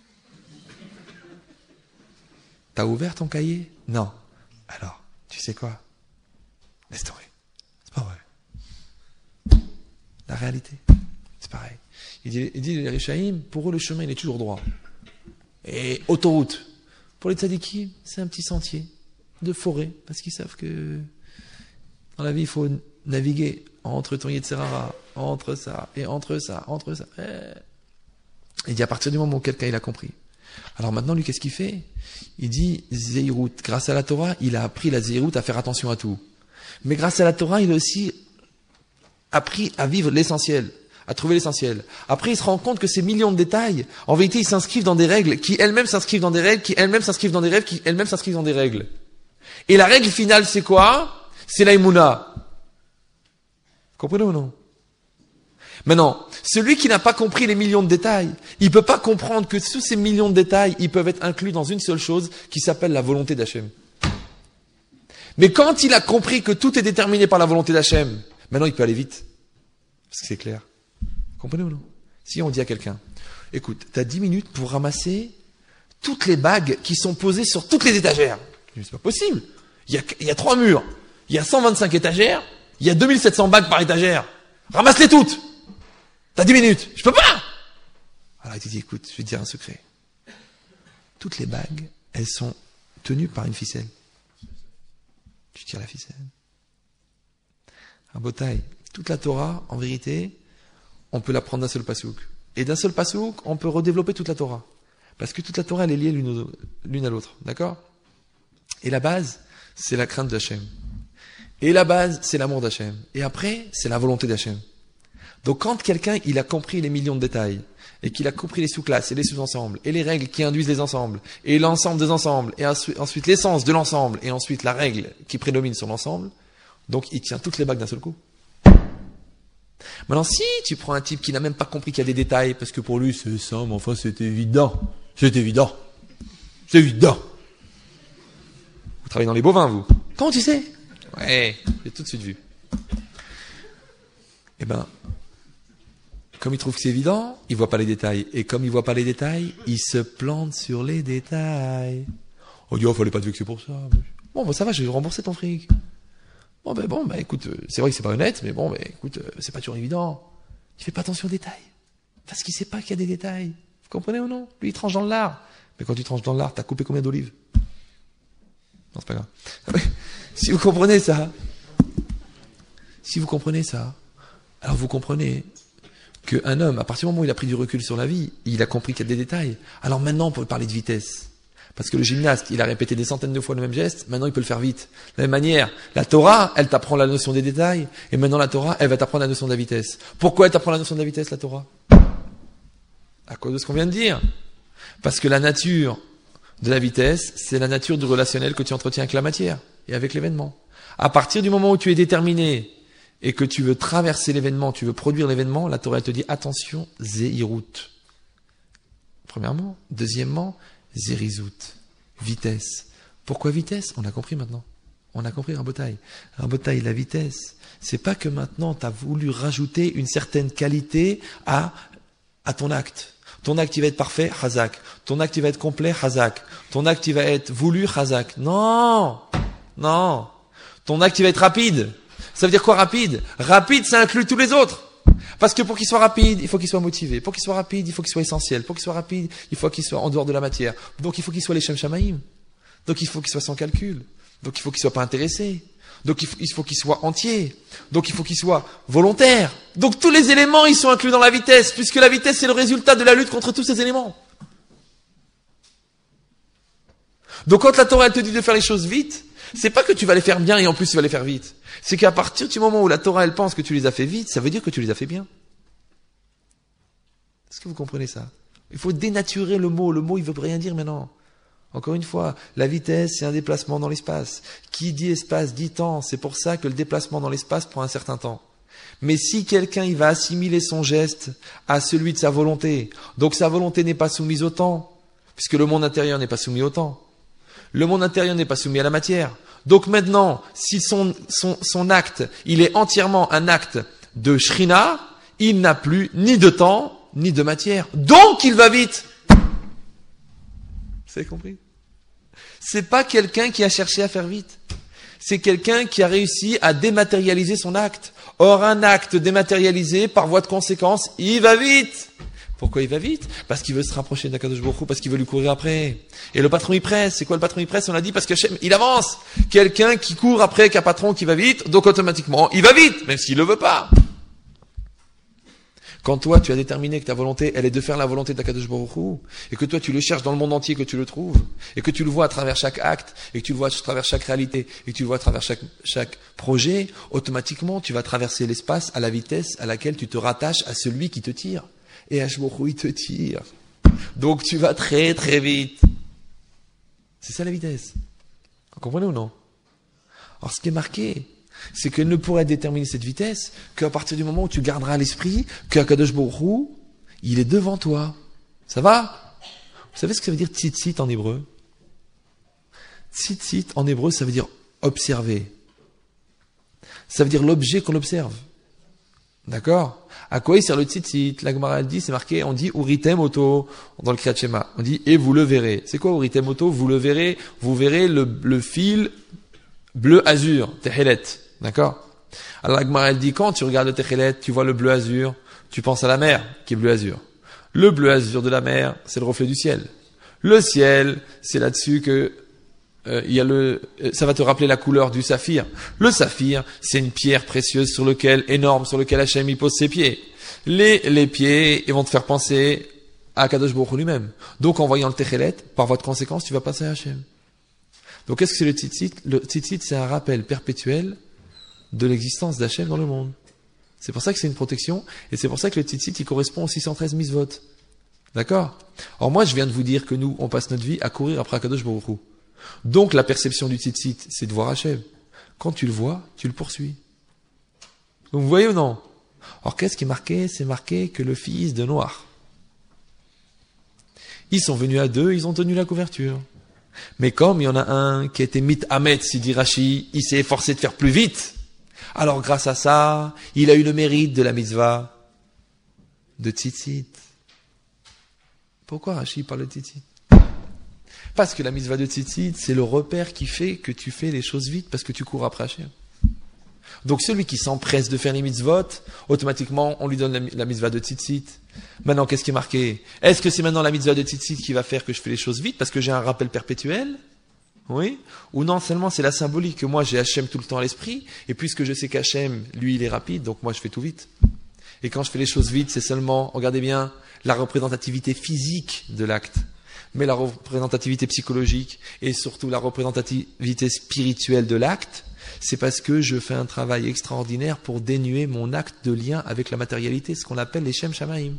T'as ouvert ton cahier? Non. Alors, tu sais quoi? Laisse tomber. C'est pas vrai. La réalité, c'est pareil. Il dit les Rishaïm, pour eux le chemin il est toujours droit. Et autoroute. Pour les tzadikim, c'est un petit sentier de forêt, parce qu'ils savent que dans la vie il faut naviguer entre ton Yetzirara, entre ça, et entre ça. Il dit à partir du moment où quelqu'un il a compris. Alors maintenant, lui, qu'est-ce qu'il fait? Il dit Zeirut. Grâce à la Torah, il a appris la Zeirut à faire attention à tout. Mais grâce à la Torah, il a aussi appris à vivre l'essentiel, à trouver l'essentiel. Après, il se rend compte que ces millions de détails, en vérité, ils s'inscrivent dans des règles, qui elles-mêmes s'inscrivent dans des règles, qui elles-mêmes s'inscrivent dans des règles, qui elles-mêmes s'inscrivent dans des règles. Et la règle finale, c'est quoi? C'est la Emouna. Comprenez ou non? Maintenant, celui qui n'a pas compris les millions de détails, il peut pas comprendre que tous ces millions de détails, ils peuvent être inclus dans une seule chose qui s'appelle la volonté d'Hachem. Mais quand il a compris que tout est déterminé par la volonté d'Hachem, maintenant il peut aller vite. Parce que c'est clair. Comprenez ou non? Si on dit à quelqu'un, écoute, tu as 10 minutes pour ramasser toutes les bagues qui sont posées sur toutes les étagères. C'est pas possible. Il y a 3 murs, il y a 125 étagères, il y a 2700 bagues par étagère. Ramasse-les toutes. T'as 10 minutes. Je peux pas. Alors il te dit, écoute, je vais te dire un secret. Toutes les bagues, elles sont tenues par une ficelle. Tu tires la ficelle. Un beau taille. Toute la Torah, en vérité, on peut la prendre d'un seul pasouk. Et d'un seul pasouk, on peut redévelopper toute la Torah. Parce que toute la Torah, elle est liée l'une à l'autre. D'accord? Et la base, c'est la crainte d'Hachem. Et la base, c'est l'amour d'Hachem. Et après, c'est la volonté d'Hachem. Donc quand quelqu'un, il a compris les millions de détails, et qu'il a compris les sous-classes et les sous-ensembles, et les règles qui induisent les ensembles, et l'ensemble des ensembles, et ensuite l'essence de l'ensemble, et ensuite la règle qui prédomine sur l'ensemble, donc il tient toutes les bagues d'un seul coup. Maintenant, si tu prends un type qui n'a même pas compris qu'il y a des détails, parce que pour lui c'est ça, mais enfin c'est évident. C'est évident. C'est évident. Vous travaillez dans les bovins, vous? Comment tu sais? Ouais, j'ai tout de suite vu. Eh ben, comme il trouve que c'est évident, il voit pas les détails. Et comme il voit pas les détails, il se plante sur les détails. On dit, oh, fallait pas te vexer pour ça. Bon, bah, ça va, je vais rembourser ton fric. Bon, écoute, c'est vrai que c'est pas honnête, mais bon, écoute, c'est pas toujours évident. Il fait pas attention aux détails. Parce qu'il sait pas qu'il y a des détails. Vous comprenez ou non? Lui, il tranche dans le lard. Mais quand tu tranches dans le lard, t'as coupé combien d'olives? Non, c'est pas grave. Si vous comprenez ça, alors vous comprenez qu'un homme, à partir du moment où il a pris du recul sur la vie, il a compris qu'il y a des détails. Alors maintenant, on peut parler de vitesse. Parce que le gymnaste, il a répété des centaines de fois le même geste, maintenant il peut le faire vite. De la même manière, la Torah, elle t'apprend la notion des détails, et maintenant la Torah, elle va t'apprendre la notion de la vitesse. Pourquoi elle t'apprend la notion de la vitesse, la Torah? À cause de ce qu'on vient de dire. Parce que la nature de la vitesse, c'est la nature du relationnel que tu entretiens avec la matière et avec l'événement. À partir du moment où tu es déterminé et que tu veux traverser l'événement, tu veux produire l'événement, la Torah te dit attention, Zeirut. Premièrement. Deuxièmement, Zerizut. Vitesse. Pourquoi vitesse? On a compris maintenant. On a compris Rabotai. Rabotai, la vitesse, c'est pas que maintenant tu as voulu rajouter une certaine qualité à ton acte. Ton acte, il va être parfait, Hazak. Ton acte, il va être complet, Hazak. Ton acte, il va être voulu, Hazak. Non! Ton acte, il va être rapide. Ça veut dire quoi rapide? Rapide, ça inclut tous les autres. Parce que pour qu'il soit rapide, il faut qu'il soit motivé. Pour qu'il soit rapide, il faut qu'il soit essentiel. Pour qu'il soit rapide, il faut qu'il soit en dehors de la matière. Donc il faut qu'il soit les Shem Shamaïm. Donc il faut qu'il soit sans calcul. Donc il faut qu'il soit pas intéressé. Donc il faut qu'il soit entier. Donc il faut qu'il soit volontaire. Donc tous les éléments, ils sont inclus dans la vitesse, puisque la vitesse, c'est le résultat de la lutte contre tous ces éléments. Donc quand la Torah, elle te dit de faire les choses vite, c'est pas que tu vas les faire bien et en plus tu vas les faire vite. C'est qu'à partir du moment où la Torah, elle pense que tu les as fait vite, ça veut dire que tu les as fait bien. Est-ce que vous comprenez ça? Il faut dénaturer le mot. Le mot, il veut rien dire maintenant. Encore une fois, la vitesse, c'est un déplacement dans l'espace. Qui dit espace, dit temps. C'est pour ça que le déplacement dans l'espace prend un certain temps. Mais si quelqu'un, il va assimiler son geste à celui de sa volonté, donc sa volonté n'est pas soumise au temps, puisque le monde intérieur n'est pas soumis au temps. Le monde intérieur n'est pas soumis à la matière. Donc maintenant, si son acte, il est entièrement un acte de Shrina, il n'a plus ni de temps, ni de matière. Donc il va vite. Vous avez compris? C'est pas quelqu'un qui a cherché à faire vite. C'est quelqu'un qui a réussi à dématérialiser son acte. Or, un acte dématérialisé, par voie de conséquence, il va vite. Pourquoi il va vite? Parce qu'il veut se rapprocher d'Akadosh Baruch Hu, parce qu'il veut lui courir après. Et le patron, il presse. C'est quoi le patron, il presse? On a dit parce que il avance. Quelqu'un qui court après qu'un patron qui va vite, donc automatiquement, il va vite, même s'il le veut pas. Quand toi, tu as déterminé que ta volonté, elle est de faire la volonté d'Akadosh Baruch Hu, et que toi, tu le cherches dans le monde entier, que tu le trouves, et que tu le vois à travers chaque acte, et que tu le vois à travers chaque réalité, et que tu le vois à travers chaque projet, automatiquement, tu vas traverser l'espace à la vitesse à laquelle tu te rattaches à celui qui te tire. Et Akadosh Baruch Hu, il te tire. Donc, tu vas très, très vite. C'est ça la vitesse. Vous comprenez ou non? Alors, ce qui est marqué, c'est qu'elle ne pourrait déterminer cette vitesse qu'à partir du moment où tu garderas à l'esprit qu'Akadosh Baruch Hu, il est devant toi. Ça va? Vous savez ce que ça veut dire tzitzit en hébreu? Tzitzit en hébreu, ça veut dire observer. Ça veut dire l'objet qu'on observe. D'accord? À quoi il sert le tzitzit? La Gemara dit, c'est marqué, on dit uritem oto dans le Kriyat Shema. On dit et vous le verrez. C'est quoi uritem oto? Vous verrez le fil bleu azur, techelet. D'accord? Alors la Gemara dit, quand tu regardes le techelet, tu vois le bleu azur, tu penses à la mer qui est bleu azur. Le bleu azur de la mer, c'est le reflet du ciel. Le ciel, c'est là-dessus que ça va te rappeler la couleur du saphir. Le saphir, c'est une pierre précieuse énorme sur lequel Hachem y pose ses pieds. Les pieds, ils vont te faire penser à Kadosh Baruch Hu lui-même. Donc en voyant le techelet, par voie de conséquence, tu vas passer à Hachem. Donc qu'est-ce que c'est le tzitzit? Le tzitzit, c'est un rappel perpétuel de l'existence d'Hachem dans le monde. C'est pour ça que c'est une protection, et c'est pour ça que le tzitzit, il correspond aux 613 mitzvot. D'accord? Or moi, je viens de vous dire que nous, on passe notre vie à courir après Akadosh Baruch Hu. Donc la perception du tzitzit, c'est de voir Hachem. Quand tu le vois, tu le poursuis. Donc vous voyez ou non? Or qu'est-ce qui est marqué? C'est marqué que le fils de Noach. Ils sont venus à deux, ils ont tenu la couverture. Mais comme il y en a un qui était mit Hamet, si dit Rashi, il s'est efforcé de faire plus vite. Alors grâce à ça, il a eu le mérite de la mitzvah de tzitzit. Pourquoi Rashi parle de tzitzit? Parce que la mitzvah de tzitzit, c'est le repère qui fait que tu fais les choses vite parce que tu cours après Hachem. Donc celui qui s'empresse de faire les mitzvot, automatiquement, on lui donne la mitzvah de tzitzit. Maintenant, qu'est-ce qui est marqué? Est-ce que c'est maintenant la mitzvah de tzitzit qui va faire que je fais les choses vite parce que j'ai un rappel perpétuel? Oui? Ou non, seulement c'est la symbolique que moi j'ai Hachem tout le temps à l'esprit, et puisque je sais qu'Hachem, lui, il est rapide, donc moi je fais tout vite. Et quand je fais les choses vite, c'est seulement, regardez bien, la représentativité physique de l'acte, mais la représentativité psychologique et surtout la représentativité spirituelle de l'acte, c'est parce que je fais un travail extraordinaire pour dénuer mon acte de lien avec la matérialité, ce qu'on appelle les Shem Shamaim.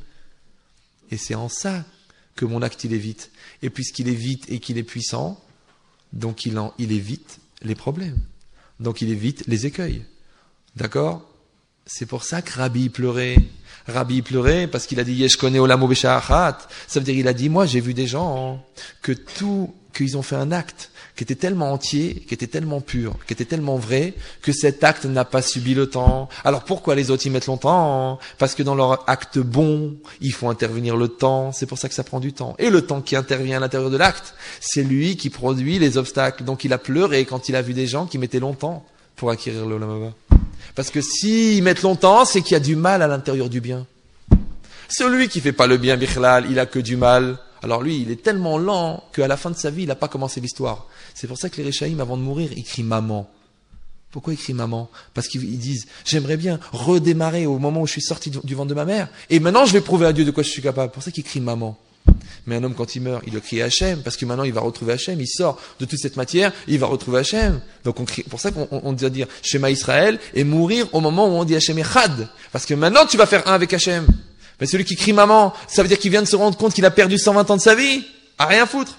Et c'est en ça que mon acte il est vite. Et puisqu'il est vite et qu'il est puissant, donc il évite les problèmes. Donc il évite les écueils. D'accord? C'est pour ça que Rabbi pleurait. Rabbi pleurait parce qu'il a dit Yesh kone olamo b'sha'achat. Ça veut dire il a dit moi j'ai vu des gens qu'ils ont fait un acte qui était tellement entier, qui était tellement pur, qui était tellement vrai que cet acte n'a pas subi le temps. Alors pourquoi les autres y mettent longtemps? Parce que dans leur acte bon, il faut intervenir le temps. C'est pour ça que ça prend du temps. Et le temps qui intervient à l'intérieur de l'acte, c'est lui qui produit les obstacles. Donc il a pleuré quand il a vu des gens qui mettaient longtemps pour acquérir le Olam Haba. Parce que s'ils mettent longtemps, c'est qu'il y a du mal à l'intérieur du bien. Celui qui fait pas le bien, bichlal, il a que du mal. Alors lui, il est tellement lent qu'à la fin de sa vie, il n'a pas commencé l'histoire. C'est pour ça que les Réchaïm, avant de mourir, ils crient maman. Pourquoi ils crient maman? Parce qu'ils disent, j'aimerais bien redémarrer au moment où je suis sorti du ventre de ma mère, et maintenant je vais prouver à Dieu de quoi je suis capable. C'est pour ça qu'ils crient maman. Mais un homme, quand il meurt, il doit crier Hachem, parce que maintenant il va retrouver Hachem, il sort de toute cette matière, il va retrouver Hachem. Donc on crie, pour ça qu'on doit dire Shema Israël et mourir au moment où on dit Hachem Echad. Parce que maintenant tu vas faire un avec Hachem. Mais celui qui crie maman, ça veut dire qu'il vient de se rendre compte qu'il a perdu 120 ans de sa vie, à rien foutre.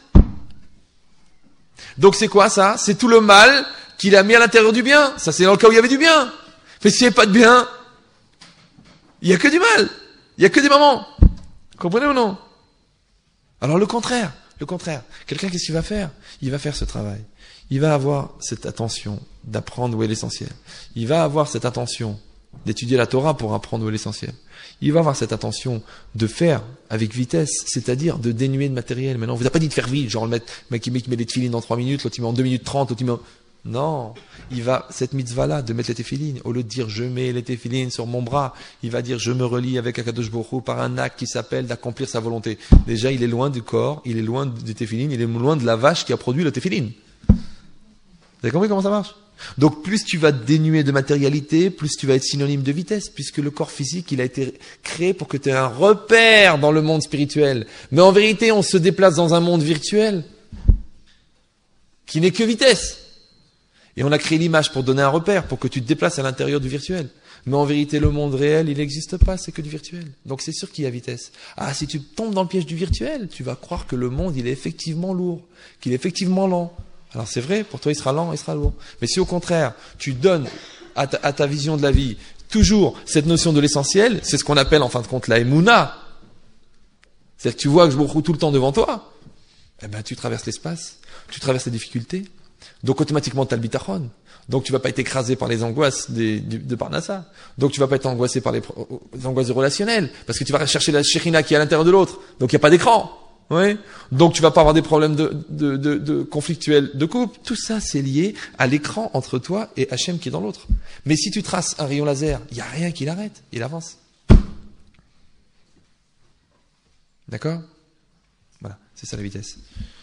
Donc c'est quoi ça? C'est tout le mal qu'il a mis à l'intérieur du bien. Ça c'est dans le cas où il y avait du bien. Mais s'il n'y avait pas de bien, il n'y a que du mal. Il n'y a que des mamans. Comprenez ou non? Alors le contraire. Quelqu'un, qu'est-ce qu'il va faire? Il va faire ce travail. Il va avoir cette attention d'apprendre où est l'essentiel. Il va avoir cette attention d'étudier la Torah pour apprendre où est l'essentiel. Il va avoir cette attention de faire avec vitesse, c'est-à-dire de dénuer de matériel. Maintenant, on vous a pas dit de faire vite, genre le mec qui met les téfilines en 3 minutes, l'autre il met en 2 minutes 30, l'autre il met en... Non, il va, cette mitzvah-là, de mettre les téfilines, au lieu de dire je mets les téfilines sur mon bras, il va dire je me relie avec Akadosh Baruch Hu par un acte qui s'appelle d'accomplir sa volonté. Déjà, il est loin du corps, il est loin des téfilines, il est loin de la vache qui a produit le téfiline. Vous avez compris comment ça marche? Donc plus tu vas te dénuer de matérialité, plus tu vas être synonyme de vitesse, puisque le corps physique, il a été créé pour que tu aies un repère dans le monde spirituel. Mais en vérité, on se déplace dans un monde virtuel qui n'est que vitesse. Et on a créé l'image pour donner un repère, pour que tu te déplaces à l'intérieur du virtuel. Mais en vérité, le monde réel, il n'existe pas, c'est que du virtuel. Donc c'est sûr qu'il y a vitesse. Ah, si tu tombes dans le piège du virtuel, tu vas croire que le monde, il est effectivement lourd, qu'il est effectivement lent. Alors c'est vrai, pour toi il sera lent, il sera lourd. Mais si au contraire, tu donnes à ta vision de la vie toujours cette notion de l'essentiel, c'est ce qu'on appelle en fin de compte la Emouna. C'est-à-dire que tu vois que je me retrouve tout le temps devant toi, eh ben tu traverses l'espace, tu traverses les difficultés, donc automatiquement tu as le bitachon. Donc tu vas pas être écrasé par les angoisses de Parnassa. Donc tu vas pas être angoissé par les angoisses relationnelles, parce que tu vas chercher la Shekhinah qui est à l'intérieur de l'autre, donc il n'y a pas d'écran. Oui. Donc tu vas pas avoir des problèmes de conflictuels de couple. Tout ça, c'est lié à l'écran entre toi et Hachem qui est dans l'autre. Mais si tu traces un rayon laser, il n'y a rien qui l'arrête. Il avance. D'accord? Voilà, c'est ça la vitesse.